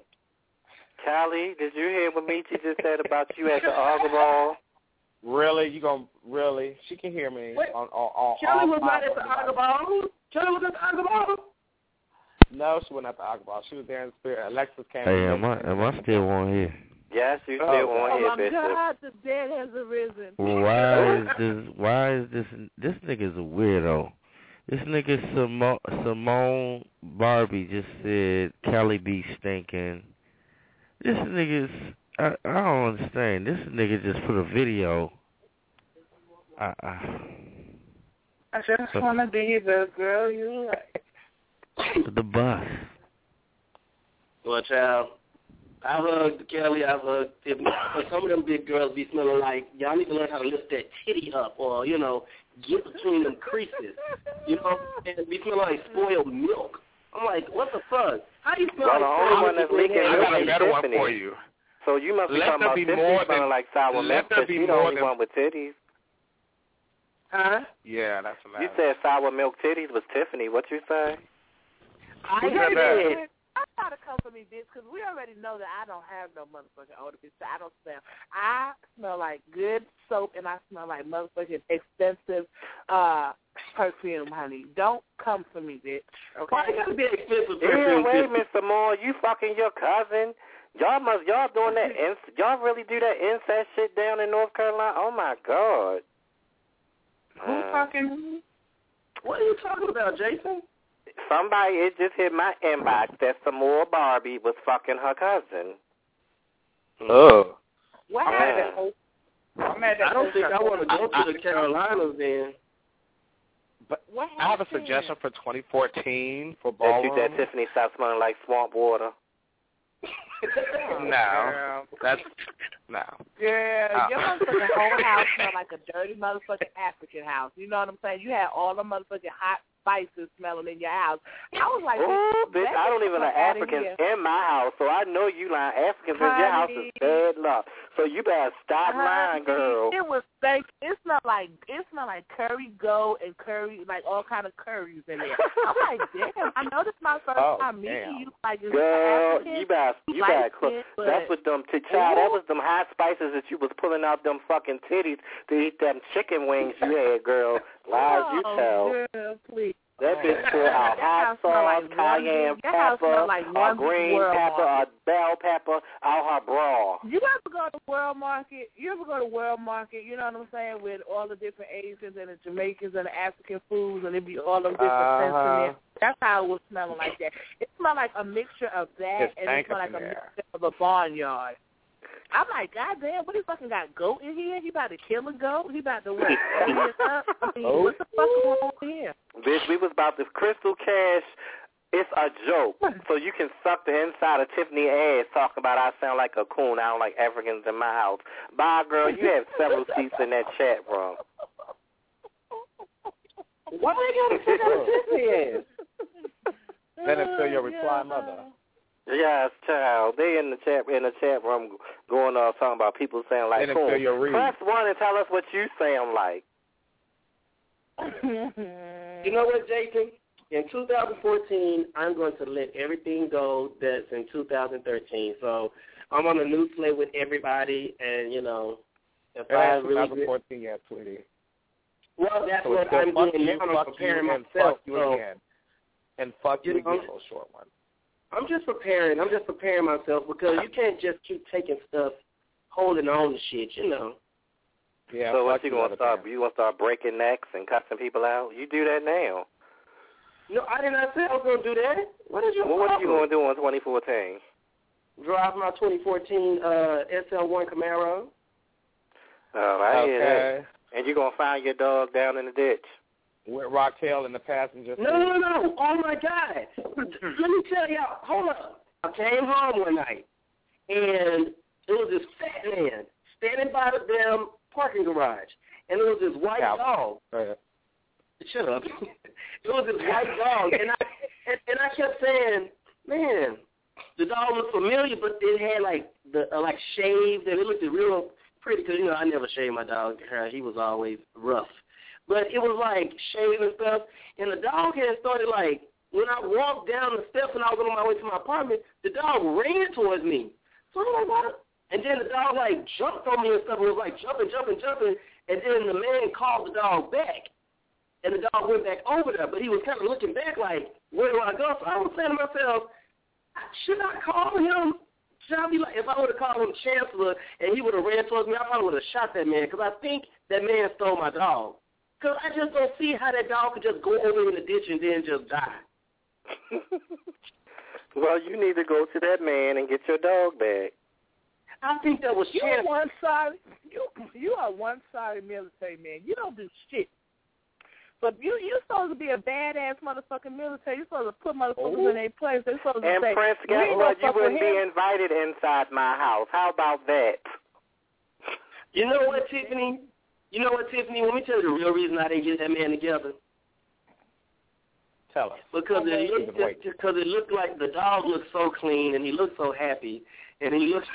Kelly, did you hear what Michi just said about you at the Arbor Ball? Really? You gonna really? She can hear me. Wait, on, on, on Kelly all was not five at of the them. Aga Ball. Kelly was at the Aga Ball. No, she wasn't at the Aga Ball. She was there in spirit. Alexis came. Hey, in am I am I still on here? Yes, you still Oh, on Oh here, my Bishop. God, the dead has arisen. Why is this? Why is this? This nigga's a weirdo. This nigga Simone, Simone Barbie just said Kelly be stinking. This nigga's. I, I don't understand. This nigga just put a video. I, I, I just want to be the girl you like. the bus. Well, child, I hugged Kelly, I hugged Tiffany. But some of them big girls be smelling like, y'all need to learn how to lift that titty up or, you know, get between them creases. You know, and be smelling like spoiled milk. I'm like, what the fuck? How do you smell Well, the like only spoiled one that's milk? leaking I milk got a is better one Tiffany. for you. So you must be Let talking there about be Tiffany more smelling than- like sour let milk, there but be she the more only than- one with titties. Huh? Yeah, that's a You matter. said sour milk titties was Tiffany. What you say? I Who said hate that? it. That's not to come for me, bitch, because we already know that I don't have no motherfucking odor, bitch. I don't smell. I smell like good soap, and I smell like motherfucking expensive uh, perfume, honey. Don't come for me, bitch. Okay? Why you gotta be expensive Yeah, perfume? wait a Tiffany? minute, some more. You fucking your cousin. Y'all must, y'all doing that, inc- y'all really do that incest shit down in North Carolina? Oh, my God. Who Uh, fucking? What are you talking about, Jason? Somebody, it just hit my inbox that Samora Barbie was fucking her cousin. Oh. What I'm happened? at that post. I'm at that I don't post think I up. want to go to the Carolinas then. But What I have a happened? suggestion for twenty fourteen for That you, ballroom. that Tiffany stopped smelling like swamp water. No, that's no. Yeah, Uh. your motherfucking whole house smell like a dirty motherfucking African house. You know what I'm saying? You had all the motherfucking hot spices smelling in your house. I was like, Ooh, bitch, that I don't bitch even come have outta Africans here. in my house, so I know you lying. Africans in your house is bad luck. So you better stop lying, girl. It was fake. It smelled like it smelled like curry goat and curry, like all kind of curries in there. I'm like, damn. I know this is my first Oh, time meeting damn. you. Like, is Girl, African? you better, you like better cook. it, but- That's what them, t- child, that was them hot spices that you was pulling out them fucking titties to eat them chicken wings you had, girl. Lies you tell. Oh, girl, please. That bitch put our hot sauce, like cayenne pepper, like a green pepper, a bell pepper, out her bra. You ever go to World Market? You ever go to World Market, you know what I'm saying, with all the different Asians and the Jamaicans and the African foods, and it be all those different uh-huh. scents in there? That's how it was smelling like that. It smelled like a mixture of that, It's and it smelled like a there. mixture of a barnyard. I'm like, God damn, what he fucking got goat in here? He about to kill a goat? He about to what? Clean it up? I mean, Oh. what the fuck is going on here? Bitch, we was about this Crystal Cash. It's a joke. So you can suck the inside of Tiffany ass talking about I sound like a coon. I don't like Africans in my house. Bye, girl. You have several seats in that chat room. Why they gotta suck out Tiffany ass? Let him feel your reply, mother. Yes, child. They in the chat in the chat room going off talking about people saying like Let him feel your coon. read. Press one and tell us what you sound like. You know what, Jason? In two thousand fourteen, I'm going to let everything go that's in two thousand thirteen. So I'm on a new slate with everybody, and, you know, if And I that's really twenty fourteen, yeah, sweetie. Well, that's so what still I'm fuck doing you, now. I'm fuck preparing you, and myself. fuck you so again. And fuck you You know, again, little short one. I'm just preparing. I'm just preparing myself because you can't just keep taking stuff, holding on to shit, you know. Yeah, so what fuck you you, gonna other start? man. You gonna start breaking necks and cussing people out? You do that now. No, I did not say I was going to do that. What is your Well, what are you problem? gonna do in twenty fourteen? Drive my twenty fourteen uh, S L one Camaro. Oh, I okay. hear that. And you gonna find your dog down in the ditch? With Raquel in the passenger seat. No, no, no. Oh, my God. Let me tell y'all. Hold up. I came home one night, and it was this fat man standing by the damn parking garage, and it was this white Yeah. dog. Right. Shut up. It was this white dog, and I and, and I kept saying, man, the dog looked familiar, but it had like the uh, like shaved, and it looked real pretty because you know I never shaved my dog's hair. He was always rough, but it was like shaved and stuff. And the dog had started like when I walked down the steps and I was on my way to my apartment, the dog ran towards me. So I'm like, what? And then the dog like jumped on me and stuff. It was like jumping, jumping, jumping, and then the man called the dog back. And the dog went back over there, but he was kind of looking back like, where do I go? So I was saying to myself, should I call him? Should I be like, if I would have called him Chancellor and he would have ran towards me, I probably would have shot that man because I think that man stole my dog. Because I just don't see how that dog could just go over in the ditch and then just die. Well, you need to go to that man and get your dog back. I think that was you Chancellor. one sorry. You you are one sorry military man. You don't do shit. But you you supposed to be a badass motherfucking military. You're supposed to put motherfuckers Ooh. in their place. They're supposed to And say, Prince, we guess ain't what? gonna You fuck with wouldn't be him. invited inside my house. How about that? You know what, Tiffany? You know what, Tiffany? Let me tell you the real reason I didn't get that man together. Tell us. Because it looked, Wait. because it looked like the dog looked so clean and he looked so happy and he looked.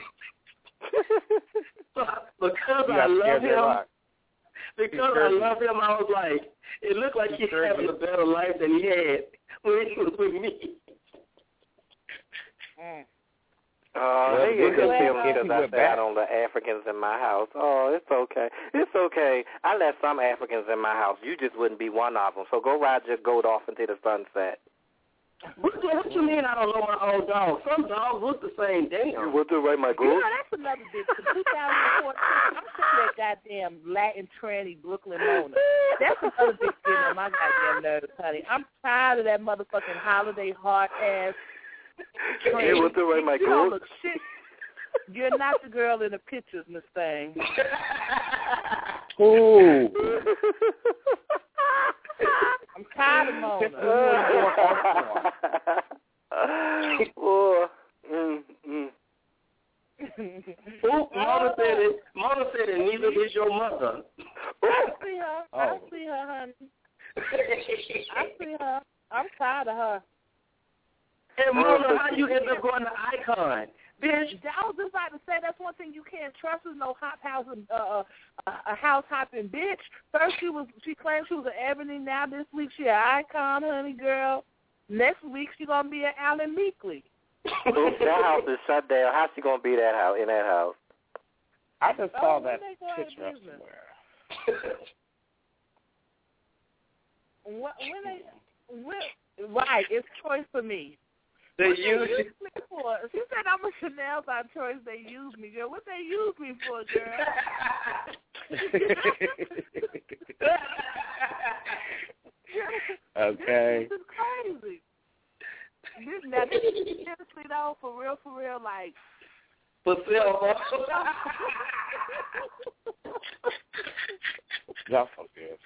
because You I got love scared him. J-Rock. Because I love him, I was like, it looked like he's having a better life than he had when he was with me. Oh, Well, they get good well, feeling if because he I went said back. I don't let Africans in my house. Oh, it's okay. It's okay. I let some Africans in my house. You just wouldn't be one of them. So go ride your goat off into the sunset. What, what you mean I don't know my own dog? Some dogs look the same. Damn. You want to ride my You goat? know, that's another bitch. twenty fourteen, I'm sick of that goddamn Latin tranny Brooklyn Mona. That's another bitch getting on my goddamn nerves, honey. I'm tired of that motherfucking holiday heart ass. You want to ride my You don't goat? look shit. You're not the girl in the pictures, Miss Thing. Ooh. I'm tired of Mona. Oh, mm, mm. Oop, Mona said it. Mona said it. Neither is your mother. I see her. I Oh. see her, honey. I see her. I'm tired of her. And Mona, how you end up going to Icon? Bitch. I was just about to say that's one thing you can't trust is no hop house and uh, a house hopping bitch. First she was she claimed she was an Ebony. Now this week she an Icon, honey girl. Next week she gonna be an Alan Meekley. Oof, that house is shut down. How's she gonna be that house in that house? I just saw Oh, that when they go out of picture business? somewhere. when, when they, when, right, it's choice for me. They what use they use me for? She said I'm a Chanel by choice. They use me, girl. What they use me for, girl? Okay. This is crazy. This, now, this is seriously though, for real, for real, like. For sale. Y'all so good.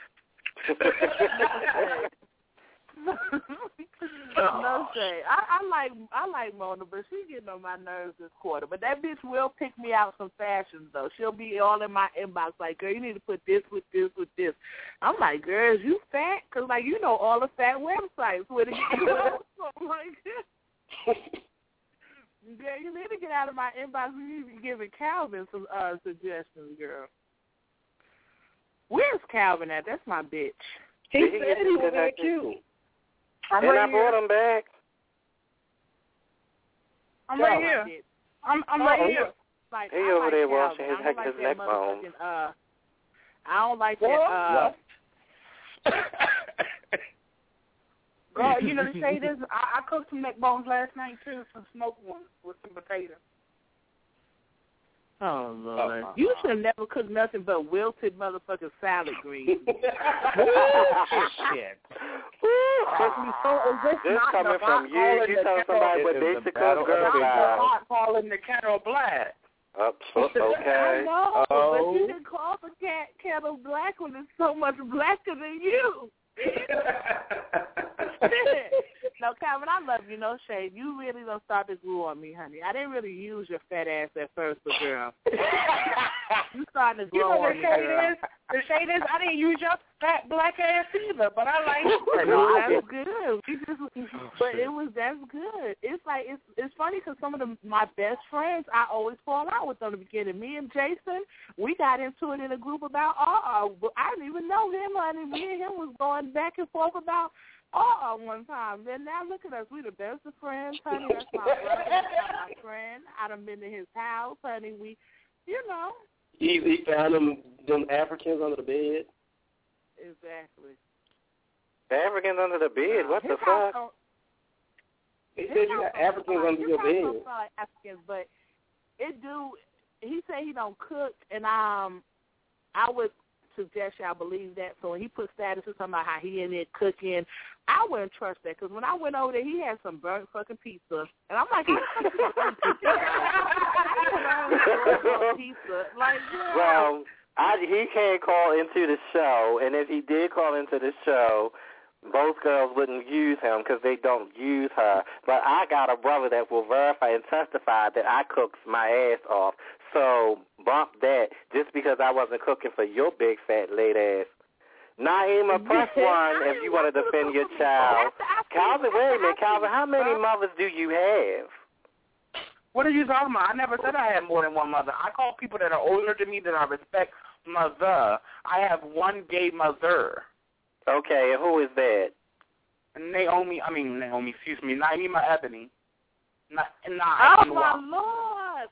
No shade. I, I like I like Mona, but she getting on my nerves this quarter. But that bitch will pick me out some fashions though. She'll be all in my inbox like, girl, you need to put this with this with this. I'm like, girl, is you fat? Cause like you know all the fat websites where to get clothes. I'm like, girl, you need to get out of my inbox. You need to be giving Calvin some uh, suggestions, girl. Where's Calvin at? That's my bitch. He, he said he was at you. I'm and right I here. brought him back. I'm right here. I'm I'm right here. Like, he I over like there Calvin. washing his, I don't like his that neck bone. Uh, I don't like that. Uh, Girl, you know the shade is, I, I cooked some neck bones last night too, some smoked ones with some potatoes. Oh, Lord. Uh-huh. You should have never cooked nothing but wilted motherfucking salad greens. Shit. So, this coming from you. You tell somebody what they should cook, girl. Not calling the kettle black. Oh, okay. I know, oh. but you didn't call the cat kettle black when it's so much blacker than you. No, Calvin, I love you. No shade. You really don't start to glue on me, honey. I didn't really use your fat ass at first, but girl, you starting to grow you know on the me, shade girl. is, the shade is, I didn't use your fat black ass either, but I like it. No, that's good. We just, but it was that's good. It's like it's it's funny because some of the, my best friends, I always fall out with them in the beginning. Me and Jason, we got into it in a group about uh, I didn't even know him, honey. Me and him was going back and forth about uh one time. Then now look at us, we the best of friends, honey. That's my brother, that's my friend. I done been to his house, honey. We, you know. He, he found them them Africans under the bed. Exactly. The Africans under the bed? What his the fuck? House, he said you got Africans under your bed. His house like Africans, but it do. He said he don't cook, and um, I would suggest y'all believe that. So when he put statuses talking about how he in there cooking, I wouldn't trust that because when I went over there, he had some burnt fucking pizza, and I'm like, how the fuck pizza? Like, yeah. Well, I, he can't call into the show, and if he did call into the show, both girls wouldn't use him because they don't use her. But I got a brother that will verify and testify that I cooked my ass off. So bump that just because I wasn't cooking for your big fat late ass. Naima, press one if you want to defend your child. Calvin, wait a minute, Calvin, how many mothers do you have? What are you talking about? I never said I had more than one mother. I call people that are older than me that I respect mother. I have one gay mother. Okay, and who is that? Naomi, I mean, Naomi, excuse me, Naima Ebony. Na, na, oh, my Lord.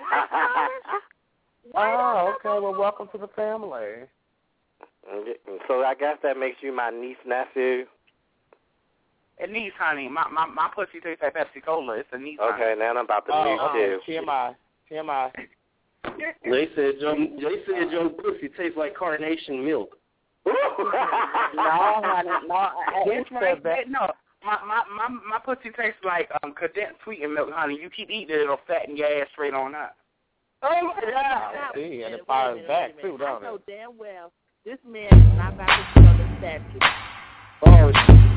Oh, okay. Well, welcome to the family. So I guess that makes you my niece, nephew. A niece, honey. My my my pussy tastes like Pepsi Cola. It's a niece. Okay, honey. now I'm about to oh, meet oh, you. T M I. T M I. They said your they said your pussy tastes like carnation milk. No, honey, no. It's right. that. No. My, my my my pussy tastes like um condensed sweetened milk, honey. You keep eating it, it'll fatten your ass straight on up. Oh, yeah. See, and it fires back, too, don't I know it? damn well this man is not about to be on the statue. Oh,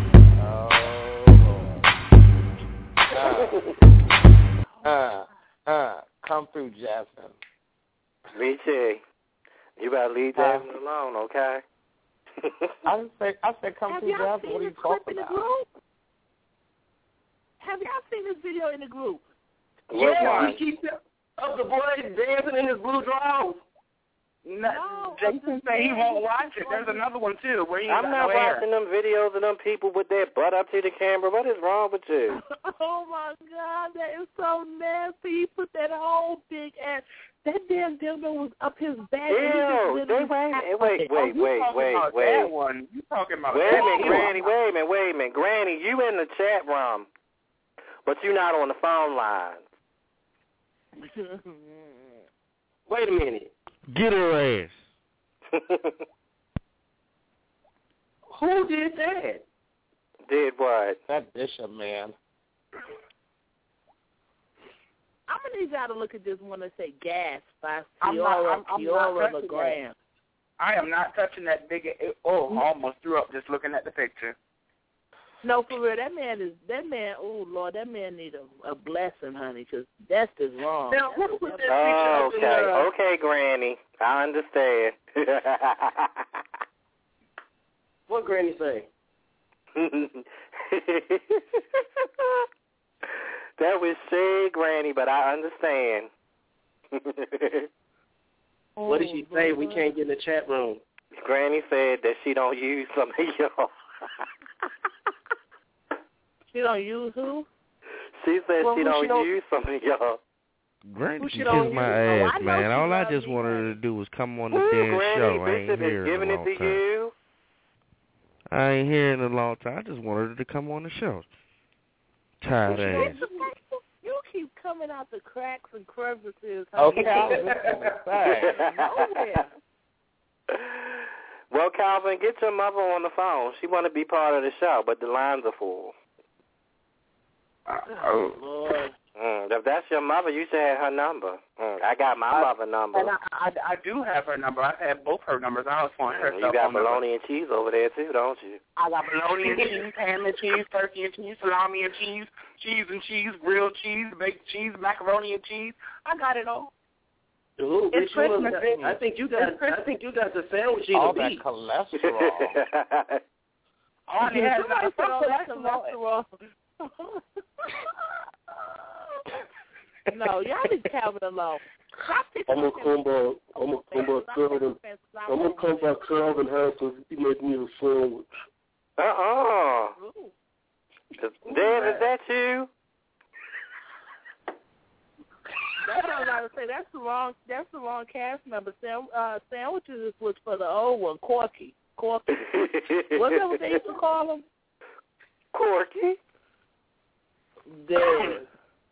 oh. Uh, uh, uh, come through, Jasmine. Richie, you better leave Jasmine alone, okay? I didn't say, I said come Have through, y'all Jasmine. seen What are you this clip talking in the about? group? Have y'all seen this video in the group? Yeah, he keeps up the boy dancing in his blue drawers. No, Jason said he won't watch it. There's another one too where he I'm not no watching hair. them videos of them people with their butt up to the camera. What is wrong with you? Oh my God, that is so nasty. He put that whole big ass. That damn dildo was up his back. Ew, and they, he wait, just wait, wait, Oh, you wait, talking wait, about wait. that one. You talking about Wait that a minute, one. Granny, wait a minute, wait a minute. Granny, you in the chat room, but you're not on the phone line. Wait a minute. Get her ass. Who did that? Did what? That Bishop man. I'm gonna need y'all to look at this one that say "Gas" by I'm not- Kiora I'm- I'm not Kiora touching LeGrand. I am not touching that big. It, oh, I almost threw up just looking at the picture. No, for real, that man is that man. Oh Lord, that man need a, a blessing, honey, because that's just wrong. Now, who put that picture Oh, up in okay, there? okay, Granny, I understand. What Granny say? That was shade, Granny, but I understand. What did she say? We can't get in the chat room. Granny said that she don't use some of y'all. She don't use who? She said Well, she who don't she don't- use some of y'all. Granny Who can she don't kiss my use? Oh, ass, I know man. she All I love just me, wanted her honey. to do was come on the Ooh, damn Granny, show. I ain't Bishop hearing is giving in a it long to time. you. I ain't hearing in a long time. I just wanted her to come on the show. Tired ass. You keep coming out the cracks and crevices. Okay, honey. Calvin. Nowhere. Well, Calvin, get your mother on the phone. She want to be part of the show, but the lines are full. Oh, Lord. Mm, if that's your mother, you should have her number. Mm, I got my I- mother number. And I, I, I do have her number. I have both her numbers. I was on her Mm, cell you got phone number. bologna and cheese over there, too, don't you? I got bologna and cheese, ham and cheese, turkey and cheese, salami and cheese, cheese and cheese, grilled cheese, baked cheese, macaroni and cheese. I got it all. Ooh, It's bitch, you Christmas, look- I think you got. It's Christmas. I think you got the sandwich All eater that beat. cholesterol. All they had Somebody was said all that cholesterol. cholesterol. No, y'all leave Calvin alone. Stop I'm gonna picking come by. I'm gonna come by Calvin. I'm gonna come by Calvin house because he make me a sandwich. Uh-uh. Ooh. Dad, is that you? That's what I was about to say. That's the wrong. That's the wrong cast member. Sam, uh, sandwiches was for the old one, Corky. Corky. What's that? What they used to call him? Corky. Dead.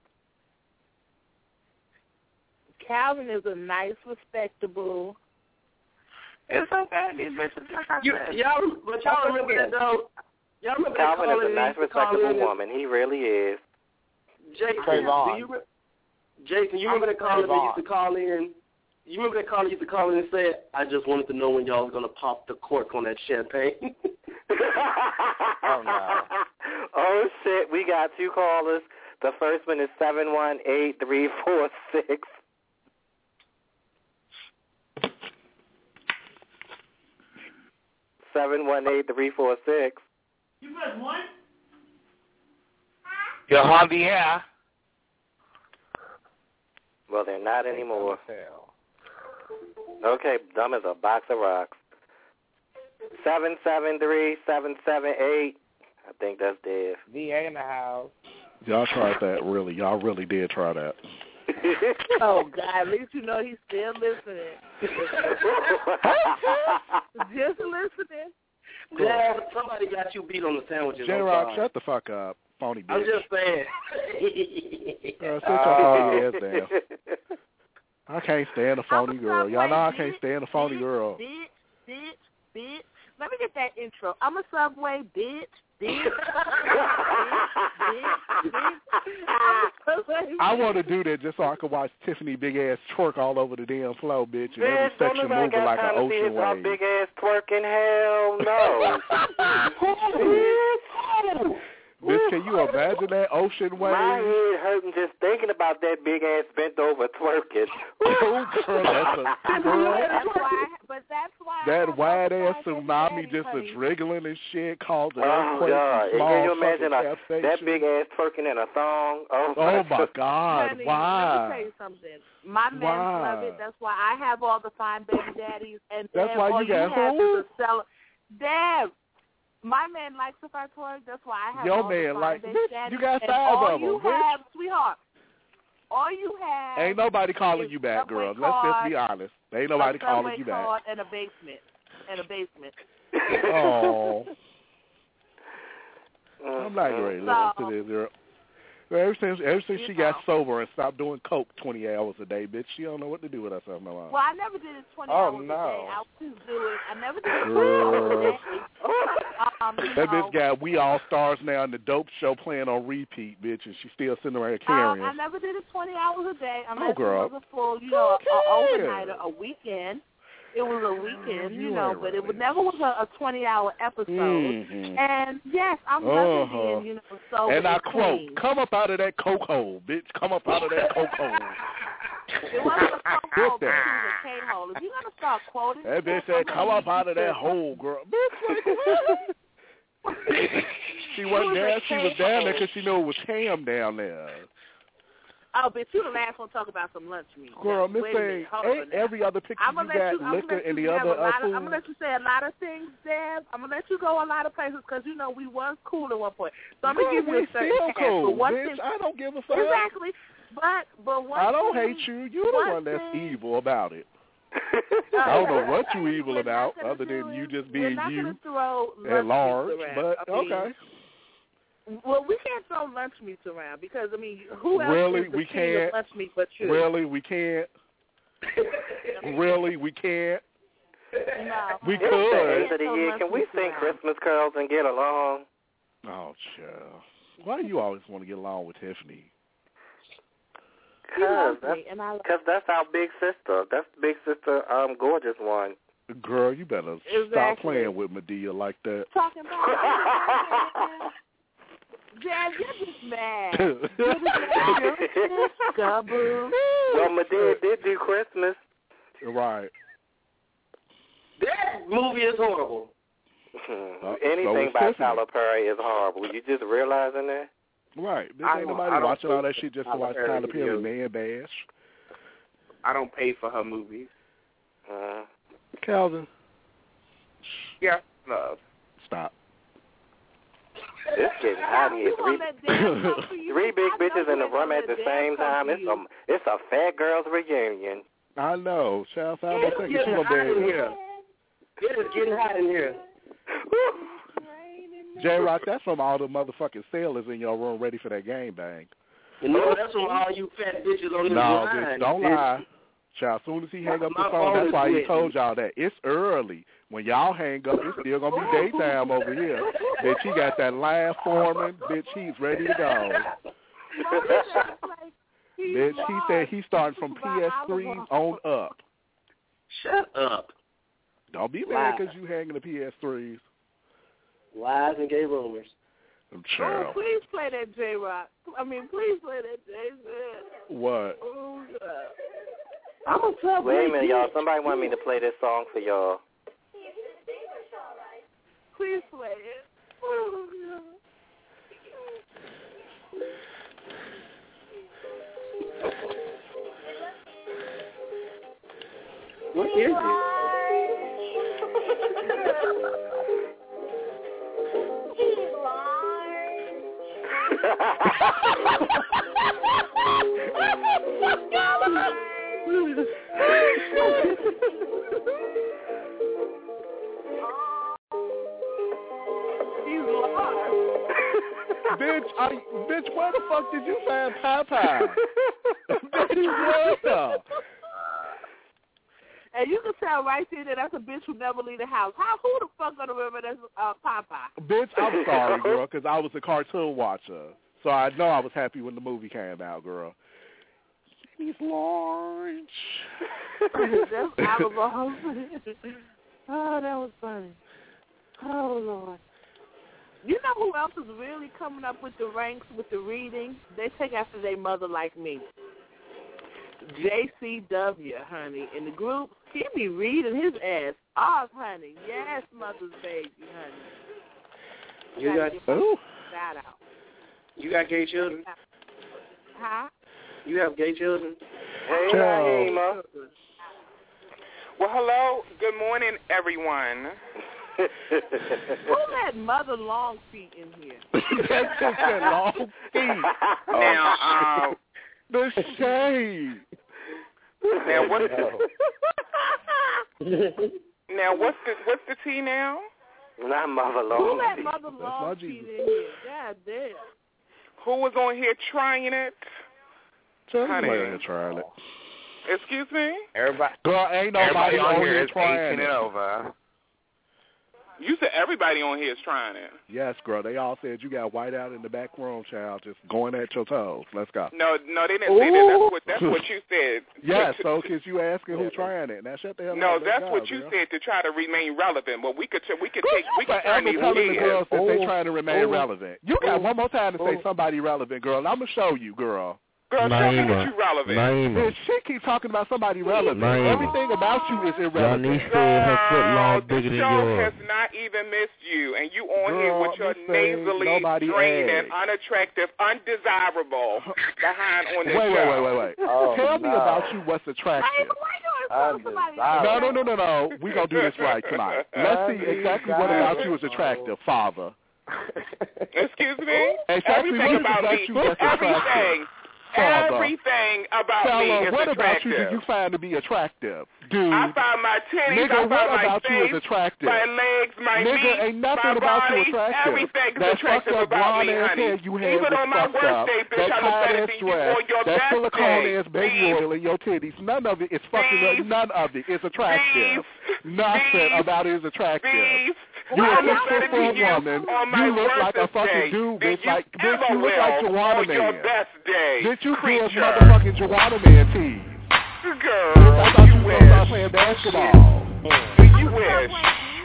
Calvin is a nice, respectable. It's okay. These bitches like I You, said. y'all, but y'all remember that though? Y'all remember Calvin that is a calling nice, they used to call respectable in and- woman. He really is. Jason, Trayvon. do you re- Jason, you remember that caller that used to call in? You remember that caller used to call in and say, "I just wanted to know when y'all was gonna pop the cork on that champagne." Oh, no. Oh, shit. We got two callers. The first one is seven one eight, three four six. seven one eight, three four six. You press one? You're Javier. Well, they're not anymore. Okay, dumb as a box of rocks. seven seven three, seven seven eight. I think that's Dave. D A in the house. Y'all tried that, really. Y'all really did try that. Oh God! At least you know he's still listening. Just listening. Yeah, somebody got you beat on the sandwiches. I'm J-Rock, sorry. shut the fuck up. Phony bitch. I'm just saying. Girl, sit your phony ass down. I can't stand a phony girl. Y'all know I can't stand a phony girl. Bitch, bitch, bitch. Let me get that intro. I'm a Subway, bitch, bitch, bitch, bitch, bitch. I'm a Subway, I want to do that just so I can watch Tiffany big ass twerk all over the damn floor, bitch, and every Bitch, don't section nobody moving got like an time to see ocean this wave. big ass twerking. Hell no. Bitch. Bitch, can you imagine that ocean wave? My head hurting just thinking about that big ass bent over twerking. Oh, girl, that's a girl. That's why, but that's why. That wide ass tsunami just a driggling and shit, causing Oh earthquakes God! and And small can you imagine fucking a, capsation. that big ass twerking in a thong? Oh, Oh my God! Honey, Why? Let me tell you something. My men Why? love it. That's why I have all the fine baby daddies, and That's then why all you got have who? is a cell. Dad, My man likes if I twerk. That's why I have Your all man the like, fine bitch, bitch you got and five all of you them, bitch. have, sweetheart. All you have. Ain't nobody calling you back, Subway girl. Let's just be card, honest. Ain't nobody a calling you Subway back. card and a basement. And a basement. Oh. I'm not ready to listen So, to this girl. Ever since, ever since she know. got sober and stopped doing coke twenty hours a day, bitch, she don't know what to do with herself no more. Well, I never did it twenty Oh, hours no. a day. I would just do it. I never did it twenty hours a day. Um, you That know, bitch got We All Stars now and the Dope Show playing on repeat, bitch, and she's still sitting around carrying. um, I never did it twenty hours a day unless Oh, girl. it was a full, you know, Who a, a cares? overnight, a weekend. It was a weekend, you, You know, ain't but it right. would never was a, a twenty-hour episode. Mhm. And yes, I'm Uh-huh. loving being, you know, sober And I and quote, clean. come up out of that coke hole, bitch. Come up out of that coke hole. It wasn't a coke hole, but it that. was a K-hole. If you're gonna start quoting, That bitch I'm said, gonna come up need you out of that to- hole, girl. Bitch, like, she wasn't was there. a She was down there K-hole. because she knew it was Cam down there. Oh, bitch, you the last one to talk about some lunch meat. Girl, Now, Miss wait a A, minute. Hold on ain't now. every other picture I'm you gonna let got you, I'm gonna liquor let and you the have other a lot uh, of, food? I'm gonna let you say a lot of things, Deb. I'm gonna let you go a lot of places because you know we was cool at one point. So I'm gonna Girl, give you we a certain still pass. cool, But one bitch. thing, I don't give a fuck. exactly. But but one I don't thing, hate you. You're the one one that's thing, evil about it. I don't know what you evil about other than you just we're being not you gonna throw lunch at large, meats around. but I mean, okay. Well, we can't throw lunch meats around because I mean, who else Really, is the we king can't. of lunch meat but you? Really, we can't. Really, we can't. No. We It's the end could. of the year. Can we sing Christmas carols and get along? Oh, child. Why do you always want to get along with Tiffany? Cause that's, me, and I cause that's our big sister. That's big sister, um, gorgeous one. Girl, you better stop Exactly. playing with Medea like that. Talking about Jazz, you're just mad. You're just mad. Well, Medea did do Christmas. Right. That movie is horrible. Uh, Anything so by is Tiffany. Tyler Perry is horrible. You just realizing that? Right. Bitch, I ain't don't- nobody I don't watching all that pay shit just for to watch Tyler Tyler Perry Perry videos. Man Bash. I don't pay for her movies. Uh, Calvin. Yeah, love. Stop. It's getting hot here. Three, three big bitches in the room at the same time. It's a it's a fat girls reunion. I know. Child, I was thinking It's she getting gonna hot in be. here. It is getting hot in here. J Rock, that's from all the motherfucking sailors in your room ready for that game bang. You know, that's from all you fat bitches on this No, line. bitch, don't bitch. lie. Child, as soon as he hang up the My phone, phone that's is why he wet. told y'all that. It's early. When y'all hang up, it's still going to be daytime over here. Bitch, he got that line forming. Bitch, he's ready to go. Bitch, he said he's starting from P S threes on up. Shut up. Don't be mad Lies. because you hanging the P S threes. Lies and gay rumors. Oh, Child. please play that J Rock. I mean, please play that J Z. What? Oh, God. I'm a tough Wait a lady. minute, y'all. Somebody want me to play this song for y'all. Please play it. Oh, God. What is it? Bitch, I, bitch, where the fuck did you find Popeye? Bitch, what? And you can tell right there that that's a bitch who never leave the house. How who the fuck gonna remember that's uh, Popeye? Bitch, I'm sorry, girl, because I was a cartoon watcher. So I know I was happy when the movie came out, girl. He's large. That's, I was all, oh, that was funny. Oh, Lord. You know who else is really coming up with the ranks with the reading? They take after their mother like me. J C W, honey. In the group, he be reading his ass off, honey. Yes, mother's baby, honey. You got Ooh. Shout out. You got gay children? Huh? You have gay children? Hey, Child. Naima. Well, hello. Good morning, everyone. Who let Mother Long Feet in here? That's just a long feet. Now, um, the shade. Now what's the, now what's the what's the tea now? Not Mother Who Long let Feet. Mother Long Feet in here? God damn. Who was on here trying it? Honey, here trying it. Excuse me? Everybody, Girl, ain't nobody everybody on here is trying eighteen it. and over. You said everybody on here is trying it. Yes, girl. They all said you got white out in the back room, child, just going at your toes. Let's go. No, no, they didn't say that. That's what that's what you said. Yes, so because you asking who's trying it. Now shut the hell No, up. that's Let's what go, you girl. said to try to remain relevant. But we could we could take we could Forever turn these telling the heads. girls that they Ooh. trying to remain Ooh. relevant. You got Ooh. one more time to say Ooh. somebody relevant, girl. I'm going to show you, girl. Girl, show me that you relevant. Man, she keep talking about somebody relevant. Naima. Everything about you is irrelevant. Janice said her foot long bigger The than show yours. has not even missed you, and you on Girl, here with your I'm just saying, nasally, nobody draining, asked. unattractive, undesirable behind on this Wait, wait, show. wait, wait, wait. Oh, Tell me no. about you what's attractive. No, no, no, no, no. We're going to do this right tonight. Let's see exactly what about you is attractive, father. Excuse me? Exactly Everything what about about me. you that's attractive. Everything. Father. Everything about Tell me her, is what about attractive. you do you find to be attractive? Dude. I find my titties, Nigga, I what find my about you face, is attractive? my legs, my Nigga, meat, ain't nothing my about body, you attractive. everything is that attractive fucked up about blonde me, ass honey. hair you had Even was on my fucked worst up. day, bitch, that I look better tight-ass than you dress, on your that best silicone day. ass baby These, oil in your titties. None of it is fucking These, none of it is attractive. These, Nothing these, about it is attractive. These, You I a look six better foot four than you woman. on my You look like a worstest fucking day dude, than bitch. you Like, bitch, ever you look like will Joanna on your Man. best day, Bitch, you creature. do motherfucking Joanna Man tees. Girl, Bitch, I thought you you was wish. gonna start playing basketball. Do you wish?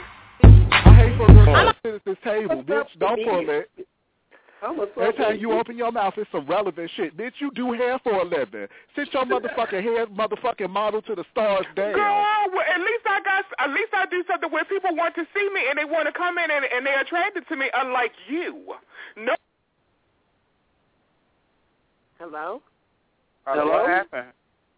I hate for girls to sit at this table, bitch. Don't pull it. Every time you open your mouth, it's some relevant shit. Bitch, you do hair for a living. Sit your motherfucking hair, motherfucking model to the stars down. Girl, well, at least I got, at least I do something where people want to see me and they want to come in and, and they're attracted to me, unlike you. No. Hello? Hello? What happened?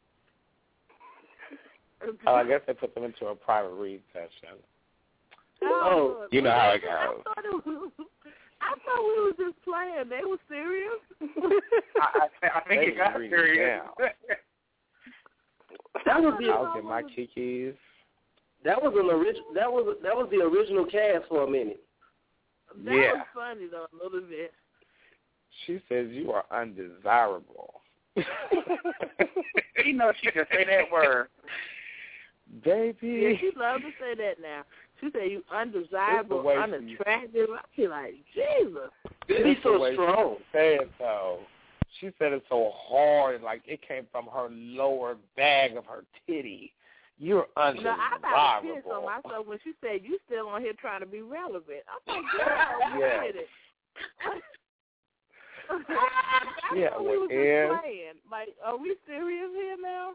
Oh, I guess they put them into a private read session. Oh, You know how it goes. I thought, it was, I thought we were just playing. They were serious? I, I, I think They it got read serious. down. That was the I'll get my kikis. that was an orig- that was that was the original cast for a minute. That Yeah. was funny, though, a little bit. She says you are undesirable. You know she can say that word. Baby. Yeah, she loves to say that now. She said you undesirable, way she- unattractive. I feel like, Jesus. He's That's so the way strong. She said it, though. She said it so hard, like it came from her lower bag of her titty. You're No, I got undesirable. pissed on myself when she said you still on here trying to be relevant. I'm like, girl, Yeah. wait a minute. Yeah, I thought we well, were just and- playing. Like, are we serious here now?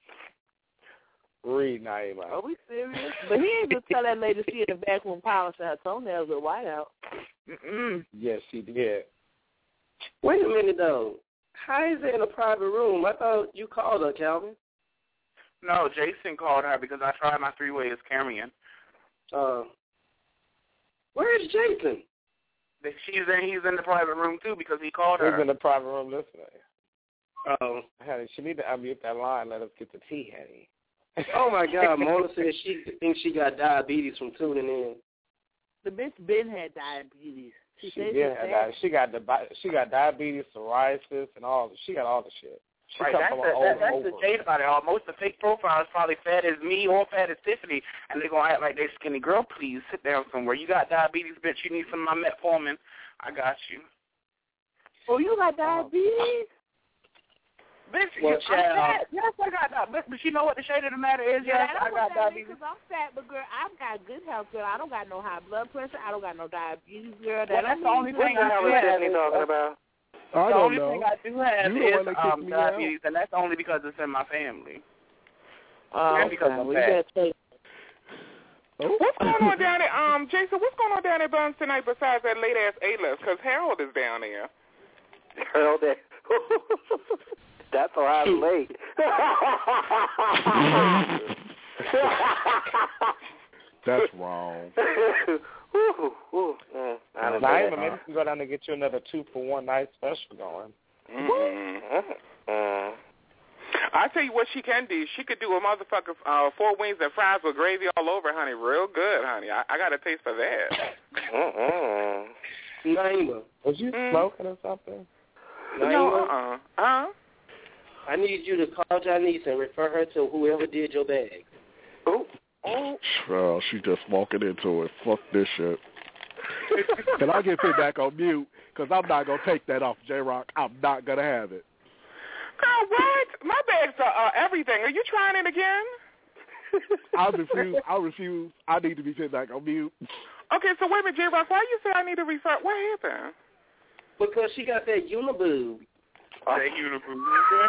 Read, Naima. Are we serious? But he ain't just tell that lady she in the back room polishing her toenails with white out. Mm-mm. Yes, she did. Wait a minute though. How is it in a private room? I thought you called her, Calvin. No, Jason called her because I tried my three ways carrying. Uh, where is Jason? She's in. He's in the private room too because he called her. He's in the private room listening. Oh, Honey, she need to unmute that line. Let us get the tea, honey. oh my God! Mona said she thinks she got diabetes from tuning in. The bitch Ben had diabetes. She, She said did she have di- she got di- she got diabetes, psoriasis, and all. She got all the shit. She Right, come that's from the, an old that, that's over. the shade about it all. Most of the fake profiles probably fat as me or fat as Tiffany, and they're going to act like they're skinny. Girl, please, sit down somewhere. You got diabetes, bitch. You need some of my metformin. I got you. Oh, you got diabetes? Bitch, Well, you, I'm child. fat. Yes, I got diabetes. But you know what the shade of the matter is? Yeah, Yes, I I know got what that diabetes. because I'm fat, but girl, I've got good health, girl. I don't got no high blood pressure. I don't got no diabetes, girl. Well, That that's the don't only mean thing good I health. do have. What talking about? I the don't only know. thing I do have You the is one that kicked um, me out. diabetes, and that's only because it's in my family. Oh, and because okay. I'm Well, fat. you better take What's going on down at um Jason? What's going on down at Buns tonight besides that late ass A-list? Because Harold is down there. Harold, that's why I'm late. That's wrong. Ooh, ooh, mm, I don't Naima, know. maybe you can go down and get you another two for one night special going. Mm-hmm. Uh, I tell you what she can do. She could do a motherfucker uh, four wings and fries with gravy all over, honey. Real good, honey. I, I got a taste for that. uh-uh. Naima. Was you Mm. smoking or something? No, Naima, uh-uh. Uh-huh. I need you to call Janice and refer her to whoever did your bag. Oh. Oh. Well, she just walking into it. Fuck this shit. Can I get put back on mute? Because I'm not going to take that off, J-Rock. I'm not going to have it. Girl, what? My bags are uh, everything. Are you trying it again? I refuse. I refuse. I need to be put back on mute. Okay, so wait a minute, J-Rock. Why you say I need to refer? What happened? Because she got that uniboob. That uniboob.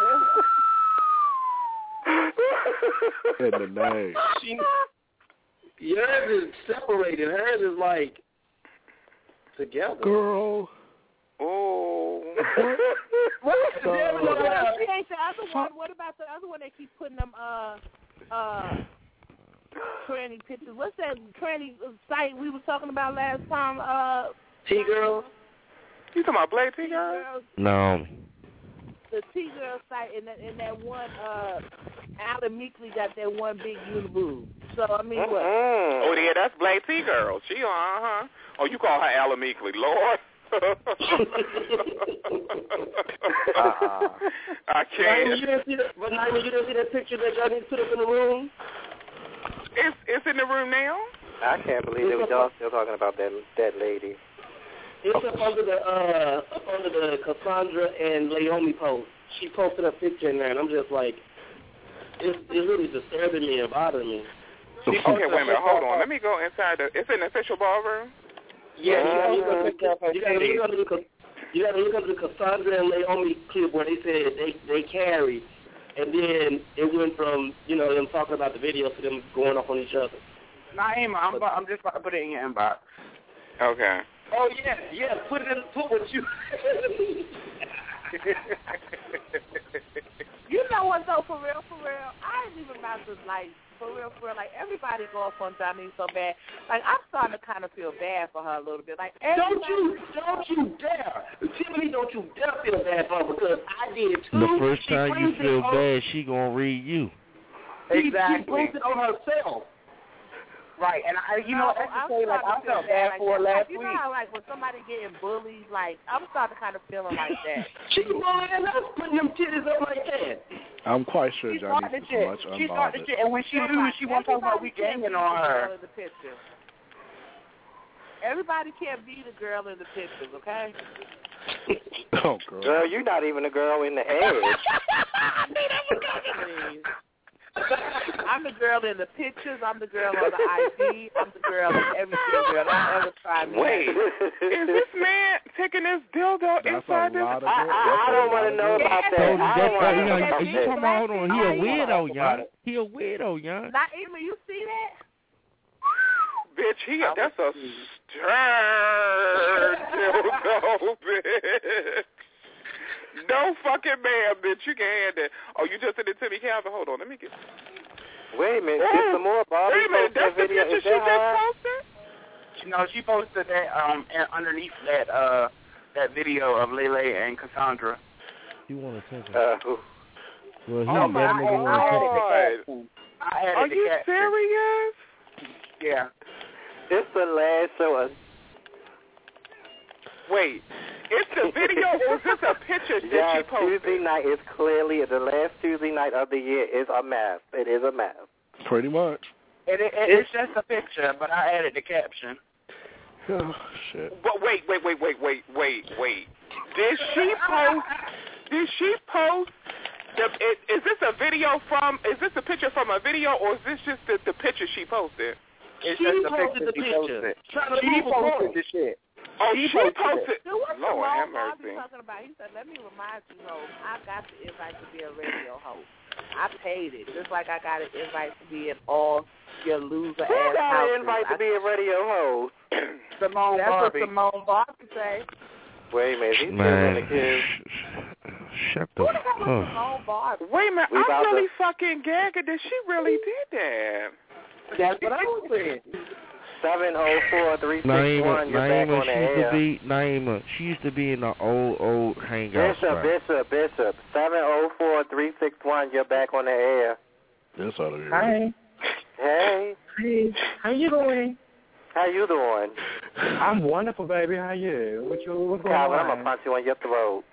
In the name. She, yours is separated. Hers is like together. Girl. Oh. What? So, Well, she ain't the other one. What about the other one that keep putting them uh uh tranny pictures? What's that tranny site we was talking about last time? Uh, T-Girl? You talking about Blade T-Girl? No. The T-Girl site and that, and that one, uh, Alan Meekley got that one big uniboob. So, I mean, what? Oh, yeah, that's Blade T-Girl. She, uh-huh. Oh, you call her Alan Meekley. Lord. uh-uh. I can't. Naima, you didn't see that, but Naima, you didn't see that picture that y'all need to put up in the room? It's, it's in the room now? I can't believe that y'all still talking about that that lady. It's up under the uh up under the Cassandra and Naomi post. She posted a picture in there, and I'm just like, it's it's really disturbing me and bothering me. Okay, wait a minute. Hold on. Let me go inside the. It's in the official ballroom. Yeah, you gotta look up the you gotta look up the you gotta look up the Cassandra and Naomi clip where they said they they carried, and then it went from you know them talking about the video to them going off on each other. Naima, I'm about, I'm just about to put it in your inbox. Okay. Oh yeah, yeah. Put it in. Put what you. You know what though, for real, for real, I ain't even about to like, for real, for real, like everybody go off on Johnny so bad. Like I'm starting to kind of feel bad for her a little bit. Like don't you, don't you dare, Tiffany, don't you dare feel bad for her because I did too. The first she time you feel on, bad, she gonna read you. Exactly. She blamed it on herself. Right, and I, you know, no, I have to say, like, I felt bad like for her last like, you week. know how, like, when somebody getting bullied, like, I'm starting to kind of feeling like that. She bullying us, putting them titties up like that. I'm quite sure She's Johnny starting is to much She's starting unbothered. to and when she loses, she won't talk about we ganging on her. The picture. Everybody can't be the girl in the pictures, okay? Oh, girl. Girl, you're not even a girl in the edge. I knew that was coming. I'm the girl in the pictures. I'm the girl on the I D. I'm the girl in everything, girl. Don't ever try me. Wait, is this man taking this dildo That's inside a this? lot of I, it. I, I don't want to know about that. So I that's don't why, want to know young, about you talking that. about, hold on, he a weirdo, about young. it. He a weirdo, young. Not even you see that? Bitch, he, that's a stern dildo, bitch. No fucking man, bitch. You can have that. Oh, you just sent it to me, Calvin. Hold on, let me get. Wait a minute, Ooh, get some more Bobby. Wait a minute, that's the video. picture Is she that just her? posted? No, she posted that um and underneath that uh that video of Lele and Cassandra. You want attention? Uh, who? Well, he Oh, but I, definitely I want attention. added the caption. I added Are the you caption. serious? Yeah. It's the last show. Of... Wait, it's the video or is this a picture that Yeah, she posted? Tuesday night is clearly the last Tuesday night of the year is a mess. It is a mess. Pretty much. It, it, it's just a picture, but I added the caption. Oh, shit. But wait, wait, wait, wait, wait, wait, wait. Did she post? Did she post? The, is, is this a video from? Is this a picture from a video, or is this just the, the picture she posted? It's She just a posted picture the she picture. posted. Trying to She move a posted point. the shit. Oh, She she posted posted. Dude, what's the Lord have wrong Bobby mercy. talking about? He said, let me remind you, ho, I got the invite to be a radio host. I paid it, just like I got an invite to be in all your loser Who ass got houses. an invite to I, be a radio host? Simone that's Barbie. what Simone Barbie say. Wait a minute, he's Man, still the kids. Shut the Who the hell fuck. was Simone Barbie? Wait a minute, We I'm about really to- fucking gagging that she really did that. That's what I was saying. seven oh four, three six Naima, one, you're back Naima, on the she used air. to be Naima. She used to be in the old old hangout Bishop, spot. Bishop, Bishop. seven oh four, three six one, you're back on the air. That's out of here. Hi. Hey. Hey. How you doing? How you doing? I'm wonderful, baby. How you? What you? What's going Calvin, on? I'm gonna punch you on your throat.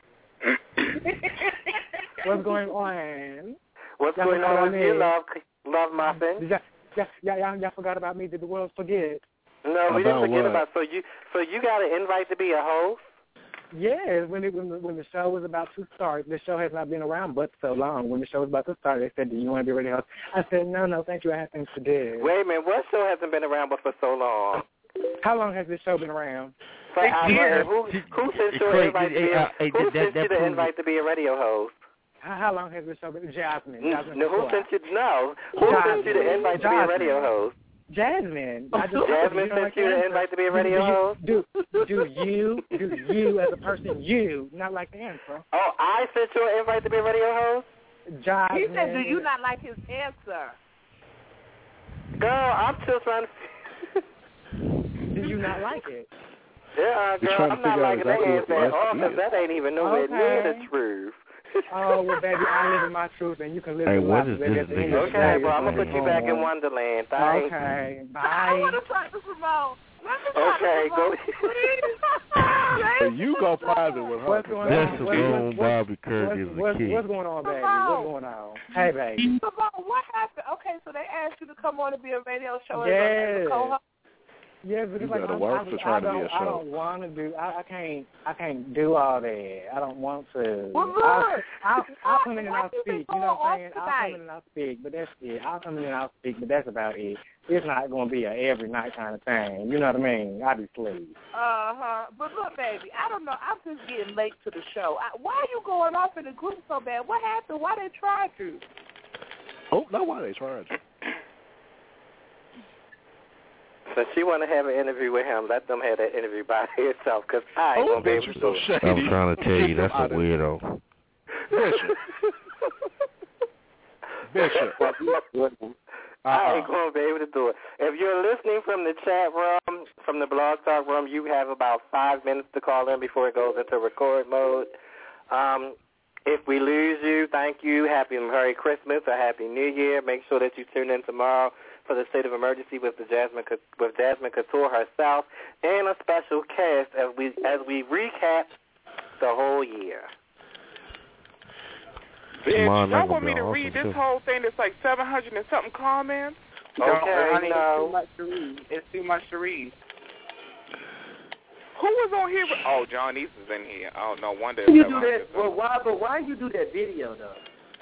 What's going on? What's Y'all going forgot on about with you, me. love, love muffin? Yeah, yeah, yeah, y'all, y'all forgot about me. Did the world forget? No, we didn't About forget what? about. So you, so you got an invite to be a host? Yes, when it when the, when the show was about to start, the show has not been around but so long. When the show was about to start, they said, "Do you want to be ready to host?" I said, "No, no, thank you. I have things to do." Wait a minute, what show hasn't been around but for so long? How long has this show been around? Forever. Who, who sent you an invite to be a, Hey, who that- sent that you the proves- invite to be a radio host? How, how long has this show been? Jasmine. Jasmine. No, who Couture. sent you? No, who sent you the invite to be a radio host? Jasmine. I just, Jasmine you know, sent like you the answer. invite to be a Do- radio do you, host? Do, do you, do you as a person, you, not like the answer. Oh, I sent you an invite to be a radio host? Jasmine. He said, "Do you not like his answer?" Girl, I'm still trying to. Do you not like it? Yeah, You're girl, trying to I'm not figure out liking that exactly what answer the at all answer because is. that ain't even nowhere Okay. near the truth. Oh, well, baby, I live in my truth, and you can live Hey, your what life. is baby, this at the end nigga of the Okay, day, bro, I'm it's going to put you back in on. Wonderland. Thanks. Okay, I bye. want to talk to Simone. Let me talk Okay, to go. Simone, Hey, you go private with her. What's going That's on? the What's, wrong what's, Bobby what's, Kirk is a what's, kid. what's going on, baby? What's going on? Hey, baby. Simone, what happened? Okay, so they asked you to come on and be a radio show as a, as Yes. a co-host. Yes, but You it's like gotta I'm, work I, for I trying to be don't, a I show. don't want to do. I, I can't. I can't do all that. I don't want to. Well, look, I, I'll, I'll come in and why I'll you been speak. You know what I'm going saying? off I'll come tonight? in and I'll speak, but that's it. I'll come in and I'll speak, but that's about it. It's not going to be a every night kind of thing. You know what I mean? I be sleep. Uh huh. But look, baby, I don't know. I'm just getting late to the show. I, why are you going off in the group so bad? What happened? Why they tried you? Oh, no, why they tried you? Since she want to have an interview with him, let them have that interview by itself because I ain't Oh, going to be bitch, able to you're do so it. shady. I'm trying to tell you, that's a weirdo. Bishop. Bishop. I Uh-uh. ain't going to be able to do it. If you're listening from the chat room, from the Blog Talk room, you have about five minutes to call in before it goes into record mode. Um, if we lose you, thank you. Happy Merry Christmas or Happy New Year. Make sure that you tune in tomorrow for the State of Emergency with the Jasmine with Jasmine Couture herself and a special cast as we as we recap the whole year. Bitch, Tomorrow night y'all gonna want be me to awesome, read this too. whole thing that's like seven hundred and something comments? Okay, honey, no. it's too much to read. It's too much to read. Who was on here? Oh, John East is in here. Oh, no wonder. You it's do seven hundred that. and Well, something. why? But why you do that video though?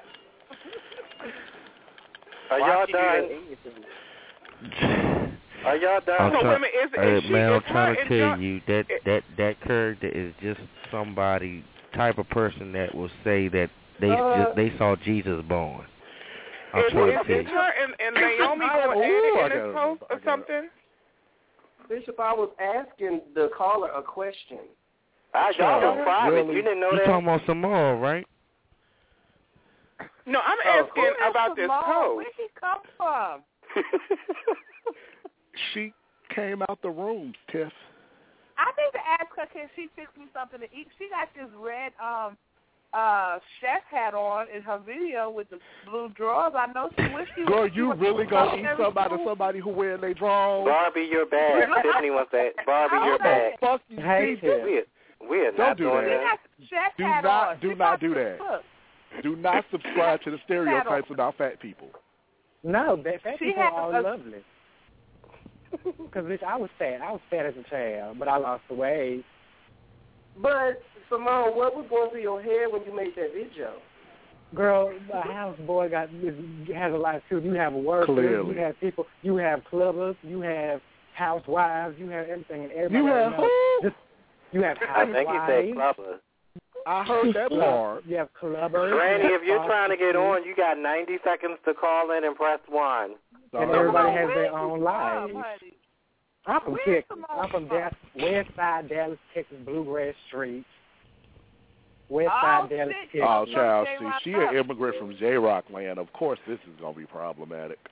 Are Why y'all she do done? that? Are y'all done? I'm So, try- women, is, hey, is she, man, I'm is her trying to and tell John, you that that that character is just somebody type of person that will say that they Uh, just, they saw Jesus born. I'm is, trying is, to tell is you. her and, and Naomi I- going ooh, at I it in got this it. post I or got it. something? Bishop, I was asking the caller a question. I y'all Child, was private. really? You didn't know You that? talking about Samal, right? No, I'm Oh, asking Who is about this Simone? post. Where he come from? She came out the room, Tiff. I need to ask her, can she fix me something to eat? She got this red um uh chef hat on in her video with the blue drawers. I know she wish she Girl, was. you really gonna eat somebody somebody who wearing they drawers? Barbie, you're bad. Tiffany wants that. Barbie, I'm you're saying- bad. Fuck you, Hey, Tiff. Tiff. We're, we're Don't not do doing She that. got the chef Do hat not- on. do She not about do to that. cook. Do not subscribe to the stereotypes about fat people. No, that fat She people had are all a- lovely. Because bitch, I was fat. I was fat as a child, but I lost the weight. But Simone, what was going through your head when you made that video? Girl, a house boy got is, has a life too. You have workers, Clearly. you have people, you have clubbers, you have housewives, you have everything, and everybody. You have knows. who? Just, you have I think he said housewives. clubber. I heard that part. You have clubbers. Granny, you have if you're trying to get prostitutes, on, you got ninety seconds to call in and press one. and Sorry. everybody has Where their you own from, life. honey? I'm from Where's Texas. Simone I'm from from? Dallas, West Side Dallas, Texas, Bluegrass Street. West Oh, Side Dallas, shit. Texas. Oh, child, J-Rock see, she up. an immigrant from J-Rock land. Of course this is going to be problematic.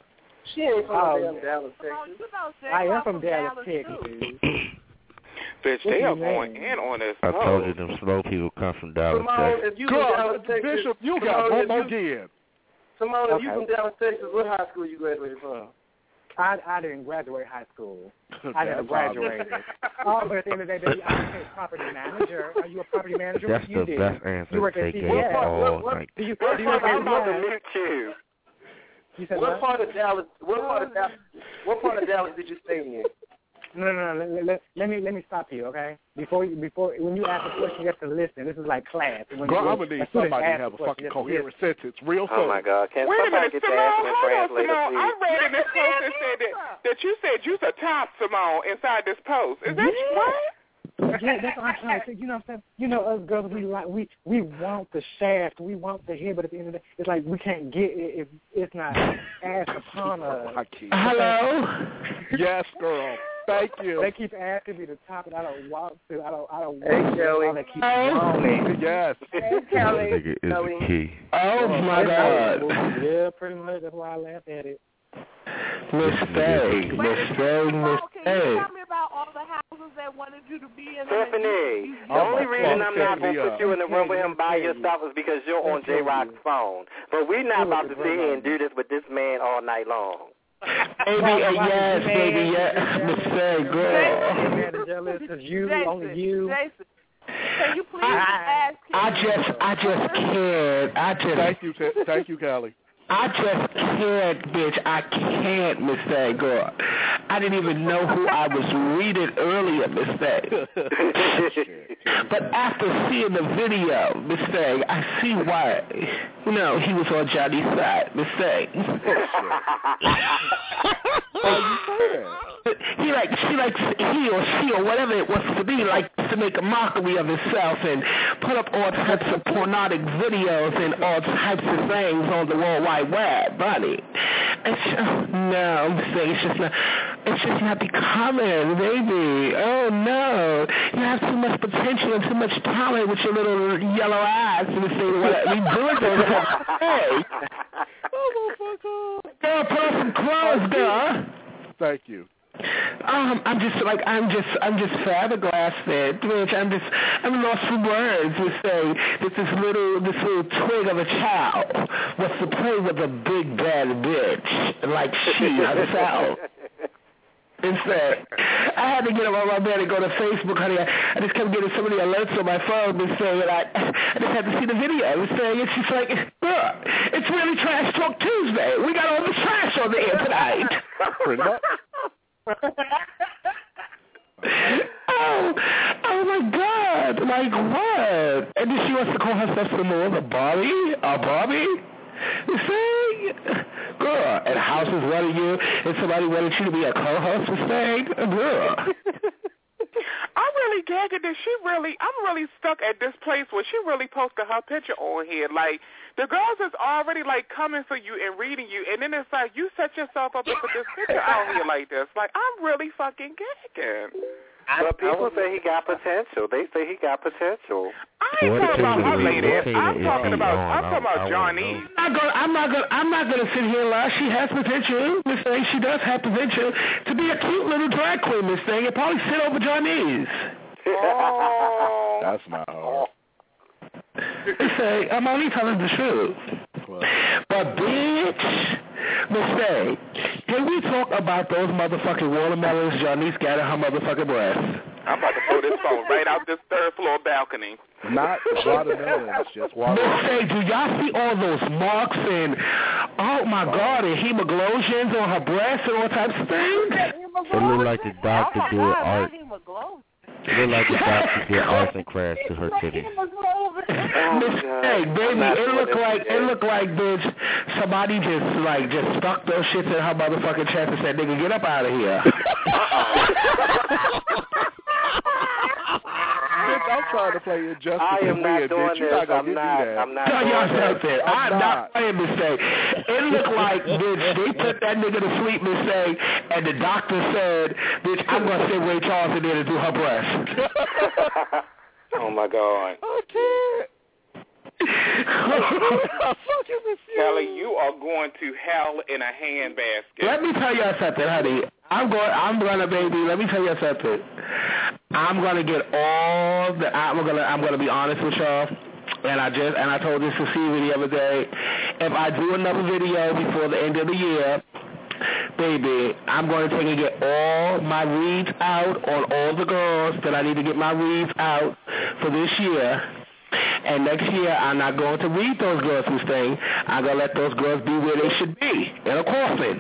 She ain't from Oh, damn Dallas, Texas. I am from Dallas, Texas. Bitch, they are going in on this. I told you them slow people come from Dallas, Simone, Texas. if you from Dallas, Texas, Bishop, you Simone, got one if more you- again. Simone, if you Okay. from Dallas, Texas, what high school you graduated from? I I didn't graduate high school. I never That's graduated. Oh, but at the end of the day, baby, I'm a property manager. Are you a property manager? That's What you the did? best answer You work they at gave C V S. all night. Do you, What do you part, work at I'm about to C V S? mute you. You said What what? part of Dallas? What part of Dallas? What part of Dallas did you stay in? No, no, no. Let, let, let me let me stop you, okay? Before you, before when you ask a question, you have to listen. This is like class. When, Girl, when, I'm gonna need a student somebody to asks have a question, fucking you have to coherent listen. sentence real soon. Oh my God! Can Wait a somebody minute, get Simone, the Aspen hold on, translator, Simone. please? I read in this post that said that, that you said you's a top, Simone, inside this post. Is that Yeah. what? Yeah, that's what I'm trying to say. You know what I'm saying? You know, us girls, we like we we want the shaft, we want the head, but at the end of the day, it's like we can't get it if it's not asked upon us. Hello. Yes, girl. Thank you. They keep asking me to top it. I don't want to. I don't. I don't Hey, want to. Kelly. All they keep wanting. Yes. Hey, Kelly. Nigga is Kelly. the key. Oh my God. Yeah, pretty much. That's why I laugh at it. Mistake, mistake, Can you mistake. tell me about all the houses that wanted you to be in? Stephanie, the Oh, only my reason God, I'm not going to Stephanie, put you in the room with him by yourself is because you're on J-Rock's phone. But we're not about to sit here and do this with this man all night long. Baby, uh, yes, baby, yes. Mistake, girl. Manager, it's you, Jason, only you. Jason, can you please I, ask him? I just, I just can't. I just, Thank you, T- thank you, Callie. I just can't, bitch. I can't, Miss Thang, girl. I didn't even know who I was reading earlier, Miss Thang. But after seeing the video, Miss Thang, I see why, you know, he was on Johnny's side, Miss Thang. Why you say that? He like, she likes, he or she or whatever it was to be, likes to make a mockery of himself and put up all types of pornographic videos and all types of things on the World Wide Web, buddy. It's just, no, I'm saying it's just not, it's just not becoming, baby. Oh no, you have too much potential and too much talent with your little yellow eyes and saying what we doing those hey. Girl, put on some clothes, girl. Thank you. Um, I'm just like I'm just I'm just flabbergasted, bitch. I'm just I'm lost for words to say that this little this little twig of a child was to play with a big bad bitch like she herself. Instead, I had to get up on my bed and go to Facebook, honey. I, I just kept getting so many alerts on my phone and saying that I, I just had to see the video. I was saying it's just like, look, it's really Trash Talk Tuesday. We got all the trash on the air tonight. Pretty much. oh, oh my God! Like what? And then she wants to call herself some more of a Barbie, a Barbie. You see, girl, and House is wanting you, and somebody wanted you to be a co-host for saying, girl. I'm really gagging that she really, I'm really stuck at this place where she really posted her picture on here. Like, the girls is already, like, coming for you and reading you, and then it's like, you set yourself up and put this picture out here like this. Like, I'm really fucking gagging. But people say he got potential. They say he got potential. I ain't talking about her lady. I'm talking about, I'm talking about Johnny. I'm not gonna, I'm not gonna, I'm not gonna sit here and lie. She has potential. Miss Thing, she does have potential to be a cute little drag queen. Miss Thing, and probably sit over Johnny's. Oh. That's not hard. Say, I'm only telling the truth. Well. But bitch, Miss Thing, can we talk about those motherfucking watermelons Johnny's got in her motherfucking breath? I'm about to throw this phone right out this third floor balcony. Not watermelons, just watermelons. Miss Thing, do y'all see all those marks and, oh my God, and hemoglobions on her breast and all types of things? It looked like the doctor did art. It looked like the doctor did arts and crafts to her titties. Miss Thing, baby, it looked like it looked like bitch somebody just like just stuck those shits in her motherfucking chest and said, "Nigga, get up out of here." Bitch, I'm trying to play injustice I am and not win, doing bitch. You're this. not gonna I'm give not. me that. I'm not Tell doing y'all this. something. I'm I'm not. not playing Miss Thing. It looked like, bitch, they put that nigga to sleep, Miss Thing, and the doctor said, bitch, I'm gonna send Ray Charles in there to do her breast. Oh my God. I can't. Oh Kelly, you are going to hell in a handbasket. Let me tell y'all something, honey. I'm going. I'm gonna, baby. Let me tell you something. I'm gonna get all the. I'm gonna. I'm gonna be honest with y'all. And I just and I told this to Stevie the other day. If I do another video before the end of the year, baby, I'm going to take and get all my reads out on all the girls that I need to get my reads out for this year. And next year, I'm not going to read those girls this thing. I'm going to let those girls be where they should be, in a coffin.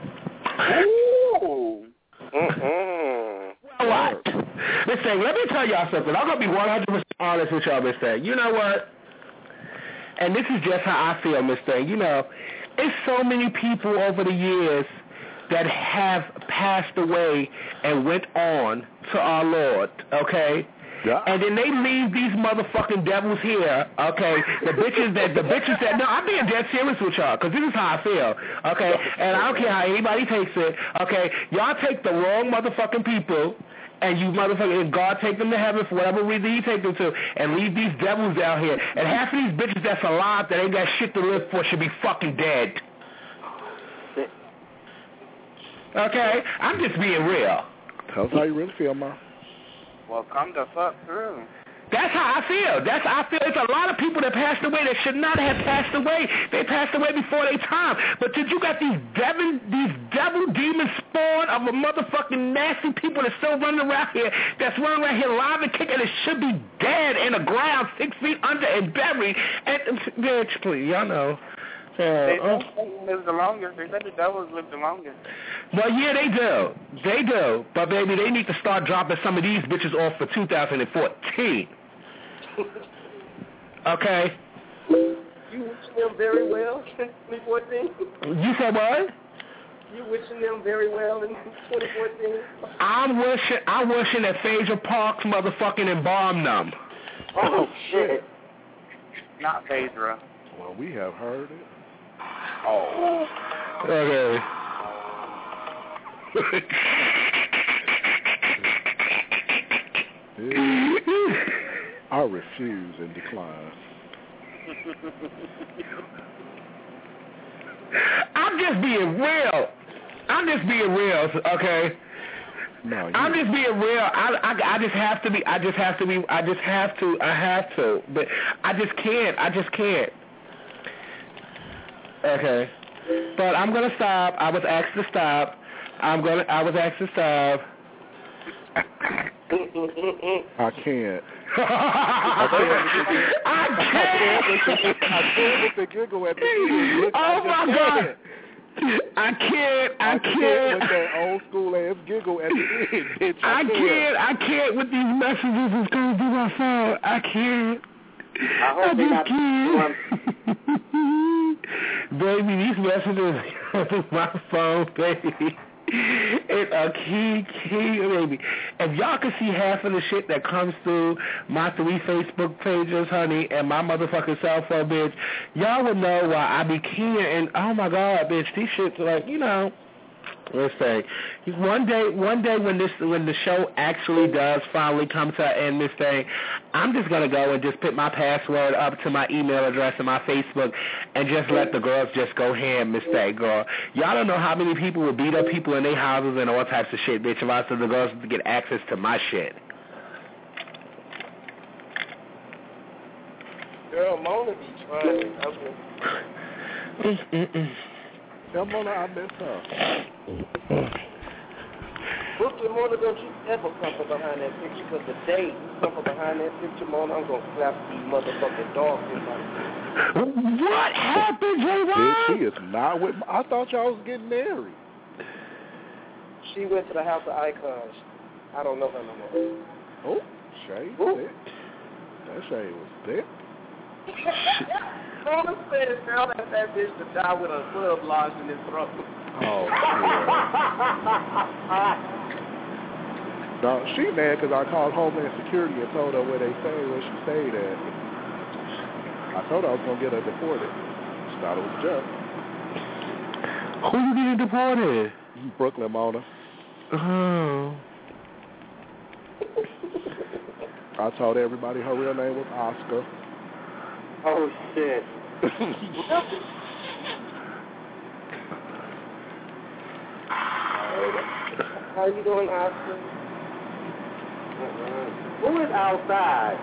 Ooh. Mm-mm. Well, what? This thing, let me tell y'all something. I'm going to be one hundred percent honest with y'all, Miss Thing. You know what? And this is just how I feel, Miss Thing. You know, it's so many people over the years that have passed away and went on to our Lord, okay? Yeah. And then they leave these motherfucking devils here, okay? The bitches that, the bitches that, no, I'm being dead serious with y'all, because this is how I feel, okay? And I don't care how anybody takes it, okay? Y'all take the wrong motherfucking people, and you motherfucking, and God take them to heaven for whatever reason you take them to, and leave these devils out here. And half of these bitches that's alive that ain't got shit to live for should be fucking dead. Okay? I'm just being real. Tell us how you really feel, Ma. Well, come the fuck through. That's how I feel. That's how I feel. It's a lot of people that passed away that should not have passed away. They passed away before their time. But did you got these devil, these devil demon spawn of a motherfucking nasty people that's still running around here, that's running around here live and kicking, and should be dead in the ground, six feet under and buried. And bitch, please, y'all know. Uh, they oh. live the longest. They said the devils live the longest. Well, yeah, they do. They do. But, baby, they need to start dropping some of these bitches off for two thousand fourteen. Okay? You wishing them very well in twenty fourteen? You said what? You wishing them very well in twenty fourteen? I'm wishing, I'm wishing that Phaedra Parks motherfucking embalmed them. Oh, shit. Not Phaedra. Well, we have heard it. Oh. Okay. I refuse and decline. I'm just being real. I'm just being real, okay? No, I'm just being real. I, I, I just have to be. I just have to be. I just have to. I have to. But I just can't. I just can't. Okay. But I'm gonna stop. I was asked to stop. I'm gonna. I was asked to stop. I can't. I can't. I can't with the giggle at the end. Look, Oh I my just God. can't. I can't. I, I can't. with that old school ass giggle at the end, bitch. I, I can't. I can't with these messages that's coming through my phone. I can't. I, hope I they just got can't. Baby, these messages coming through my phone, baby. It's a key, key, baby. If y'all could see half of the shit that comes through my three Facebook pages, honey, and my motherfucking cell phone, bitch, y'all would know why I be keying. And oh my God, bitch, these shits are like, you know. Let's say one day, one day when this when the show actually does finally come to an end, this thing, I'm just gonna go and just put my password up to my email address and my Facebook, and just let the girls just go ham, Miss Thing, girl. Y'all don't know how many people would beat up people in their houses and all types of shit, bitch. If I said the girls to get access to my shit. Girl, Mona be trying. Okay. Mm-mm-mm. Tell Mona I miss her. Brooklyn, Mona, don't you ever come from behind that picture, because the day you come from behind that picture, Mona, I'm going to slap these motherfucking dogs in my face. What happened, J-Rob? Bitch, she is not with I thought y'all was getting married. She went to the House of Icons. I don't know her no more. Oh, Shay thick. That Shay was thick. Mona said, tell that that bitch to die with a club lodged in his throat. Oh, no, she mad because I called Homeland Security and told her where they stayed, where she stayed at. I told her I was going to get her deported. She thought it was a joke. Who you getting deported? Brooklyn, Mona. Oh. I told everybody her real name was Oscar. Oh, shit. How you doing, Austin? Uh-uh. Who is outside?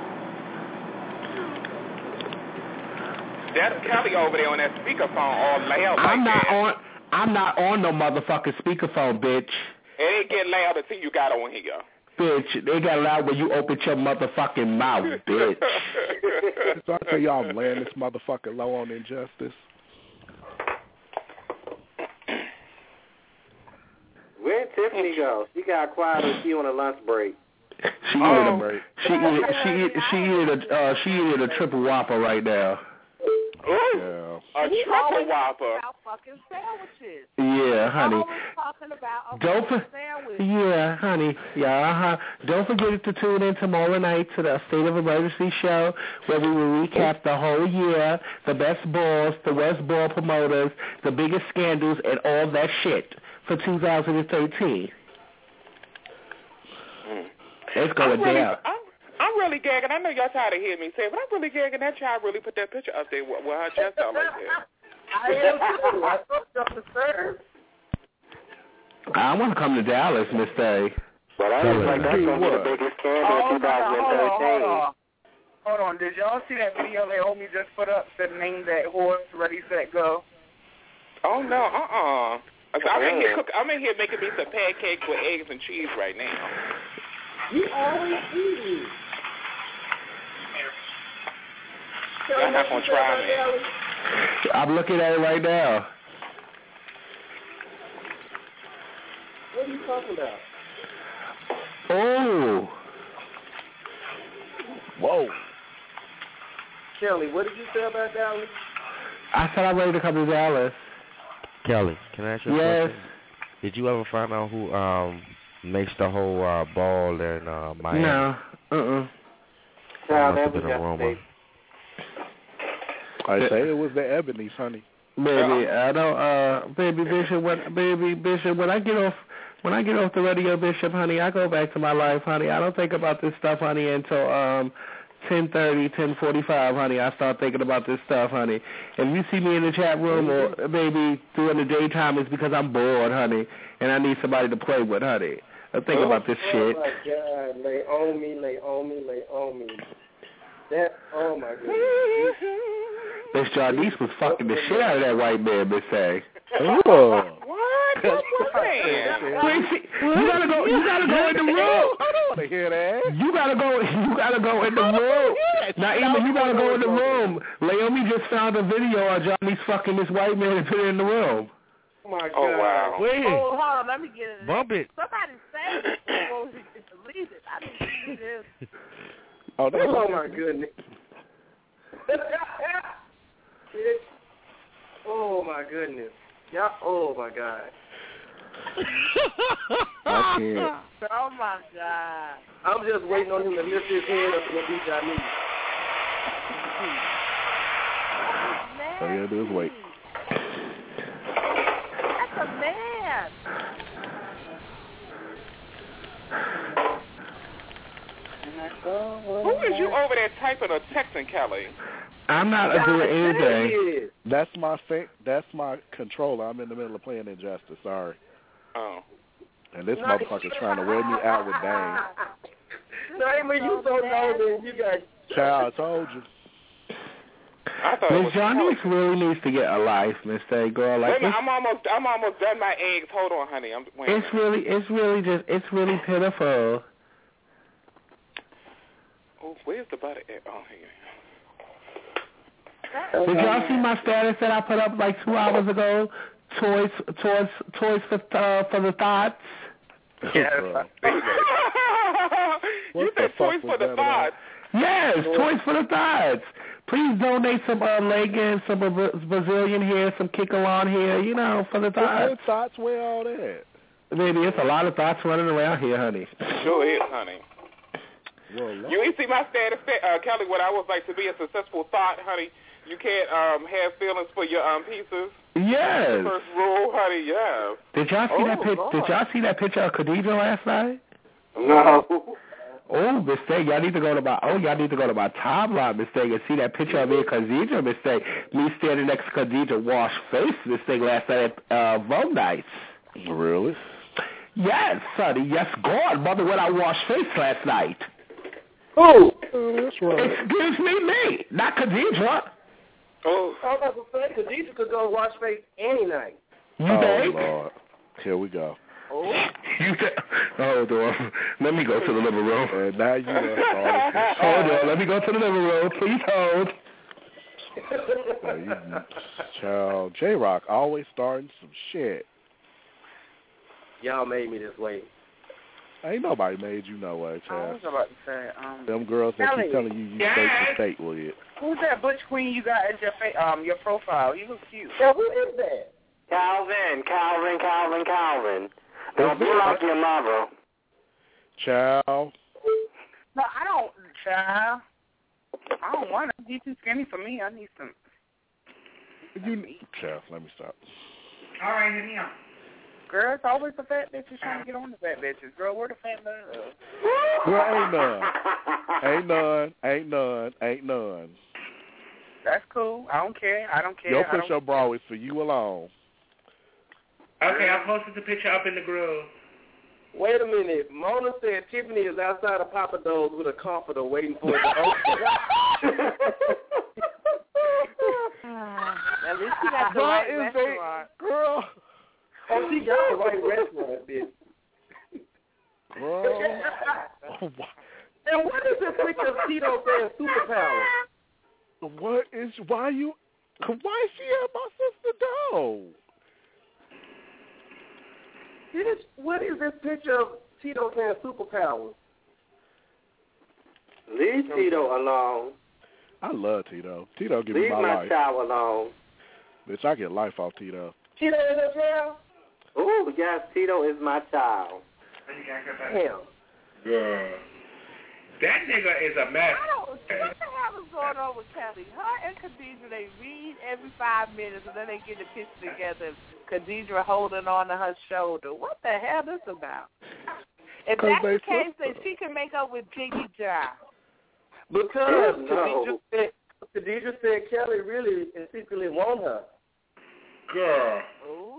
That's Kelly over there on that speakerphone all loud like I'm not that. on. I'm not on no motherfucking speakerphone, bitch. It get loud until you got on here. Bitch, they got loud when you open your motherfucking mouth, bitch. So I tell y'all I'm laying this motherfucker low on Injustice. Where'd Tiffany go? She got quiet or she on a lunch break? She oh. eating a she eat, she eat, she eating a uh, she eating a triple whopper right now. Ooh, yeah. a triple whopper. About fucking sandwiches. Yeah, honey. Always talking about a Don't for, sandwich. yeah, honey. Yeah, uh-huh. Don't forget to tune in tomorrow night to the State of Emergency show where we will recap the whole year, the best balls, the worst ball promoters, the biggest scandals, and all that shit for two thousand thirteen. Mm. It's going I'm really, down. I'm, I'm really gagging. I know y'all tired of hearing me say it, but I'm really gagging. That child really put that picture up there with, with her chest out like that. I am too. I fucked up the stairs. I want to come to Dallas, Miss Day. But I look like that's going to be the biggest scandal Oh, of twenty thirteen. hold on, hold on. Hold on. Did y'all see that video that homie just put up that named that horse Ready, Set, Go? Oh, no, uh-uh. I'm in, here cook, I'm in here making me some pancakes with eggs and cheese right now. You always eat. Y'all not going to try me. I'm looking at it right now. What are you talking about? Oh. Whoa. Kelly, what did you say about Dallas? I said I'm ready to come to Dallas. Kelly, can I ask you a yes. question? Did you ever find out who um makes the whole uh, ball in uh, Miami? No. Uh-uh. Child, That must have that been a rumor. I say it was the Ebony, honey. Baby, I don't, uh, baby Bishop, when, baby Bishop, when I get off, when I get off the radio, Bishop, honey, I go back to my life, honey. I don't think about this stuff, honey, until, um, ten thirty, ten forty-five, honey. I start thinking about this stuff, honey. If you see me in the chat room or, baby, during the daytime, it's because I'm bored, honey, and I need somebody to play with, honey. I think oh, about this oh shit. Oh, my God. Lay on me, lay on me, lay on me. That, oh, my goodness. Miss Janice was fucking the shit out of that white man, Miss A. Oh. What? What was that? Wait, see, you gotta go. You gotta go in the room. I don't want to hear that. You gotta go. You gotta go in the room. Now, Emma, you gotta go in the room. Laomi just found a video of Johnny's fucking this white man and put it in the room. Oh my God! Oh wow! Wait. Oh, hold on. Let me get it. Bump it. Somebody say it before we can believe it. I didn't see this. Oh, that's oh my goodness! Oh my goodness! Yeah. Oh my God! I can't. Oh my God! I'm just waiting on him to lift his hand up and beat Johnny. All you gotta do is wait. That's a man. Who is you over there typing or texting, Kelly? I'm not doing anything. That's my thing. That's my controller. I'm in the middle of playing Injustice. Sorry. Oh. And this motherfucker's trying to wear me out with Dane. Simon, you so nosy. You got. Child, I told you. I thought Miss Johnny really needs to get a life, Miss A girl. Like Wait a minute, I'm almost, I'm almost done my eggs. Hold on, honey. I'm. Wait it's really, it's really just, it's really pitiful. Oh, where's the butter? Oh, here. Did y'all see my status that I put up like two hours ago? Toys, toys, toys for uh, for the thoughts. Yes. You said toys for the thoughts. Yes, toys for the thoughts. Please donate some uh, leggings, some Brazilian hair, some Kickalon hair, you know, for the thoughts. What thoughts? Where all that? Baby, it's a lot of thoughts running around here, honey. Sure is, honey. Whoa, you ain't see my status, uh, Kelly, what I was like to be a successful thought, honey. You can't um, have feelings for your um, pieces. Yes. The first rule, honey, yeah. Did y'all see oh, that pic- Lord. Did y'all see that picture of Khadijah last night? No. Oh, mistake. Y'all need to go to my oh, y'all need to go to my timeline, mistake, and see that picture of me and Khadijah, mistake. Me standing next to Khadijah wash face, mistake, last night at uh, Vogue Nights. Really? Yes, sonny. Yes, God, mother, when I washed face last night. Oh, oh that's right. Excuse me, me, not Khadijah. Oh, I was about to say, Khadijah could go wash face any night. You oh, think? Lord. Here we go. Oh, you th- hold on. Let me go to the living room. And now you are Hold on. Let me go to the living room. Please hold. uh, you, child, J-Rock always starting some shit. Y'all made me this way. Ain't nobody made you no way, I child. was about to say, um, Them girls that Kelly. keep telling you you Yes. state to state with. Who's that butch queen you got as your fa- um your profile? You look cute. Yeah, who is that? Calvin, Calvin, Calvin, Calvin. Don't be like your mother. Child. No, I don't, child. I don't want to. He's too skinny for me. I need some. You, child, let me stop. All right, hit me up. Girl, it's always the fat bitches trying to get on the fat bitches. Girl, where the fat love? Girl, ain't none. Ain't none. Ain't none. Ain't none. That's cool. I don't care. I don't care. Your I don't push-up bra is for you alone. Okay, I posted the picture up in the group. Wait a minute. Mona said Tiffany is outside of Papa Do's with a comforter waiting for it to open. At least she got the Girl, right is restaurant. they, girl. Oh, she got the right restaurant, bitch. Girl. And what is this picture of Tito saying superpower? What is, why you, why is she at my sister door? Bitch, what is this picture of Tito saying superpower? Leave Tito alone. I love Tito. Tito give me Leave my, my life. child alone. Bitch, I get life off Tito. Tito is a child? Ooh, yes, Tito is my child. Damn. Girl. That nigga is a mess. I don't, what the hell is going on with Kelly? Her and Khadijah, they read every five minutes and then they get the picture together. Khadijah holding on to her shoulder. What the hell is this about? If that's the case, then she can make up with Jiggy Jar. Because no. Khadijah, said, Khadijah said Kelly really and secretly want her. Girl. Ooh.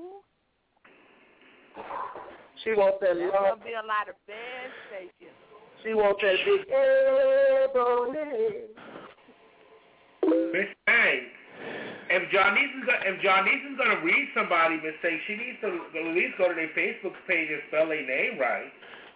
She wants that There's long. going to be a lot of bad shaking. She wants that big ebony. Miss Bang, if Johnison's gonna, if Johnison's gonna read somebody mistake, she needs to at least go to their Facebook page and spell their name right.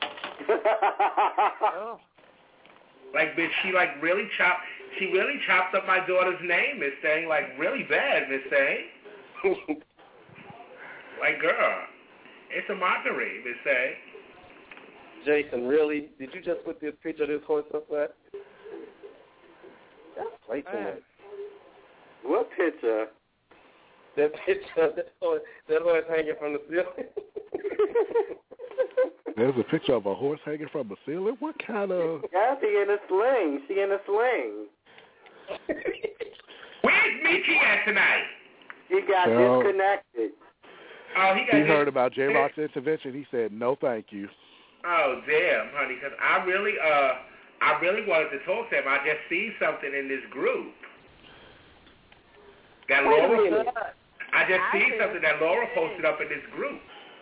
Oh. Like, bitch, she like really chopped. She really chopped up my daughter's name, Miss Thing, like really bad, Miss Thing. Like, girl, it's a mockery, Miss Thing. Jason, really? Did you just put this picture of this horse up there? That's way too much. What picture? That picture of that horse, that horse hanging from the ceiling. There's a picture of a horse hanging from the ceiling? What kind of... Yeah, she in a sling. She in a sling. Where's Michi at tonight? He got So, disconnected. Oh, he got He dis- heard about J-Rock's intervention. He said, no, thank you. Oh, damn, honey, because I really, uh, I really wanted to talk to him. I just see something in this group. That Wait a Laura, minute. I just I see did. something that Laura posted up in this group.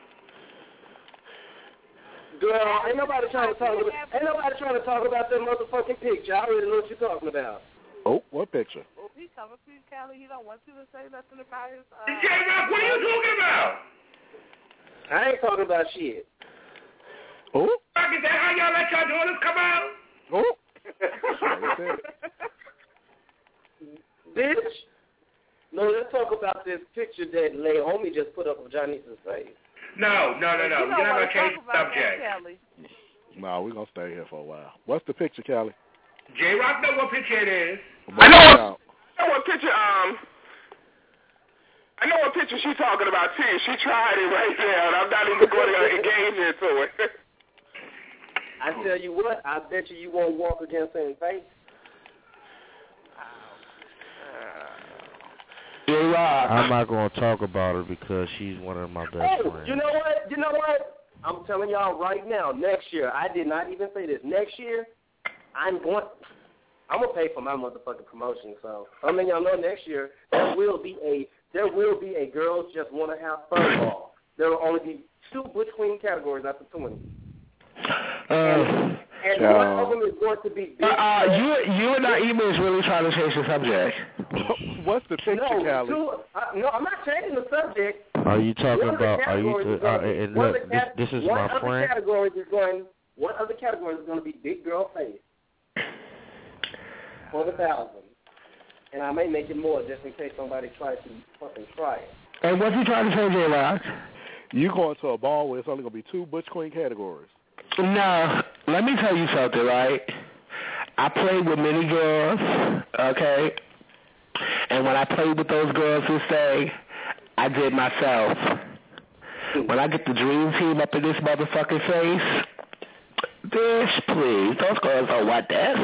Girl, ain't nobody trying to talk about, ain't nobody trying to talk about that motherfucking picture. I already know what you're talking about. Oh, what picture? Oh, he coming for you, Kelly. He don't want you to say nothing about his... Uh, J-Rock, what are you talking about? I ain't talking about shit. Oh? Is that how y'all let y'all daughters come out? Oh? Bitch. No, let's talk about this picture that Naomi just put up of Johnison's face. No, no, no, no. You We're don't not want going to to change talk the about subject. that, Kelly. No, we're going to stay here for a while. What's the picture, Callie? J-Rock know what picture it is. I know what, I know what picture, um, I know what picture she's talking about, too. She tried it right there, and I'm not even going to engage into it. I tell you what, I bet you you won't walk against her in face. I'm not going to talk about her because she's one of my best Hey, friends. you know what? You know what? I'm telling y'all right now, next year, I did not even say this. Next year, I'm going, I'm going to pay for my motherfucking promotion. So, I'm letting y'all know next year, there will be a, there will be a girls just want to have fun ball. There will only be two Butch Queen categories after twenty. Uh, and and uh, one of them is going to be big. Uh, uh, you, you and Naima is really trying to change the subject. What's the picture, no, Callie? two, uh, no, I'm not changing the subject. Are you talking One of the about? Are you? categories is Uh, going- and one of look, the this, cat- this is one my of the friend. categories is going. One of the categories is going to be big girl face for the thousand, and I may make it more just in case somebody tries to fucking try it. And what's he trying to say, J-Rock? You going to a ball where it's only going to be two Butch Queen categories. No, let me tell you something, right? I played with many girls, okay? And when I played with those girls this day, I did myself. When I get the dream team up in this motherfucking face, bitch, please, those girls don't want this.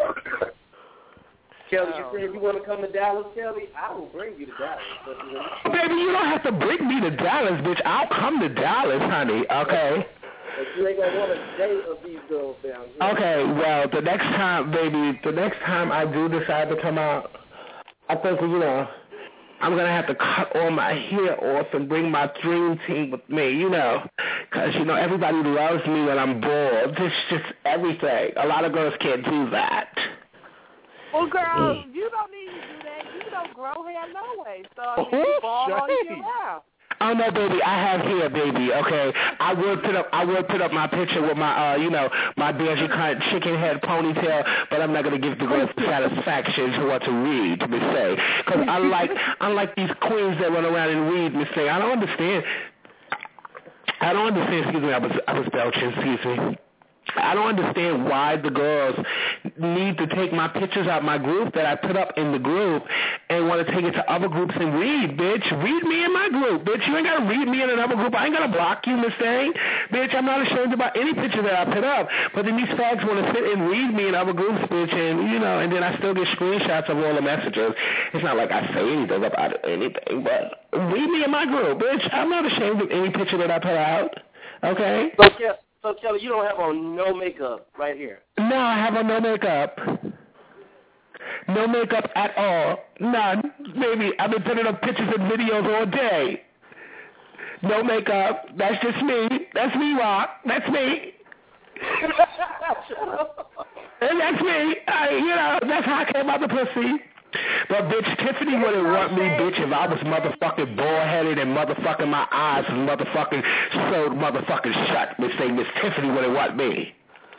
Kelly, you said you want to come to Dallas, Kelly? I will bring you to Dallas. But you Baby, you don't have to bring me to Dallas, bitch. I'll come to Dallas, honey, okay? But you ain't going to want a day of these girls down here. Okay, well, the next time, baby, the next time I do decide to come out, I think, you know, I'm going to have to cut all my hair off and bring my dream team with me, you know, because, you know, everybody loves me when I'm bald. It's just everything. A lot of girls can't do that. Well, girl, you don't need to do that. You don't grow hair no way. So, I mean, you bald all year round. Oh no, baby, I have hair, baby. Okay, I would put up, I would put up my picture with my, uh, you know, my Benji cunt chicken head ponytail, but I'm not gonna give the girls the satisfaction to what to read, Miss A. Because unlike, unlike these queens that run around and read, Miss A, I don't understand. I don't understand. Excuse me, I was, I was belching. Excuse me. I don't understand why the girls need to take my pictures out my group that I put up in the group and want to take it to other groups and read, bitch. Read me in my group, bitch. You ain't got to read me in another group. I ain't going to block you, Miss Thing. Bitch, I'm not ashamed about any picture that I put up. But then these fags want to sit and read me in other groups, bitch, and, you know, and then I still get screenshots of all the messages. It's not like I say anything about anything, but read me in my group, bitch. I'm not ashamed of any picture that I put out, okay? So, Ke- so Kelly, you don't have on no makeup right here. No, I have on no makeup. No makeup at all. None. Baby, I've been putting up pictures and videos all day. No makeup. That's just me. That's me, Rock. That's me. And that's me. I, you know, that's how I came out the pussy. But, bitch, Tiffany wouldn't want me, bitch, if I was motherfucking bald-headed and motherfucking my eyes was motherfucking sewed motherfucking shut. Miss say Miss Tiffany wouldn't want me.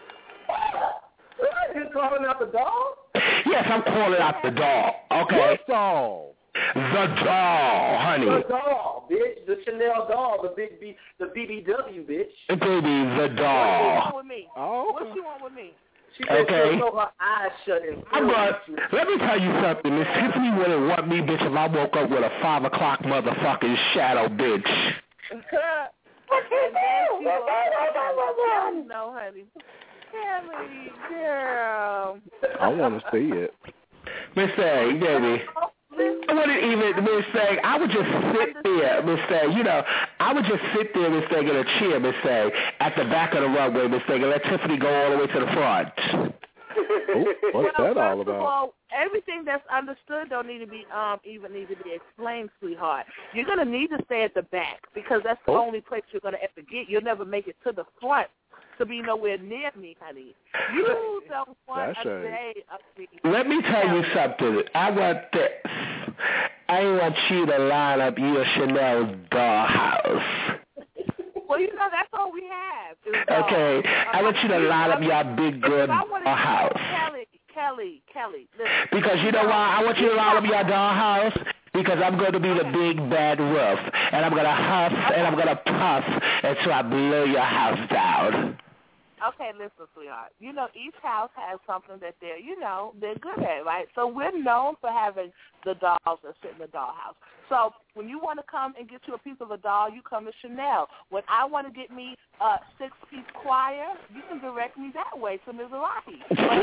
You're calling out the doll? Yes, I'm calling out the doll. Okay. What doll? The doll, honey. The doll, bitch. The Chanel doll. The big B, the B B W, bitch. Baby, the doll. What she want with me? Oh. What she want with me? She okay. so her eyes shut and but let me tell you something. Miss Tiffany wouldn't want me, bitch, if I woke up with a five o'clock motherfucking shadow, bitch. and then she will, no, honey. Kelly, girl. I want to see it. Miss A, baby. I wouldn't even, Miss A, I would just sit there, Miss A, you know, I would just sit there, Miss A, in a chair, Miss A, at the back of the runway, Miss A, and let Tiffany go all the way to the front. Ooh, what's well, that all first about? Of all, everything that's understood don't need to be um even need to be explained, sweetheart. You're gonna need to stay at the back because that's the oh. only place you're gonna ever get. You'll never make it to the front to be nowhere near me, honey. You don't want That's a a... day of me. Let me tell you something. I want this. I want you to line up your Chanel dollhouse. Well, you know, that's all we have. Okay. Uh, I want you to line up your big good dollhouse. Kelly, Kelly, Kelly. Listen. Because you know why? I want you to line up your dollhouse. Because I'm going to be the big bad wolf. And I'm going to huff and I'm going to puff until I blow your house down. Okay, listen, sweetheart. You know, each house has something that they're, you know, they're good at, right? So we're known for having the dolls that sit in the dollhouse. So when you want to come and get you a piece of a doll, you come to Chanel. When I want to get me a six-piece choir, you can direct me that way to Mizrahi.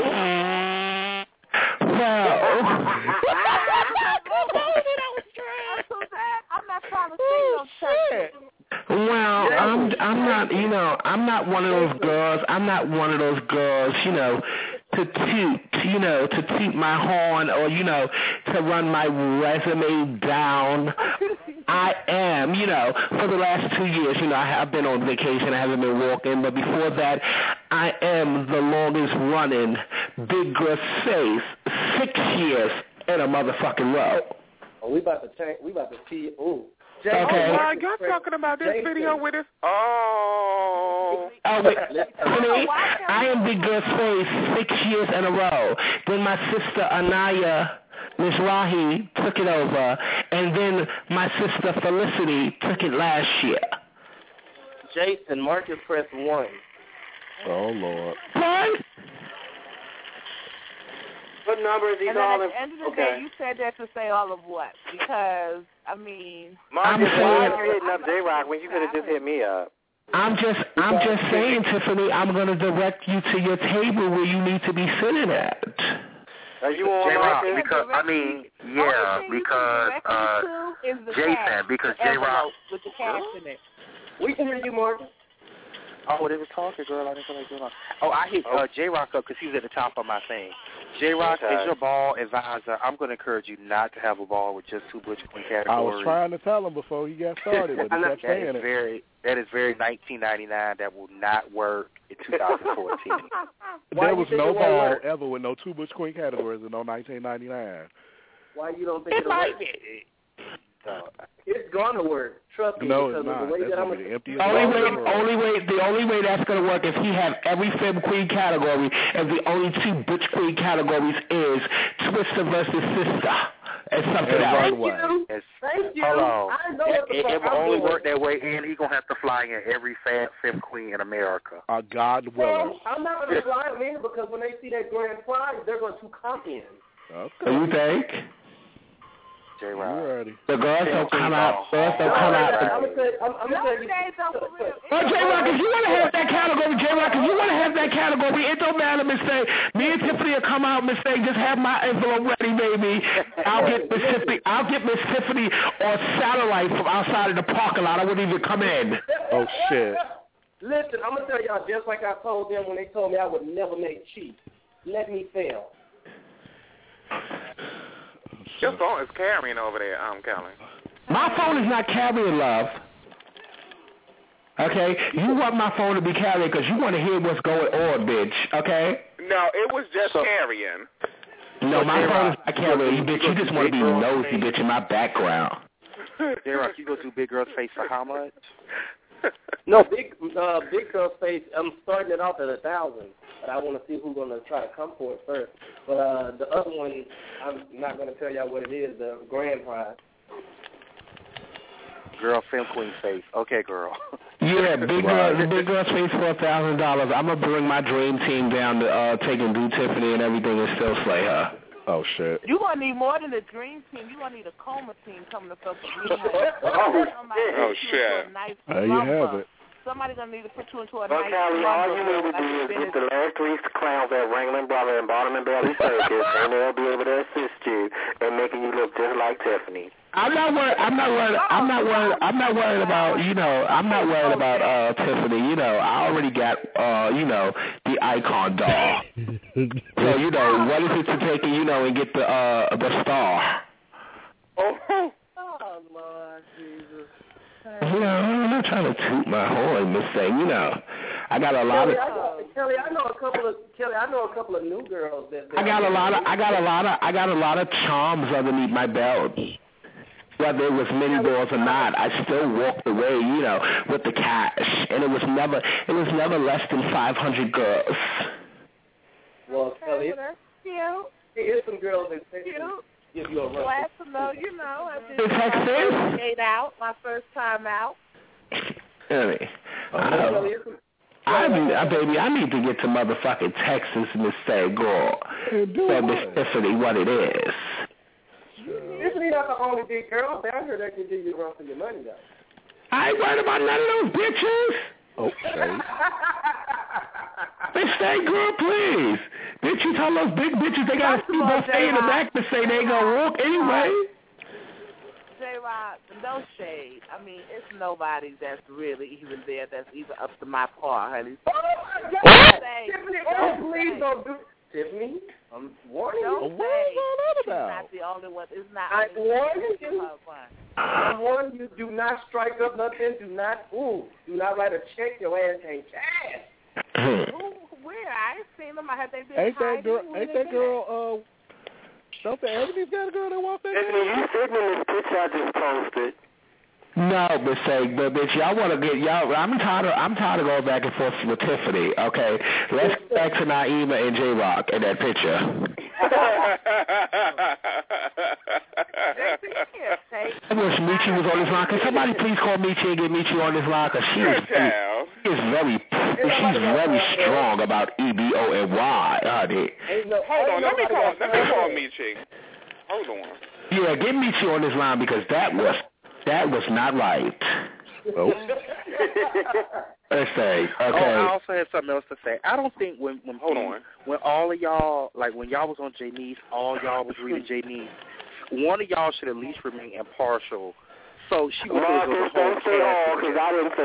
Well, I'm not trying to sing no church. Well, I'm I'm not not, you know, I'm not one of those girls. I'm not one of those girls, you know, to toot, you know, to toot my horn or, you know, to run my resume down. I am, you know, for the last two years, you know, I have been on vacation. I haven't been walking. But before that, I am the longest running Big Girl Safe, six years in a motherfucking row. Oh, we about to change. We about to see. Ooh. Okay. Oh, wow, y'all talking about this Jason. video with us? Oh. Oh, wait. Honey, I am Big Girl Safe six years in a row. Then my sister Anaya Mizrahi took it over, and then my sister Felicity took it last year. Jason, Marcus press one. Oh, Lord. What? What number is he And then calling? at the end of the Okay. day, you said that to say all of what? Because, I mean... Marcus, I'm why saying- are you hitting up J-Rock when you could have just hit me up? I'm just, I'm just saying, Tiffany, I'm going to direct you to your table where you need to be sitting at. Are you on J-Rock, Marcus? because, I mean, yeah, because, uh, Jason, because J-Rock. With the cash in it. We can hear you, Marcus. Oh, they were talking, girl. I didn't feel like doing that. Oh, I hit uh, J-Rock up because he was at the top of my thing. J-Rock, Okay. as your ball advisor, I'm going to encourage you not to have a ball with just two Butch Queen categories. I was trying to tell him before he got started, but he kept that saying is it. very, that is very nineteen ninety-nine. That will not work in two thousand fourteen. There was no ball ever with no two Butch Queen categories in no nineteen ninety-nine. Why you don't think It it'll might work? be. So, It's gonna work. Trust me. No, because it's not. of the way That's that I'm gonna be the emptiest Only ball way, in the world. only way, the only way that's going to work is he have every Femme Queen category, and the only two Butch Queen categories is Twister versus Sister, and something And else. Runway. it's, Thank you. Hold on. I know It, what the it, fuck it will I'm only doing. work that way, and he's going to have to fly in every fat femme queen in America. Uh, God willing. Well, I'm not gonna fly them in because when they see that grand prize, they're going to come in. So you think? J-Rock. You ready? The girls don't come out. Girls don't come out. I'm gonna tell you. I'm, I'm gonna tell you. Well, J-Rock, if you want to have that category, J-Rock, if you want to have that category, it don't matter, Miss Faye. Me and Tiffany will come out, Miss Faye. Just have my envelope ready, baby. I'll get Miss Tiffany. I'll get Miss Tiffany on satellite from outside of the parking lot. I wouldn't even come in. Oh shit. Listen, I'm gonna tell y'all just like I told them when they told me I would never make cheap. Let me fail. Your phone is carrying over there, um, Kelly. My phone is not carrying, love. Okay? You want my phone to be carrying because you want to hear what's going on, bitch. Okay? No, it was just carrying. No, my phone is not carrying. You bitch, you just want to be nosy, bitch, in my background. J-Rock, you go do Big Girl's Face for how much? No, big uh, big girl space. I'm starting it off at a thousand, but I want to see who's gonna try to come for it first. But uh, the other one, I'm not gonna tell y'all what it is. The grand prize. Girl, Femme Queen Face. Okay, girl. Yeah, big girl, the big girl pays four thousand dollars. I'm gonna bring my dream team down to uh, take and do Tiffany and everything and still slay her. Oh shit. You gonna need more than a dream team. You gonna need a coma team coming to fuck with me. Oh, oh shit. There you have it. Somebody gonna need to put you into a Well, nice Callie, all you need to do is get the last three clowns at Wrangling Brother and Bottom and Belly Circus, and they'll be able to assist you in making you look just like Tiffany. I'm not worried. I'm not worried. I'm not worried. I'm not worried about you know. I'm not worried about uh Tiffany. You know, I already got uh you know the icon doll. So you know what is it to take and you know and get the uh the star. Oh, oh Lord Jesus. You know, I'm not trying to toot my horn, Miss Thing. You know, I got a lot Kelly, of. I know, Kelly, I know a couple of Kelly. I know a couple of new girls that. that I got a lot of. I got a lot of. I got a lot of charms underneath my belt. Whether it was mini balls or not, I still walked away, you know, with the cash, and it was never. It was never less than five hundred girls. Well, Kelly, That's cute. here's some girls that say Cute. give you a run. Glad to know, you know, I In did my Texas? first date out, my first time out. Really? I, I mean, uh, baby, I need to get to motherfucking Texas, Miss Thing, girl. So Miss Tiffany, what it is. Tiffany not the only big girl. I heard that can give you a run for your money, though. I ain't worried about none of those bitches. Okay. Miss Thing, girl, please. Bitch, you tell those big bitches they got a free buffet in the back to say they gonna walk anyway. J-Rock, no shade. I mean, it's nobody that's really even there that's even up to my par, honey. Oh, my God. Tiffany, oh, please don't do Tiffany, I'm warning you. Don't say she's not the only one. It's not I'm warning you. I'm warning you. Do not strike up nothing. Do not, ooh, do not write a check. Your ass ain't cash. Who, where? I ain't seen them. I have they been Ain't that hiding? girl? Where Ain't they that been girl? Uh, don't the Ebony's got a girl that walked that? Tiffany, you sent me this picture I just posted. No, mistake, but bitch, y'all want to get y'all. I'm tired of I'm tired of going back and forth with Tiffany. Okay, let's get back to Naima and J Rock in that picture. I wish Michi was on this line. Can somebody please call Michi and get Michi on this line? Cause she is very, she is very, she's very strong about E B O and Y. honey. Hold on, let me call. Let me call Michi. Hold on. Yeah, get Michi on this line because that was. That was not right. Oh. Let's say, okay. Oh, I also had something else to say. I don't think when when hold on when all of y'all like when y'all was on Janice, all y'all was reading Janice. One of y'all should at least remain impartial. So she was Marcus, don't say all because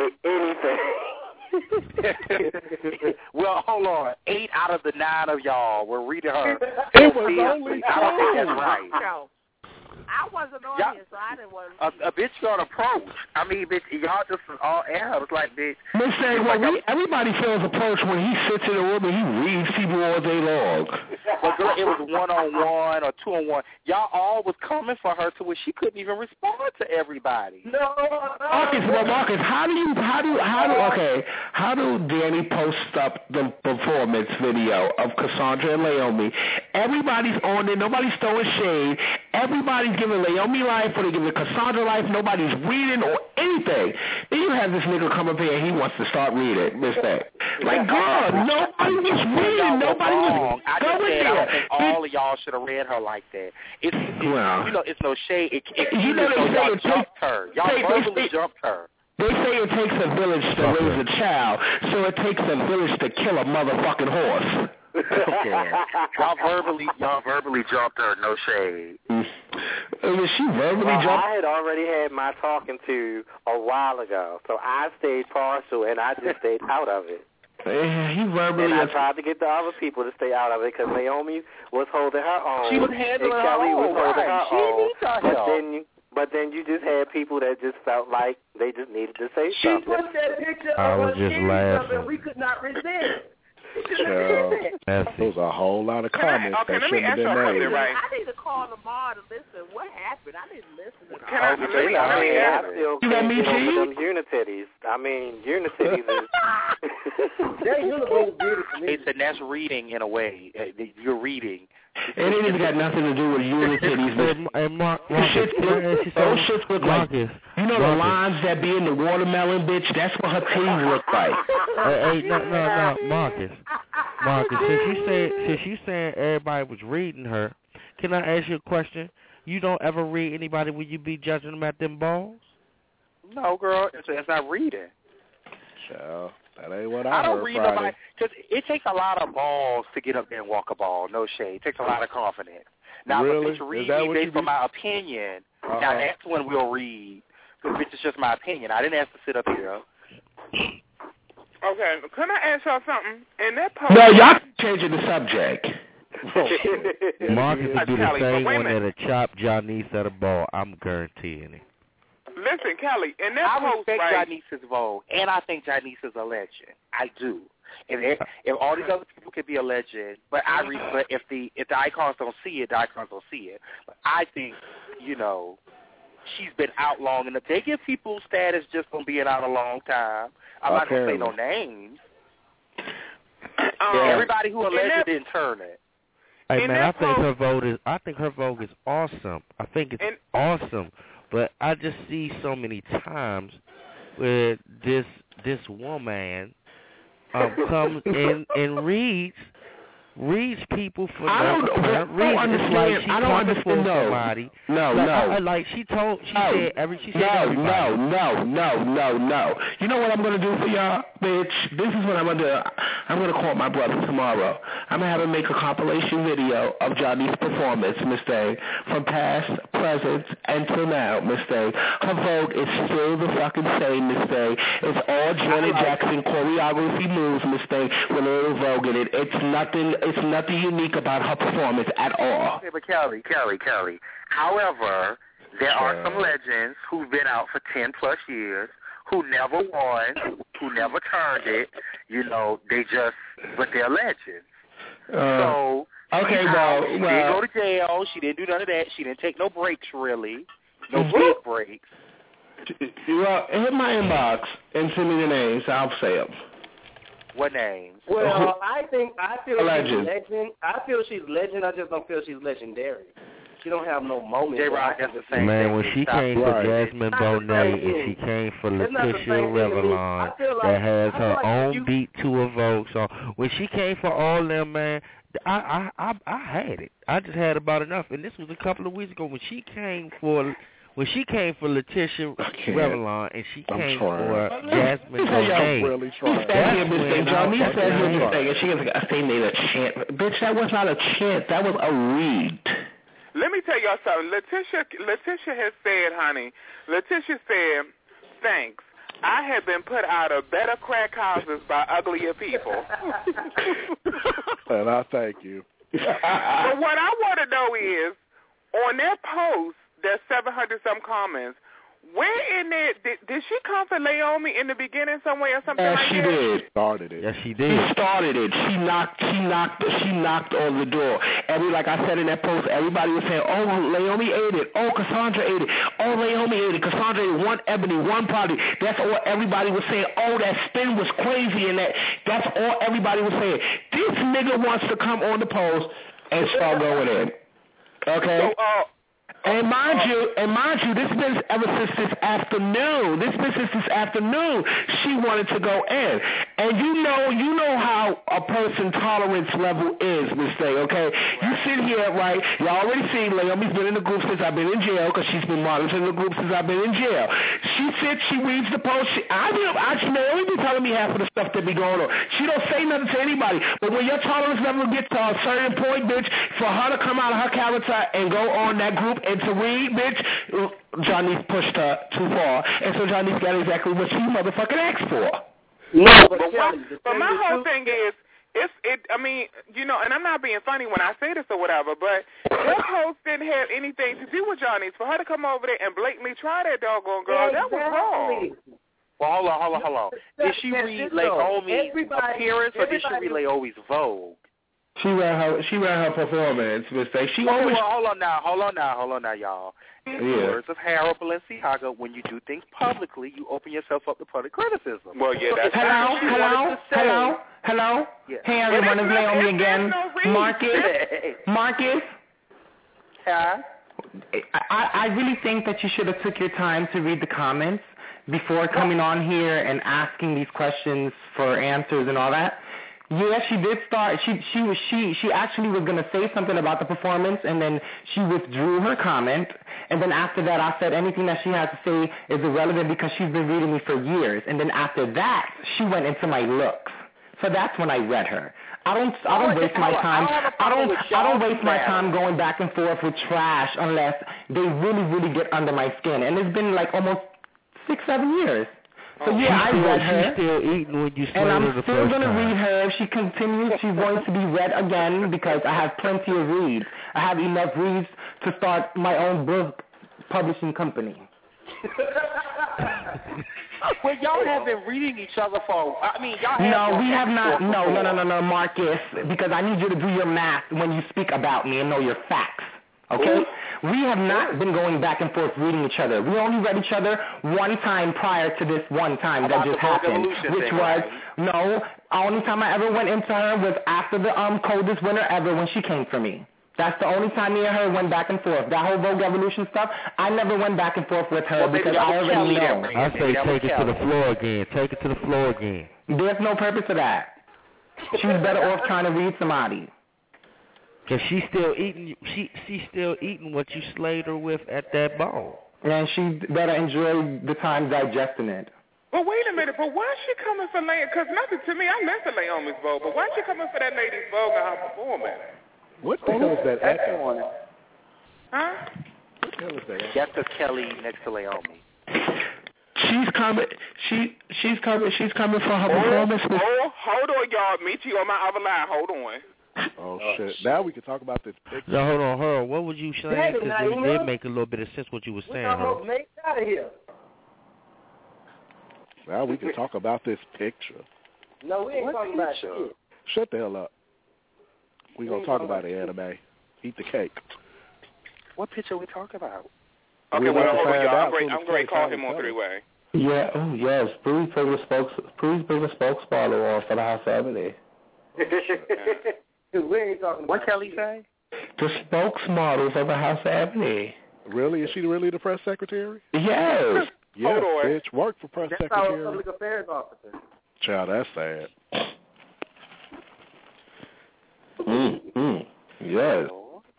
I didn't say anything. Well, hold on. Eight out of the nine of y'all were reading her. It was only I don't think that's right. No. I wasn't on y'all, here, so I didn't want to. A, a bitch got approached. I mean, bitch, y'all just was all air. It was like, bitch. Miss Say, well, we, everybody feels approached when he sits in a room and he reads people all day long. But girl, it was one-on-one or two-on-one. Y'all all was coming for her to where she couldn't even respond to everybody. No, Marcus, well, Marcus, how do you, how do, how do, okay, how do Danny post up the performance video of Cassandra and Naomi? Everybody's on it. Nobody's throwing shade. Everybody's giving Naomi life or they giving Cassandra life. Nobody's reading or anything. Then you have this nigga come up here and he wants to start reading. Mister Like, God, nobody was reading. Nobody was I just said I don't think all of y'all should have read her like that. It's, it's well, you know, it's no shade. It, it, you know, so they y'all say jumped her. Y'all they, verbally they, jumped her. They say it takes a village to raise a child, so it takes a village to kill a motherfucking horse. Okay. y'all verbally, y'all verbally jumped her. No shade. I mean, she verbally well, jumped. I had already had my talking to a while ago, so I stayed partial and I just stayed out of it. Yeah, he verbally. And I tried to get the other people to stay out of it because Naomi was holding her own. She was handling and her Kelly own. was holding Right. her She own. needs her but help. then you, but then you just had people that just felt like they just needed to say she something. put that picture I of was her just kids laughing. up and we could not resist. Child, there was a whole lot of comments I, okay, that let me shouldn't have ask been you made. right. I need to call tomorrow to listen. What happened? I didn't listen at all. Can I, let me, I let me mean, I ask still You can't got me, get over G? them unititties. I mean, unititties is... That universe did it to me. It's, and that's reading in a way. Uh, You're reading. And it ain't got nothing to do with unititties. Hey, Mark, Those shits look, those shits look like, Marcus, you know the Marcus. lines that be in the watermelon, bitch? That's what her teeth look like. Hey, hey, no, no, no, Marcus. Marcus, since you said, since you saying everybody was reading her, can I ask you a question? You don't ever read anybody when you be judging them at them balls? No, girl, it's, it's not reading. Child, that ain't what I, I don't heard read Friday. nobody because it takes a lot of balls to get up there and walk a ball. No shade. It takes a lot of confidence. Now, Really? if it's read Is that me what based you be- on my opinion, Uh-huh. now that's when we'll read. Because it's just my opinion. I didn't ask to sit up here. Okay, can I ask y'all something? In that post, No, y'all changing the subject. Marcus will be the Kelly, same but wait a one minute. that'll chop Janice at a ball. I'm guaranteeing it. Listen, Kelly, in that I post, respect right? Janice's vote, and I think Janice is a legend. I do. And if, if all these other people could be a legend, but I re- but if the if the icons don't see it, the icons don't see it. But I think, you know, she's been out long enough. They give people status just from being out a long time. I'm not gonna say no names. Um, Yeah, everybody who in alleged that- didn't turn it. Hey In man, I that think post- her vote is. I think her vote is awesome. I think it's In- awesome, but I just see so many times where this this woman um, comes in and reads reads people for I no don't- apparent I don't reason. It's like understand- she I don't coming understand- for no. somebody. No, like, no. I, I, like she told, she No. said every, she said No, everybody. no, no, no, no, no. You know what I'm going to do for y'all? bitch, this is what I'm going to do. I'm going to call my brother tomorrow. I'm going to have him make a compilation video of Johnny's performance, Miss Day, from past, present, until now, Miss Day. Her Vogue is still the fucking same, Miss Day. It's all Janet Jackson choreography moves, Miss Day, with a little Vogue in it. It's nothing, it's nothing unique about her performance at all. Okay, but Kelly, Kelly, Kelly. However, there are some legends who've been out for ten plus years who never won, who never turned it. You know, they just, but they're legends. Uh, so, okay, well, well, she well, didn't go to jail. She didn't do none of that. She didn't take no breaks, really. No big breaks. Well, hit my inbox and send me the names. I'll say them. What names? Well, I think I feel Legend. she's legend. I feel she's legend. I just don't feel she's legendary. She don't have no moment. J-Rock, that's the same Man, thing. when she came for Jasmine Bonet and she came for Letitia Revlon, like, that has her like own you, beat to a Vogue song. When she came for all them, man, I, I I I had it. I just had about enough. And this was a couple of weeks ago when she came for when she came for Letitia Revlon and she I'm came trying. for Jasmine Y'all Bonet. really trying. That's when Johnny said he was saying she was a they made a chant. Bitch, that was not a chant. That was a read. Let me tell y'all something. Letitia, Letitia has said, honey, Letitia said, thanks. I have been put out of better crack houses by uglier people. And I thank you. But what I want to know is, on that post, there's seven hundred some comments. Where in there, did, did she come for Naomi in the beginning some way or something yes, like she that? did. Started it. Yes, she did. She started it. She knocked. She knocked. She knocked on the door. Every like I said in that post, everybody was saying, "Oh, Naomi ate it. Oh, Cassandra ate it. Oh, Naomi ate it. Cassandra ate it. One Ebony, one Party." That's all everybody was saying. Oh, that spin was crazy, and that that's all everybody was saying. This nigga wants to come on the post and start going in. Okay. So, uh, And mind you, and mind you, this been ever since this afternoon. This been since this afternoon. She wanted to go in, and you know, you know how a person's tolerance level is, Miss Day. Okay, you sit here, right? You already seen Naomi's been in the group since I've been in jail because she's been monitoring the group since I've been in jail. She sits, she reads the post. She, I know, I Naomi be telling me half of the stuff that be going on. She don't say nothing to anybody, but when your tolerance level gets to a certain point, bitch, for her to come out of her character and go on that group and to read, bitch, Johnny's pushed her too far, and so Johnny's got exactly what she motherfucking asked for. No, but, but, Kelly, what, but my whole thing is, it's it. I mean, you know, and I'm not being funny when I say this or whatever, but that post didn't have anything to do with Johnny's. For her to come over there and blatantly try that doggone girl, exactly. that was wrong. Well, hold on, hold on, hold on. Did she read Naomi's appearance, or did she read Naomi's Vogue? She ran her. She ran her performance mistake. She okay, always. Well, hold on now. Hold on now. Hold on now, y'all. In the Yeah. words of Harold Balenciaga, when you do things publicly, you open yourself up to public criticism. Well, yeah, that's hello, what she hello, wanted to say. hello, hello. Yeah. Hey, everyone, it's Naomi again. No Marcus, Marcus. Huh? I, I really think that you should have took your time to read the comments before coming on here and asking these questions for answers and all that. Yeah, she did start. She she was she she actually was gonna say something about the performance, and then she withdrew her comment. And then after that, I said anything that she has to say is irrelevant because she's been reading me for years. And then after that, she went into my looks. So that's when I read her. I don't I don't waste my time. I don't I don't waste my time going back and forth with trash unless they really really get under my skin. And it's been like almost six seven years. So yeah, I read her. She's still eating when you and I'm the still first going to time. read her. If she continues, she's going to be read again because I have plenty of reads. I have enough reads to start my own book publishing company. Well, y'all have been reading each other for, I mean, y'all have No, we have not. before. No, no, no, no, no, Marcus, because I need you to do your math when you speak about me and know your facts. Okay? We have not been going back and forth reading each other. We only read each other one time prior to this one time About that just the happened, Evolution which thing, was, right? no, only time I ever went into her was after the um coldest winter ever when she came for me. That's the only time me and her went back and forth. That whole Vogue Evolution stuff, I never went back and forth with her Well, because maybe I already Kelly know. then, I say take it to the floor again. Take it to the floor again. There's no purpose to that. She's better off trying to read somebody. Cause she's still eating. She she's still eating what you slayed her with at that ball. And she better enjoy the time digesting it. But wait a minute, but why is she coming for Lane? Because nothing to me, I meant for Naomi's Vogue, but why is she coming for that lady's Vogue and her performance? What the hell is that echo? Huh? What the hell is that? That's the Kelly next to Naomi. She's coming. She she's coming. She's coming for her Oh, performance. With, oh, hold on, y'all. Meet you on my other line. Hold on. Oh shit! Now we can talk about this picture. No, hold on, her. What would you say? Because it did make a little bit of sense what you were saying, her. Nate out of here. Now we can talk about this picture. No, we ain't What talking about picture? shit. Shut the hell up. We gonna talk about the anime. Eat the cake. What picture are we talking about? Okay, We're well, about to hold on, find y'all. out I'm great. soon as I'm great. Kelly Call him on tells us. three-way. Yeah, oh yes. Please bring the spokes. Please bring the spokesmodel on for the House of Ebony. We ain't talking about What Kelly say? The spokesmodel for the House of Ebony. Really? Is she really the press secretary? Yes. Yes, Hold on. bitch. Work for press That's our secretary. public affairs officer. Child, that's sad. Mm, mm, yes.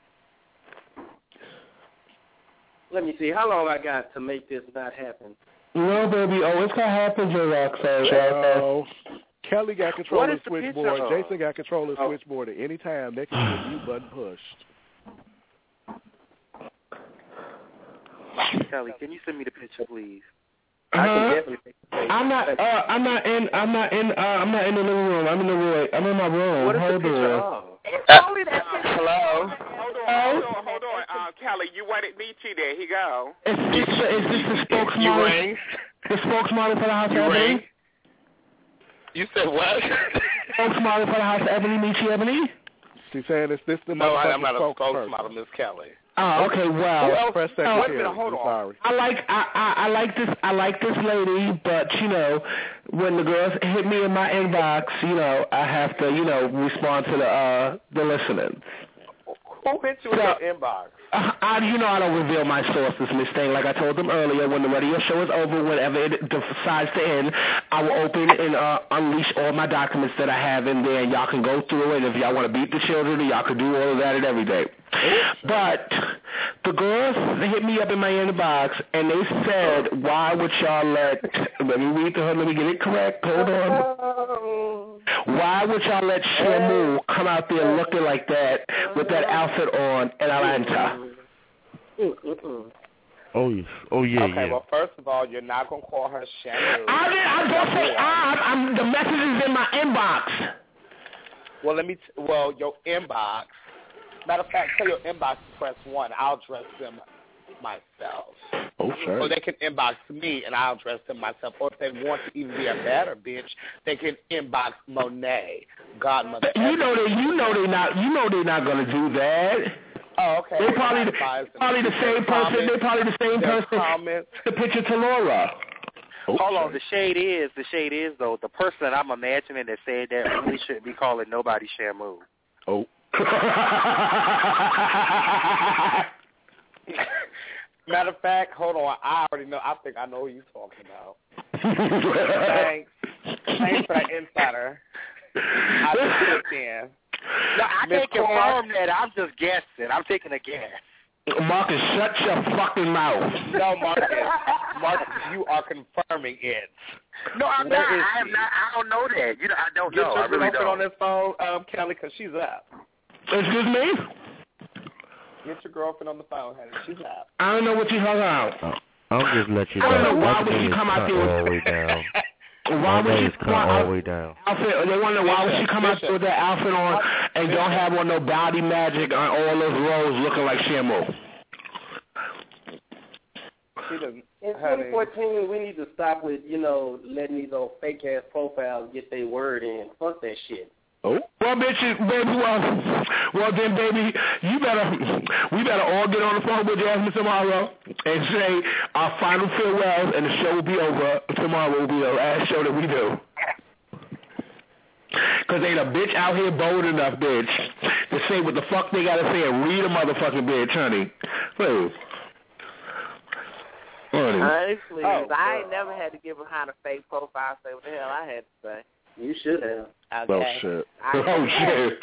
Let me see. How long I got to make this not happen? No, baby. Oh, it's gonna happen, J-Rock. So, uh, Child. Kelly got control What of is the the picture switchboard. of? Jason got control of the Oh. switchboard at any time. They can get the mute button pushed. Kelly, can you send me the picture, please? Uh-huh. I can definitely take the picture. I'm not. Uh, I'm not in. I'm not in. Uh, I'm not in the living room. I'm in the room. I'm in my room. What is the Hold picture on. of? Only that picture. Hello? Hold on, hold on, hold on. Uh, Kelly, you wanted Nietzsche. There he go. Is this, is this the You spokesmodel? rang? The spokesmodel for the House You of Ebony? rang? You said what? Spokesmodel for the House of Ebony, Nietzsche Ebony? She's saying, is this the No, I, motherfucking I'm not a spokesperson? spokesmodel, Miss Kelly. Oh, okay. Well, Who else? Press Wait a secretary. minute, hold I'm on. sorry. I like I, I I like this I like this lady, but you know, when the girls hit me in my inbox, you know, I have to you know respond to the uh the listeners. Who hit you in So- your inbox? Uh, I, you know I don't reveal my sources, Miss Thing. Like I told them earlier, when the radio show is over, whenever it decides to end, I will open and uh, unleash all my documents that I have in there, and y'all can go through it. If y'all want to beat the children, y'all can do all of that and every day. But the girls hit me up in my inbox, and they said, why would y'all let, let me read the, let me get it correct, hold on. Why would y'all let Shamu come out there looking like that with that outfit on in Atlanta? Oh, yes. Oh yeah, Okay, yeah. well, first of all, you're not going to call her Shamu. I did, I don't say I, I'm, the message is in my inbox. Well, let me, t- well, your inbox. Matter of fact, tell your inbox to press one. I'll address them myself. Oh, sure. Or they can inbox me, and I'll address them myself. Or if they want to even be a better bitch, they can inbox Monet, Godmother. You know they, you know they not, you know they're not gonna do that. Oh, okay. They probably, the, probably the same person. They probably the same Their person. comments. The picture to Laura. Hold on, the shade is, the shade is, though, the person that I'm imagining that said that really shouldn't be calling nobody Shamu. Oh. Matter of fact, hold on, I already know, I think I know who you're talking about. Thanks. Thanks for that insider. I just looked in. No, I Miss can't confirm that. I'm just guessing. I'm taking a guess. Marcus, shut your fucking mouth. No, Marcus. Marcus, you are confirming it. No, I'm Where not. is I am she? not. I don't know that. You know, I don't Get know. your I really girlfriend don't. on this phone, um, Kelly, because she's up. Excuse me? Get your girlfriend on the phone, honey. She's up. I don't know what you're talking about. I'll just let you I don't know. know why would Everything she is come out cut there with all the way down. Why would Monet she is come cut all out the way down. outfit? They wonder why would she come out there with that outfit on and don't have on no body magic on all those rows looking like Shamu? She doesn't. In honey. twenty fourteen, we need to stop with, you know, letting these old fake-ass profiles get their word in. Fuck that shit. Oh. Well, bitch, baby, well, well then, baby, you better, we better all get on the phone with Jasmine tomorrow and say our final farewells, and the show will be over. Tomorrow will be the last show that we do. Because ain't a bitch out here bold enough, bitch, to say what the fuck they got to say and read a motherfucking bitch, honey. Please. Honey. Honestly, Oh, I ain't never had to get behind a fake profile and say what the hell I had to say. You should have. Okay. Oh shit! Oh shit!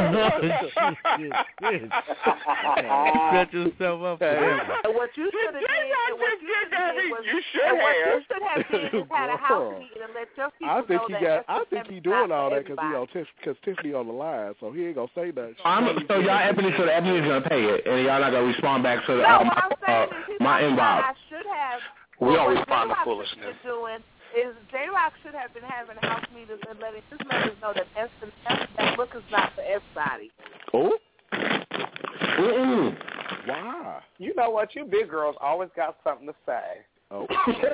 Set yourself up for that. What you should have did, what you should have did was, you should have. What you should have did is had a house meeting and let your people I think know he that got. I think he doing all that because he on Tiff, because Tiffany on the line, so he ain't gonna say that. I'm, so y'all Ebony, so the Ebony's gonna pay it, and y'all not gonna respond back to the, no, uh, what I'm uh, saying is my inbox. I should have. We don't respond to foolishness. Doing is J-Rock should have been having house meetings and letting his members know that that, that book is not for everybody. Oh. Mm-mm. Why? You know what? You big girls always got something to say. Oh.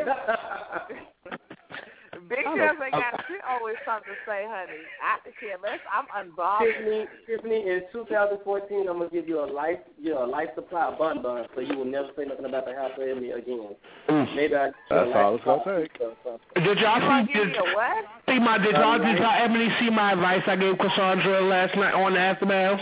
Big girls ain't got shit always something to say, honey. I could care less. I'm unbothered. Tiffany, Tiffany, in two thousand fourteen, I'm gonna give you a life, you know, a life supply of bun bun, so you will never say nothing about the house of Emily again. Mm. Maybe I. That's all it's gonna take. Did y'all see? Did, see my? Did y'all? Did y'all Ebony see my advice I gave Cassandra last night on the Aftermath?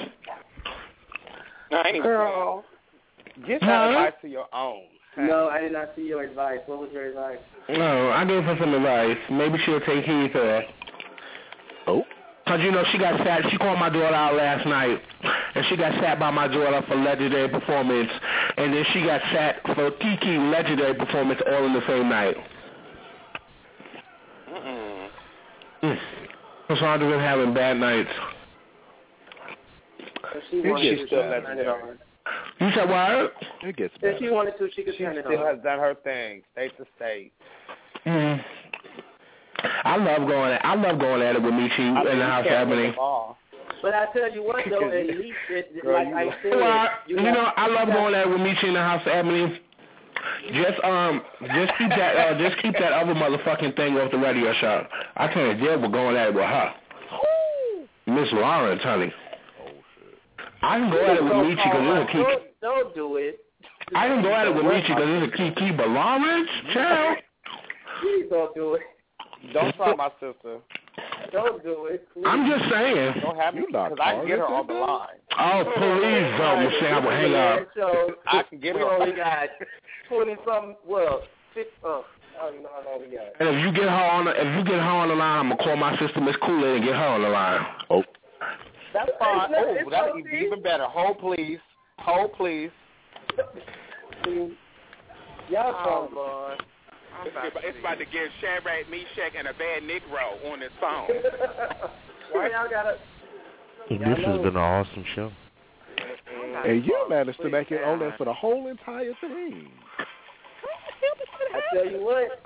Girl, get that huh? advice to your own. No, I did not see your advice. What was your advice? No, I gave her some advice. Maybe she'll take heed to that. Oh. Because, you know, she got sat. She called my daughter out last night, and she got sat by my daughter for legendary performance, and then she got sat for Kiki legendary performance all in the same night. Mm-mm. Mm. Cassandra's been having bad nights. So she wanted to still legendary. You said what? It gets better. If she wanted to, she could she turn it on. She still has done her thing, state to state. Mm. I love going. I love going at it with Michi I mean, in the house happening. But I tell you what, though, at least, it, Girl, like you I said, well, you, you got, know, I love got, going at it with Michi in the house happening. Just um, just keep that, uh, just keep that other motherfucking thing off the radio show. I tell you, Deb, we're going at it with her, Miss Lawrence, honey. I can go at it with Michi because it's a key. Don't, don't do it. I can go at it with Michi because it's a key key, but Lawrence, child. Please don't do it. Don't try my sister. Don't do it. Please. I'm just saying. Don't have me because I can get her on the line. Oh, please don't, Michelle. I will hang up. So, I can get we her. We only got twenty something. Well, six. Oh, I don't even know how long we got. And if you get her on, the, if you get her on the line, I'm gonna call my sister Miss Kool-Aid and get her on the line. Oh. That's fine. Oh, that'd be even better. Hold, please. Hold, please. Y'all oh, Lord. It's about, it's about to get Shadrach, Meshach, and a bad Negro on this phone. Why y'all gotta? This has been an awesome show. And you managed to make it on there for the whole entire thing. I tell you what.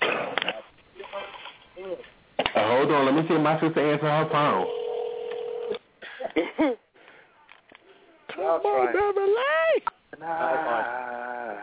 Uh, hold on, let me see if my sister answer her phone. Come on, Beverly. Nah.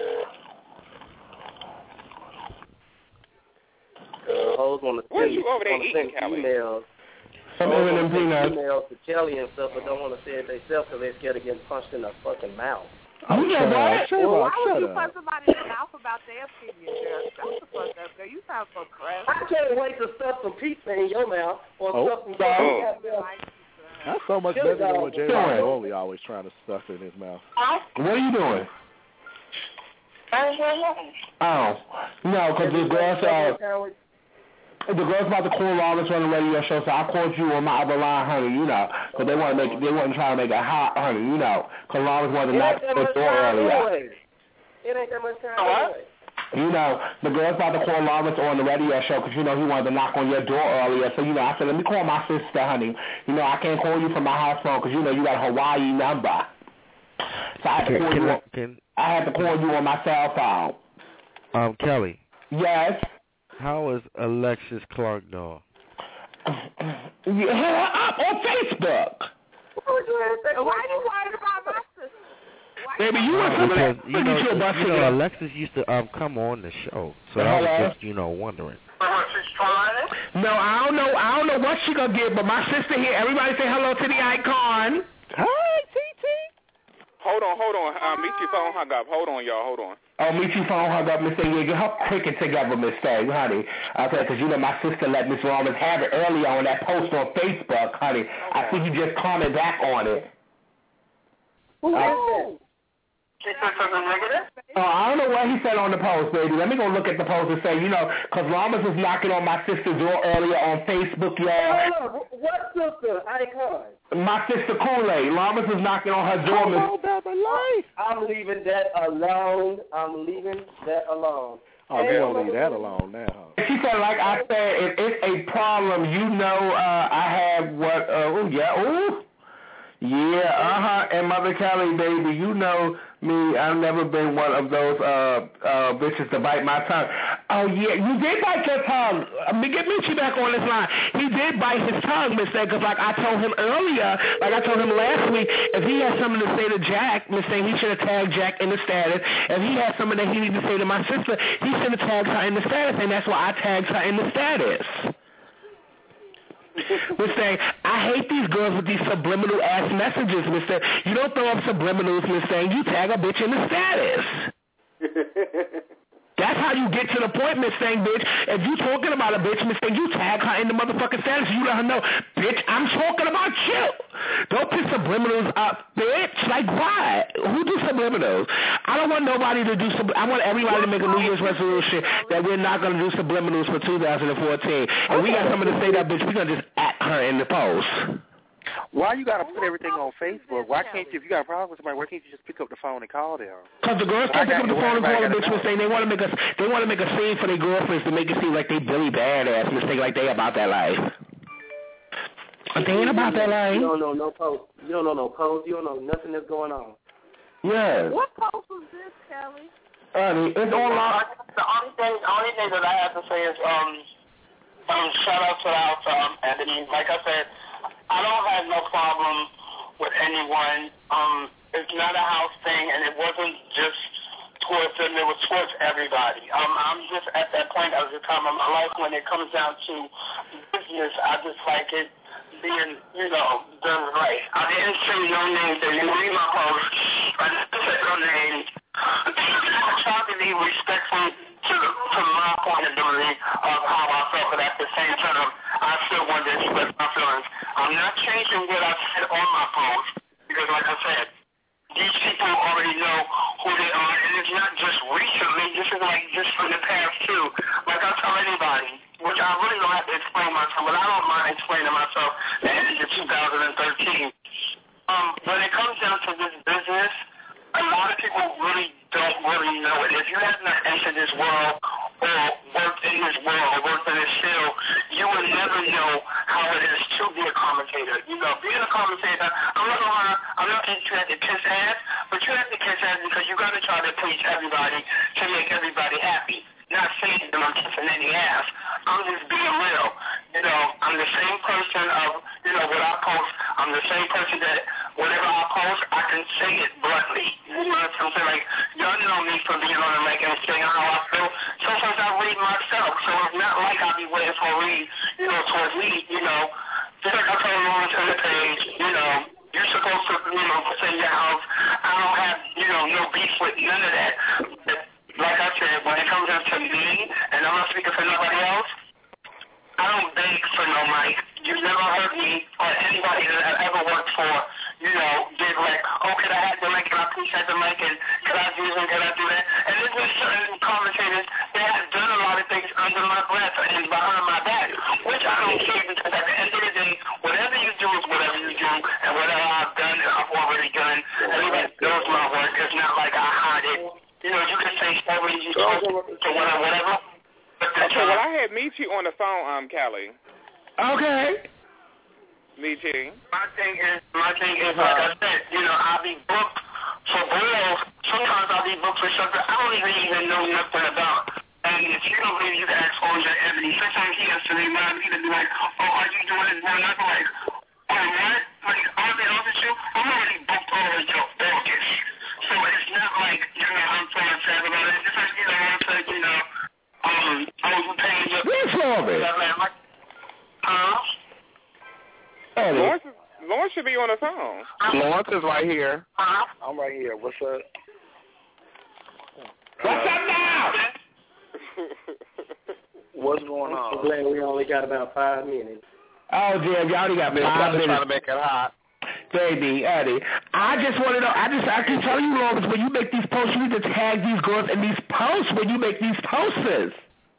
Uh, hoes want to Where send, you over there want to send eating, Kelly? emails. I'm Hoes having want them to send peanuts. emails to Kelly and stuff, but don't want to say it themselves because they're scared of getting punched in the fucking mouth. Oh, You know what? Shut Well, up, why would shut you up. punch somebody in the mouth about their opinion, girl? Shut the fuck up, girl. You sound so crass. I can't wait to stuff some pizza in your mouth or Oh. stuff some Oh. That's so much better than what J. Doing? Rolly always trying to stuff in his mouth. What are you doing? Oh, no, because the girls are. The girls about to call Lawrence on the radio show, so I called you on my other line, honey, you know, because they want to make, they want to try to make it hot, honey, you know, because Lawrence wanted to knock the door earlier. It ain't that much time anyway. You know, the girls about to call Lawrence on the radio show because, you know, he wanted to knock on your door earlier. So, you know, I said, let me call my sister, honey. You know, I can't call you from my house phone because, you know, you got a Hawaii number. So I had to Can, call can you I, on, can, I had to call you on my cell phone. um, Kelly, Yes? how is Alexis Clark doing? Yeah, hit her up on Facebook. Why are you worried about my sister? Baby, you want No, some of because, that? you Look know, at you, about you know, Alexis used to um come on the show, so I was just, you know, wondering. No, I don't know. I don't know what she gonna get, but my sister here. Everybody say hello to the icon. Hi, T T. Hold on, hold on. Uh, Michi phone hung up. Hold on, y'all. Hold on. Oh, Michi phone hung up, Miss A. Yeah, get her cricket together, Miss A, honey. Okay, because, you know, my sister let Miss Lawrence have it earlier on that post on Facebook, honey. I see you just comment back on it. Who uh, is that? She said something negative? Oh, I don't know what he said on the post, baby. Let me go look at the post and say, you know, because Lamas was knocking on my sister's door earlier on Facebook, y'all. Hold on. What sister? Icon. My sister Kool-Aid. Lamas was knocking on her door. Hold on, life. I'm leaving that alone. I'm leaving that alone. Oh, they don't leave that alone now. She said, like I said, if it's a problem, you know, uh, I have what, uh, oh, yeah, ooh. Yeah, uh-huh, and Mother Kelly, baby, you know me, I've never been one of those uh uh bitches to bite my tongue. Oh, yeah, you did bite your tongue. Let me get Michi back on this line. He did bite his tongue, Miss Thing, because like I told him earlier, like I told him last week, if he had something to say to Jack, Miss Thing, he should have tagged Jack in the status. If he had something that he needed to say to my sister, he should have tagged her in the status, and that's why I tagged her in the status. Miss Thing, I hate these girls with these subliminal ass messages, Miss Thing. You don't throw up subliminals, Miss Thing. You tag a bitch in the status. That's how you get to the point, Miss Thing, bitch. If you talking about a bitch, Miss Thing, you tag her in the motherfucking status. You let her know, bitch, I'm talking about you. Don't put subliminals up, bitch. Like, why? Who do subliminals? I don't want nobody to do sub- I want everybody to make a New Year's resolution that we're not going to do subliminals for two thousand fourteen. And we got something to say to that bitch. We're going to just at her in the post. Why you gotta put everything on Facebook? Why can't you, if you got a problem with somebody, why can't you just pick up the phone and call them? Because the girls can't pick up the phone and call a bitch and say they want to make us, they want to make a scene for their girlfriends to make it seem like they really badass, mistake like they about that life. They ain't about that life. You don't know no post. You don't know no post. You don't know nothing that's going on. Yeah. What post was this, Kelly? Honey, it's online. The only thing, the only thing that I have to say is, um, um, shout out to the house, um, Anthony. Like I said, I don't have no problem with anyone. Um, it's not a house thing, and it wasn't just towards them. It was towards everybody. Um, I'm just at that point at the time of my life when it comes down to business. I just like it being, you know, done right. I didn't say no names. They didn't read my post. I didn't say no names. I tried to be respectful to, the, to my point of view of how I felt, but at the same time, I still wanted to express my feelings. I'm not changing what I said on my post, because like I said, these people already know who they are, and it's not just recently. This is like just from the past, too. Like I tell anybody, which I really don't have to explain myself, but I don't mind explaining myself at the end of two thousand thirteen. Um, when it comes down to this business, a lot of people really don't really know it. If you have not entered this world or worked in this world or worked in this field, you will never know how it is to be a commentator. You know, being a commentator, I'm not gonna, I'm not saying you have to kiss ass, but you have to kiss ass because you got to try to please everybody to make everybody happy. Not saying that I'm kissing any ass. I'm just being real. You know, I'm the same person of, you know, what I post. I'm the same person that whatever I post, I can say it bluntly. You know what I'm saying? Like, y'all know me for being on the mic and saying how I feel. Sometimes I read myself, so it's not like I'll be waiting for a read, you know, towards me, you know. Just like I told Lawrence on the page, you know, you're supposed to, you know, say your house. I don't have, you know, no beef with none of that. But like I said, when it comes down to me, and I'm not speaking for nobody else, I don't beg for no mic. You've never heard me or anybody that I've ever worked for, you know, did like, oh, could I have the mic? Can I please have the mic? And could I do this and could I do that? And there's been certain commentators that have done a lot of things under my breath and behind my back, which I don't care because at the end of the day, whatever you do is whatever you do, and whatever I've done, I've already done. Everybody knows my work. It's not like I hide it. You know, you can say whatever you talk to whatever, whatever. Okay, well, I had Michi on the phone, um, Callie. Okay. Michi. My thing is, my thing is, like I said, you know, I'll be booked for boils. Sometimes I'll be booked for something I don't even even know nothing about. And if you don't believe, you can ask Oja Ebony. Sometimes he has to remind me to be like, oh, are you doing this? And I'm like, oh, what? Like, I'll be honest with you, I'm already booked all until August. So it's not like, you know, I'm so upset about it. It's like, you know, I'm like, you know, um, I was paying you. What's wrong with it? Huh? Lawrence, is, Lawrence should be on the phone. Lawrence is right here. Huh? I'm right here. What's up? What's up now? What's going on? I'm glad we only got about five minutes. Oh, Jim, you already got five five minutes. minutes. Trying to make it hot. Baby, Eddie, I just want to know, I just, I keep telling you, Lawrence, when you make these posts, you need to tag these girls in these posts when you make these posts.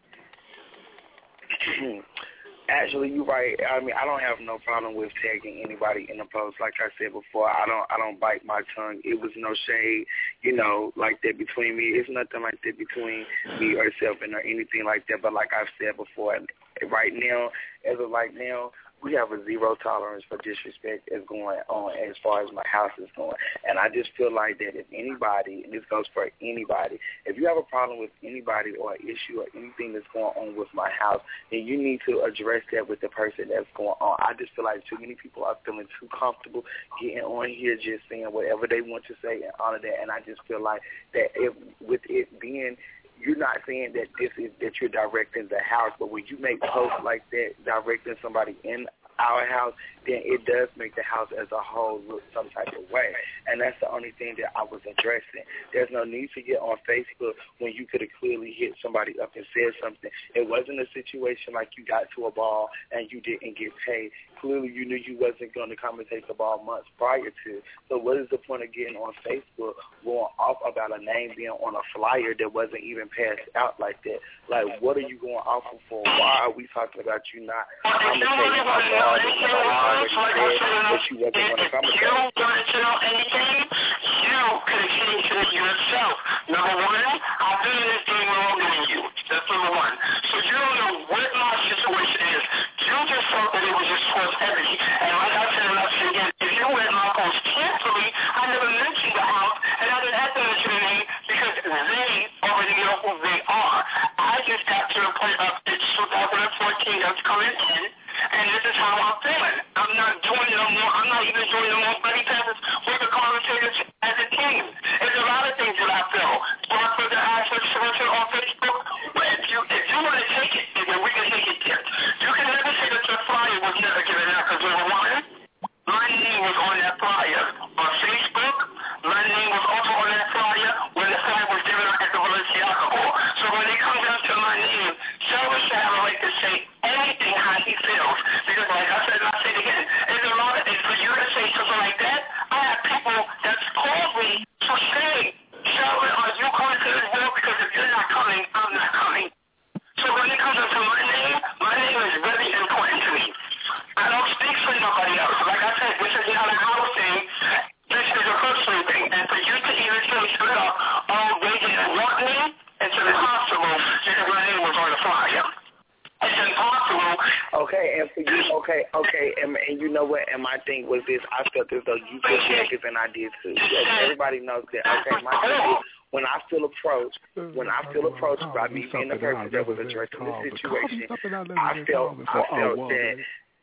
Actually, you're right. I mean, I don't have no problem with tagging anybody in the post. Like I said before, I don't I don't bite my tongue. It was no shade, you know, like that between me. It's nothing like that between me or Selvin or anything like that. But like I've said before, right now, as of right now, we have a zero tolerance for disrespect is going on as far as my house is going. And I just feel like that if anybody, and this goes for anybody, if you have a problem with anybody or an issue or anything that's going on with my house, then you need to address that with the person that's going on. I just feel like too many people are feeling too comfortable getting on here just saying whatever they want to say and all of that. And I just feel like that if with it being you're not saying that this is that you're directing the house, but when you make posts like that directing somebody in our house, then it does make the house as a whole look some type of way. And that's the only thing that I was addressing. There's no need to get on Facebook when you could have clearly hit somebody up and said something. It wasn't a situation like you got to a ball and you didn't get paid. Clearly you knew you wasn't going to come and take the ball months prior to. So what is the point of getting on Facebook going off about a name being on a flyer that wasn't even passed out like that? Like, what are you going off for? Why are we talking about you not commentating on ball that somebody already said that you wasn't going to commentate? You wanted to know anything, you could have changed it yourself. Number one, I've been in this game longer than you. That's number one. So you don't know what my situation is. You just thought that it was just towards Ebony. And like I said, and I'll say again, if you read my post carefully, I never mentioned the house, and I didn't have to mention the name because they already know who they are. I just got to the point of it's twenty fourteen that's coming in, and this is how I'm feeling. I'm not doing no more. I'm not even doing no more buddy passes with the commentators as a team. There's a lot of things that I feel. Do I put the hashtag solution on Facebook? But if you if you want to take it, then we can take it there. You can never say that your flyer was never given out because number one, my name was on that flyer on Facebook. My name was also on that flyer when the flyer was given out at the Balenciaga Ball. So when it comes down to my name, Selvin should have a right to say anything how he feels. Because like I said, and I say it again, it's a lot of things for you to say something like that. I have people that's called me to say, Selvin, are you coming to this world? Because if you're not coming, I'm not coming. So when it comes down to my name, my name is very important to me. I don't speak for nobody else. Like I said, this is not a house thing. This is a personal thing. And for you to even say straight up, oh, they didn't want me, it's impossible because my name was on the flyer. It's impossible. Okay, and for you, okay, okay, and, and you know what, and my thing was this, I felt as though you felt negative and I did too. Yes, everybody knows that, okay, my thing is, when I feel approached, when I feel approached by me being the person that was addressing the situation, I felt, I felt that,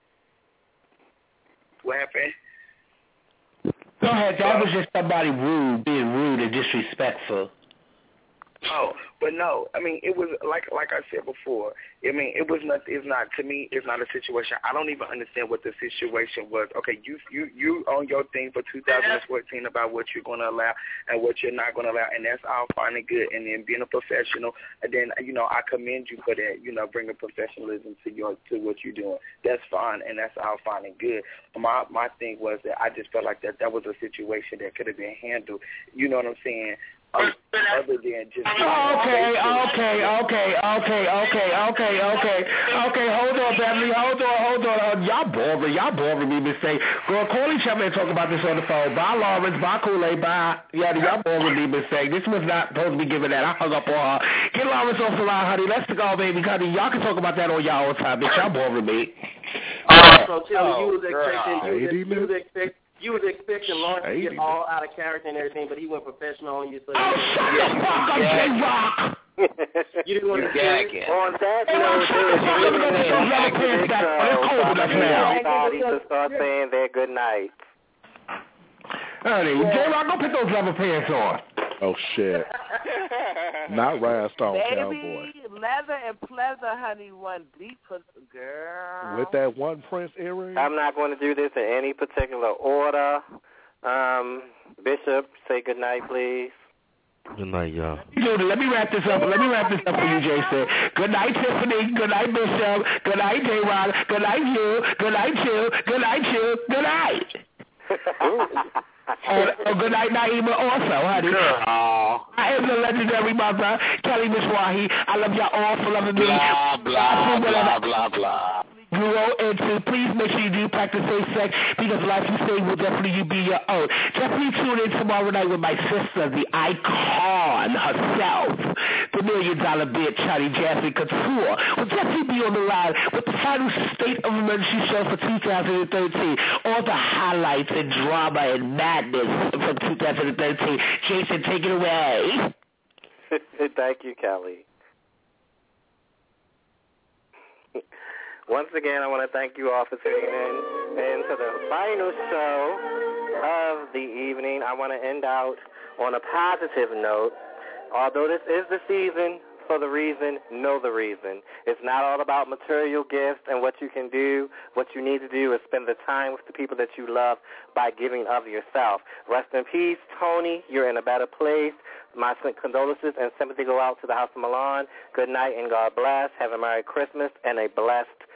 what happened? Go ahead, that was just somebody rude, being rude and disrespectful. Oh, but no, I mean, it was like like I said before, I mean, it was not, it's not, to me, it's not a situation. I don't even understand what the situation was. Okay, you you you on your thing for two thousand fourteen about what you're going to allow and what you're not going to allow, and that's all fine and good. And then being a professional, and then, you know, I commend you for that, you know, bringing professionalism to your to what you're doing. That's fine, and that's all fine and good. My my thing was that I just felt like that that was a situation that could have been handled, you know what I'm saying, other than just... Okay, okay, okay, okay, okay, okay, okay, okay, hold on, Beverly, hold on, hold on, hold on. Y'all boring, y'all boring me, Miss Say. Girl, call each other and talk about this on the phone. Bye, Lawrence, bye, Kool-Aid, bye. Yeah, y'all boring me, Miss Say. This was not supposed to be given that. I hung up on her. Get Lawrence off the line, honey. Let's go, baby, honey. Y'all can talk about that on y'all own time, bitch. Y'all boring me. Uh, so, Tilly, you was expecting, you was, you was expecting, You was expecting Lawrence to get all out of character and everything, but he went professional on you. So oh, shut the fuck up, J-Rock! You didn't want to gag it. On that note, everybody to start saying their good night. Honey, J-Rock, go put those rubber pants on. Oh, shit. Not Rhinestone Cowboy. Baby, leather and pleather, honey, one deep for the girl. With that one Prince earring? I'm not going to do this in any particular order. Um, Bishop, say good night, please. Good night, y'all. Dude, let me wrap this up. Let me wrap this up for you, Jason. Good night, Tiffany. Good night, Bishop. Good night, J-Rod. Good night, you. Good night, you. Good night, you. Good night. And uh, good night, Naima, also, honey. Girl. I am the legendary mother, Kelly Mishwahi. I love y'all all for loving me. Blah, blah, blah, blah, blah. Grow into. Please make sure you do practice safe sex because life you save will definitely be your own. Definitely tune in tomorrow night with my sister, the icon herself, the million dollar bitch, Charlie Jasmine Couture. Will definitely be on the line with the final State of Emergency show for two thousand thirteen. All the highlights and drama and madness from two thousand thirteen. Jason, take it away. Thank you, Kelly. Once again, I want to thank you all for tuning in into the final show of the evening. I want to end out on a positive note. Although this is the season for the reason, know the reason. It's not all about material gifts and what you can do. What you need to do is spend the time with the people that you love by giving of yourself. Rest in peace, Tony. You're in a better place. My condolences and sympathy go out to the House of Milan. Good night and God bless. Have a Merry Christmas and a blessed